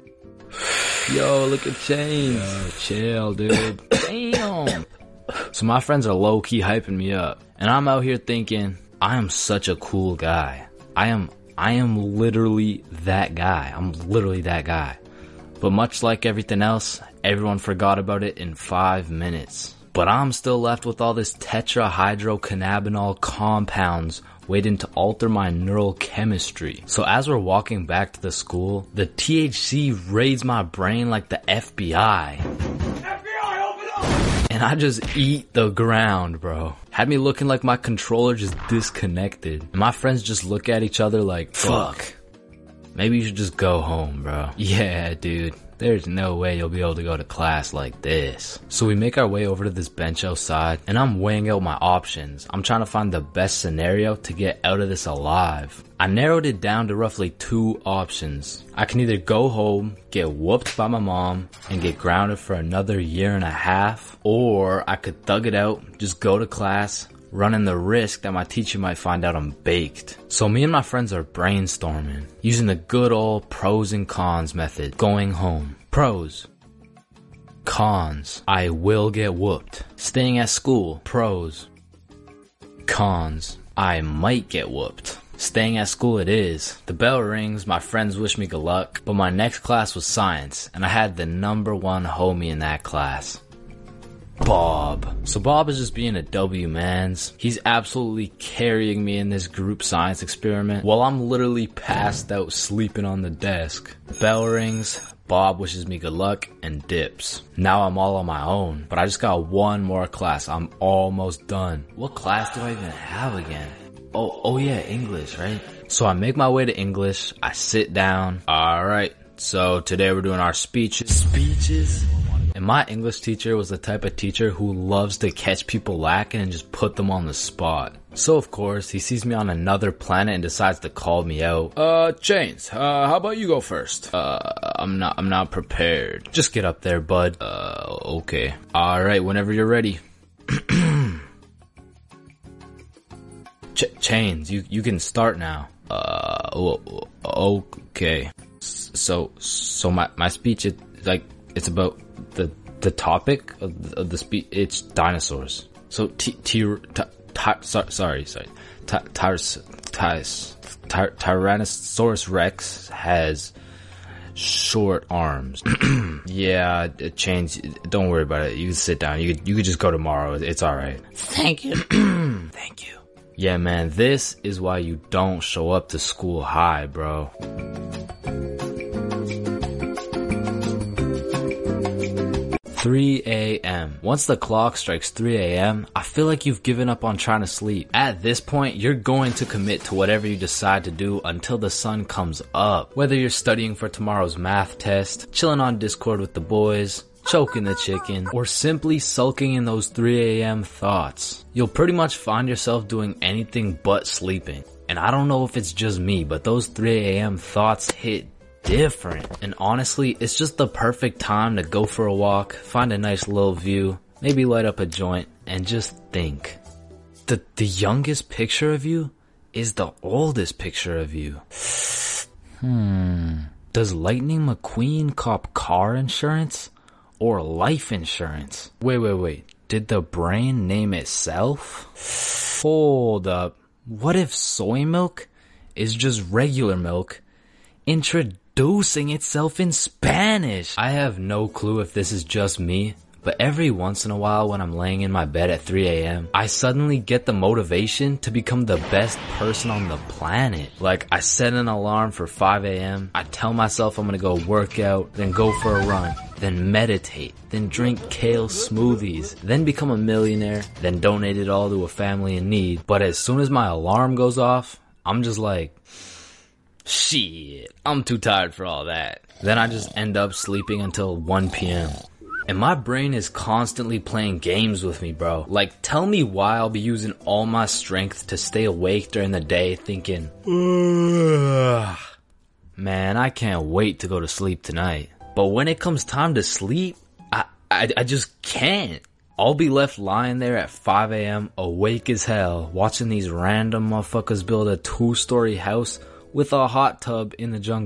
Yo, look at Chains. Yo, chill, dude. Damn. So my friends are low-key hyping me up. And I'm out here thinking, I am such a cool guy. I am literally that guy. I'm literally that guy. But much like everything else, everyone forgot about it in 5 minutes. But I'm still left with all this tetrahydrocannabinol compounds waiting to alter my neural chemistry. So as we're walking back to the school, the THC raids my brain like the FBI. FBI, open up! And I just eat the ground, bro. Had me looking like my controller just disconnected. And my friends just look at each other like, fuck. Maybe you should just go home, bro. Yeah, dude. There's no way you'll be able to go to class like this. So we make our way over to this bench outside, and I'm weighing out my options. I'm trying to find the best scenario to get out of this alive. I narrowed it down to roughly 2 options. I can either go home, get whooped by my mom, and get grounded for another 1.5 years, or I could thug it out, just go to class, running the risk that my teacher might find out I'm baked. So me and my friends are brainstorming, using the good old pros and cons method. Going home. Pros. Cons. I will get whooped. Staying at school. Pros. Cons. I might get whooped. Staying at school it is. The bell rings, my friends wish me good luck, but my next class was science, and I had the #1 homie in that class. Bob. So Bob is just being a W, mans. He's absolutely carrying me in this group science experiment while I'm literally passed out sleeping on the desk. Bell rings, Bob wishes me good luck, and dips. Now I'm all on my own, but I just got 1 more class. I'm almost done. What class do I even have again? Oh yeah, English, right? So I make my way to English, I sit down. Alright, so today we're doing our speeches. And my English teacher was the type of teacher who loves to catch people lacking and just put them on the spot. So of course, he sees me on another planet and decides to call me out. Chains, how about you go first? I'm not prepared. Just get up there, bud. Okay. Alright, whenever you're ready. Chains, you can start now. Okay. So my speech is like, it's about the topic of the speech. It's dinosaurs. So Tyrannosaurus Rex has short arms. Yeah, Chains, don't worry about it. You can sit down. You could just go tomorrow. It's alright. Thank you. Thank you. Yeah, man, this is why you don't show up to school high, bro. 3 a.m. Once the clock strikes 3 a.m., I feel like you've given up on trying to sleep. At this point, you're going to commit to whatever you decide to do until the sun comes up. Whether you're studying for tomorrow's math test, chilling on Discord with the boys, choking the chicken, or simply sulking in those 3 a.m. thoughts. You'll pretty much find yourself doing anything but sleeping. And I don't know if it's just me, but those 3 a.m. thoughts hit different. And honestly, it's just the perfect time to go for a walk, find a nice little view, maybe light up a joint, and just think. The youngest picture of you is the oldest picture of you. Does Lightning McQueen cop car insurance or life insurance? Wait. Did the brain name itself? Hold up. What if soy milk is just regular milk introducing itself in Spanish? I have no clue if this is just me, but every once in a while when I'm laying in my bed at 3 a.m., I suddenly get the motivation to become the best person on the planet. Like, I set an alarm for 5 a.m., I tell myself I'm gonna go work out, then go for a run, then meditate, then drink kale smoothies, then become a millionaire, then donate it all to a family in need. But as soon as my alarm goes off, I'm just like, shit, I'm too tired for all that. Then I just end up sleeping until 1 p.m. And my brain is constantly playing games with me, bro. Like, tell me why I'll be using all my strength to stay awake during the day thinking, ugh, man, I can't wait to go to sleep tonight. But when it comes time to sleep, I just can't. I'll be left lying there at 5 a.m. awake as hell, watching these random motherfuckers build a 2-story house with a hot tub in the jungle.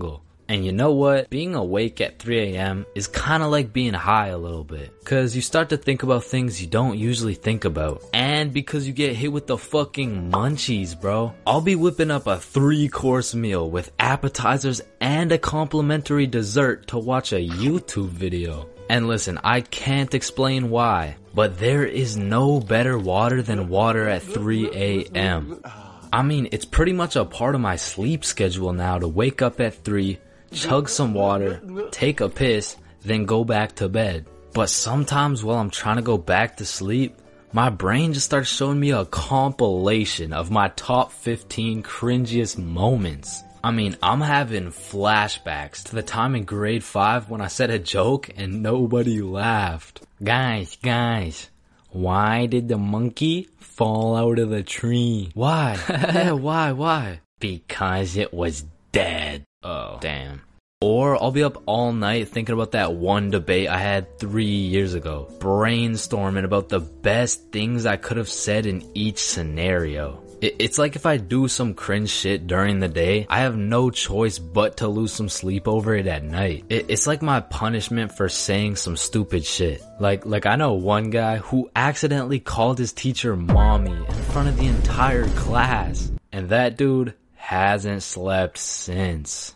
And you know what? Being awake at 3 a.m. is kinda like being high a little bit. Cause you start to think about things you don't usually think about. And because you get hit with the fucking munchies, bro. I'll be whipping up a 3-course meal with appetizers and a complimentary dessert to watch a YouTube video. And listen, I can't explain why, but there is no better water than water at 3 a.m. I mean, it's pretty much a part of my sleep schedule now to wake up at 3, chug some water, take a piss, then go back to bed. But sometimes while I'm trying to go back to sleep, my brain just starts showing me a compilation of my top 15 cringiest moments. I mean, I'm having flashbacks to the time in grade 5 when I said a joke and nobody laughed. Guys, why did the monkey fall out of the tree? Why? Yeah, why? Because it was dead. Oh, damn. Or I'll be up all night thinking about that one debate I had 3 years ago, brainstorming about the best things I could have said in each scenario. It's like if I do some cringe shit during the day, I have no choice but to lose some sleep over it at night. It's like my punishment for saying some stupid shit. Like I know one guy who accidentally called his teacher mommy in front of the entire class. And that dude hasn't slept since.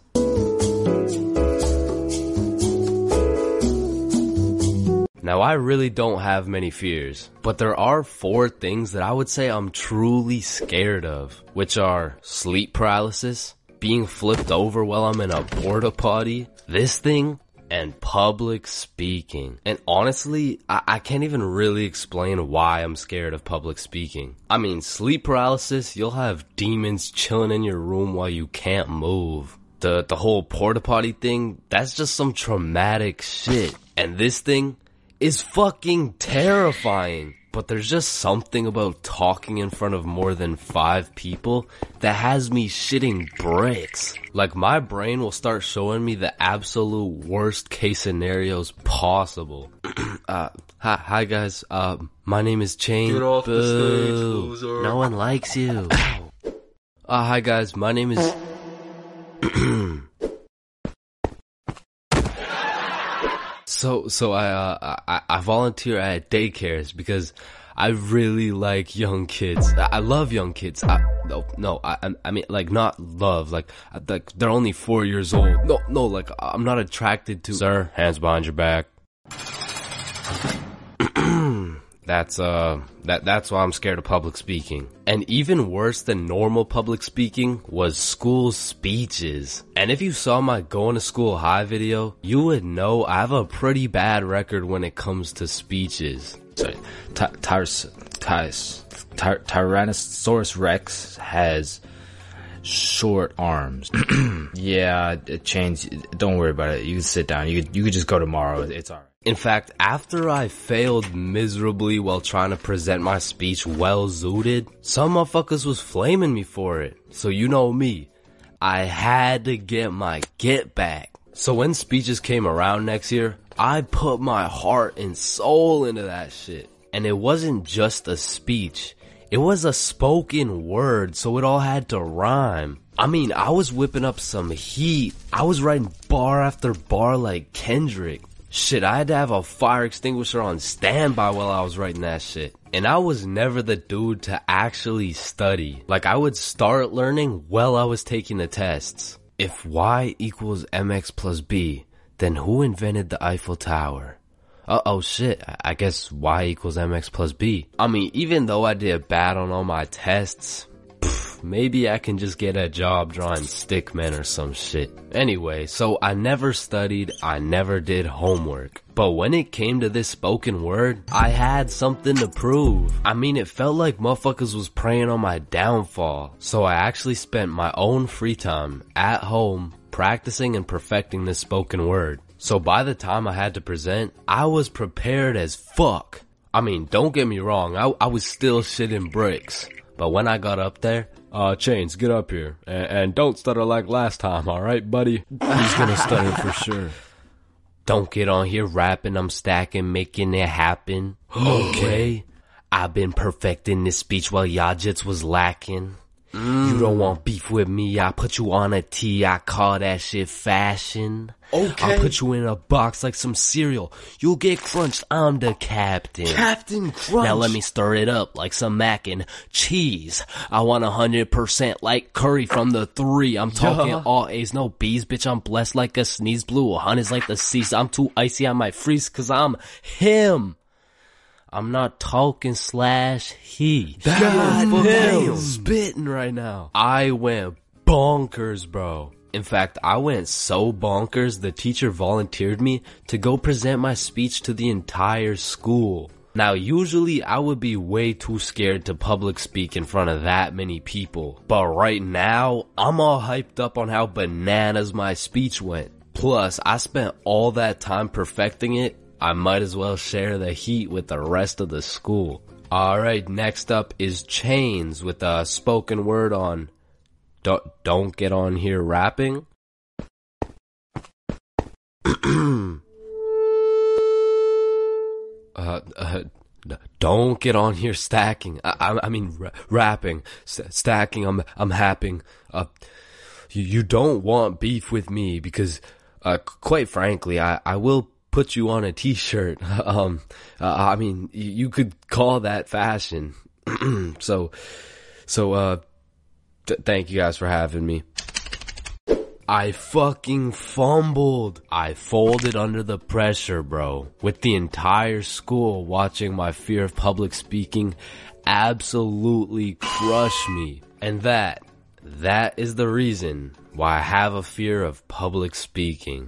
Now, I really don't have many fears, but there are 4 things that I would say I'm truly scared of, which are sleep paralysis, being flipped over while I'm in a porta potty, this thing, and public speaking. And honestly, I can't even really explain why I'm scared of public speaking. I mean, sleep paralysis, you'll have demons chilling in your room while you can't move. The whole porta potty thing, that's just some traumatic shit. And this thing is fucking terrifying. But there's just something about talking in front of more than 5 people that has me shitting bricks. Like, my brain will start showing me the absolute worst case scenarios possible. Hi guys, my name is Chain. Get off the stage, loser. No one likes you. Hi guys, my name is... So I volunteer at daycares because I really like young kids. I love young kids. I mean, like, not love, like they're only 4 years old. No, like, I'm not attracted to... Sir, hands behind your back. That's why I'm scared of public speaking. And even worse than normal public speaking was school speeches. And if you saw my going to school high video, you would know I have a pretty bad record when it comes to speeches. Sorry, Tyrannosaurus Rex has short arms. Yeah, Chains, don't worry about it. You can sit down. You can just go tomorrow. It's alright. In fact, after I failed miserably while trying to present my speech well zooted, some motherfuckers was flaming me for it. So you know me, I had to get my get back. So when speeches came around next year, I put my heart and soul into that shit. And it wasn't just a speech, it was a spoken word, so it all had to rhyme. I mean, I was whipping up some heat. I was writing bar after bar like Kendrick. Shit, I had to have a fire extinguisher on standby while I was writing that shit. And I was never the dude to actually study. Like, I would start learning while I was taking the tests. If y equals mx plus b, then who invented the Eiffel Tower? Oh shit, I guess y equals mx plus b. I mean, even though I did bad on all my tests, maybe I can just get a job drawing stickmen or some shit. Anyway, so I never studied, I never did homework. But when it came to this spoken word, I had something to prove. I mean, it felt like motherfuckers was preying on my downfall. So I actually spent my own free time at home practicing and perfecting this spoken word. So by the time I had to present, I was prepared as fuck. I mean, don't get me wrong, I was still shitting bricks. But when I got up there, Chains, get up here. And don't stutter like last time, alright, buddy? He's gonna stutter for sure. Don't get on here rapping, I'm stacking, making it happen. Okay? I've been perfecting this speech while Yajits was lacking. You don't want beef with me, I put you on a tee, I call that shit fashion. Okay. I'll put you in a box like some cereal. You'll get crunched, I'm the captain. Captain Crunch. Now let me stir it up like some mac and cheese. I want 100% like curry from the 3. I'm talking all A's, no B's, bitch, I'm blessed like a sneeze. Blue 100's like the seas. I'm too icy, I might freeze cause I'm him. I'm not talking /he. Damn. Spitting right now. I went bonkers, bro. In fact, I went so bonkers, the teacher volunteered me to go present my speech to the entire school. Now, usually I would be way too scared to public speak in front of that many people. But right now, I'm all hyped up on how bananas my speech went. Plus, I spent all that time perfecting it. I might as well share the heat with the rest of the school. Alright, next up is Chains with a spoken word on Don't Get On Here Rapping. Don't get on here stacking. I mean rapping. Stacking, I'm happing. You don't want beef with me because, quite frankly, I will put you on a t-shirt. I mean, you could call that fashion. So, thank you guys for having me. I fucking fumbled. I folded under the pressure, bro. With the entire school watching my fear of public speaking absolutely crush me. And that is the reason why I have a fear of public speaking.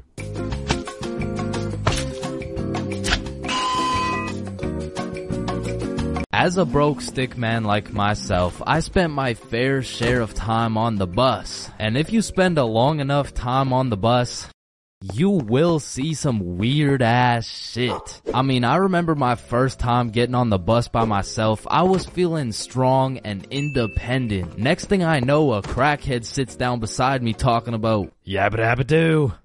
As a broke stick man like myself, I spent my fair share of time on the bus. And if you spend a long enough time on the bus, you will see some weird ass shit. I mean, I remember my first time getting on the bus by myself. I was feeling strong and independent. Next thing I know, a crackhead sits down beside me talking about yabba dabba doo.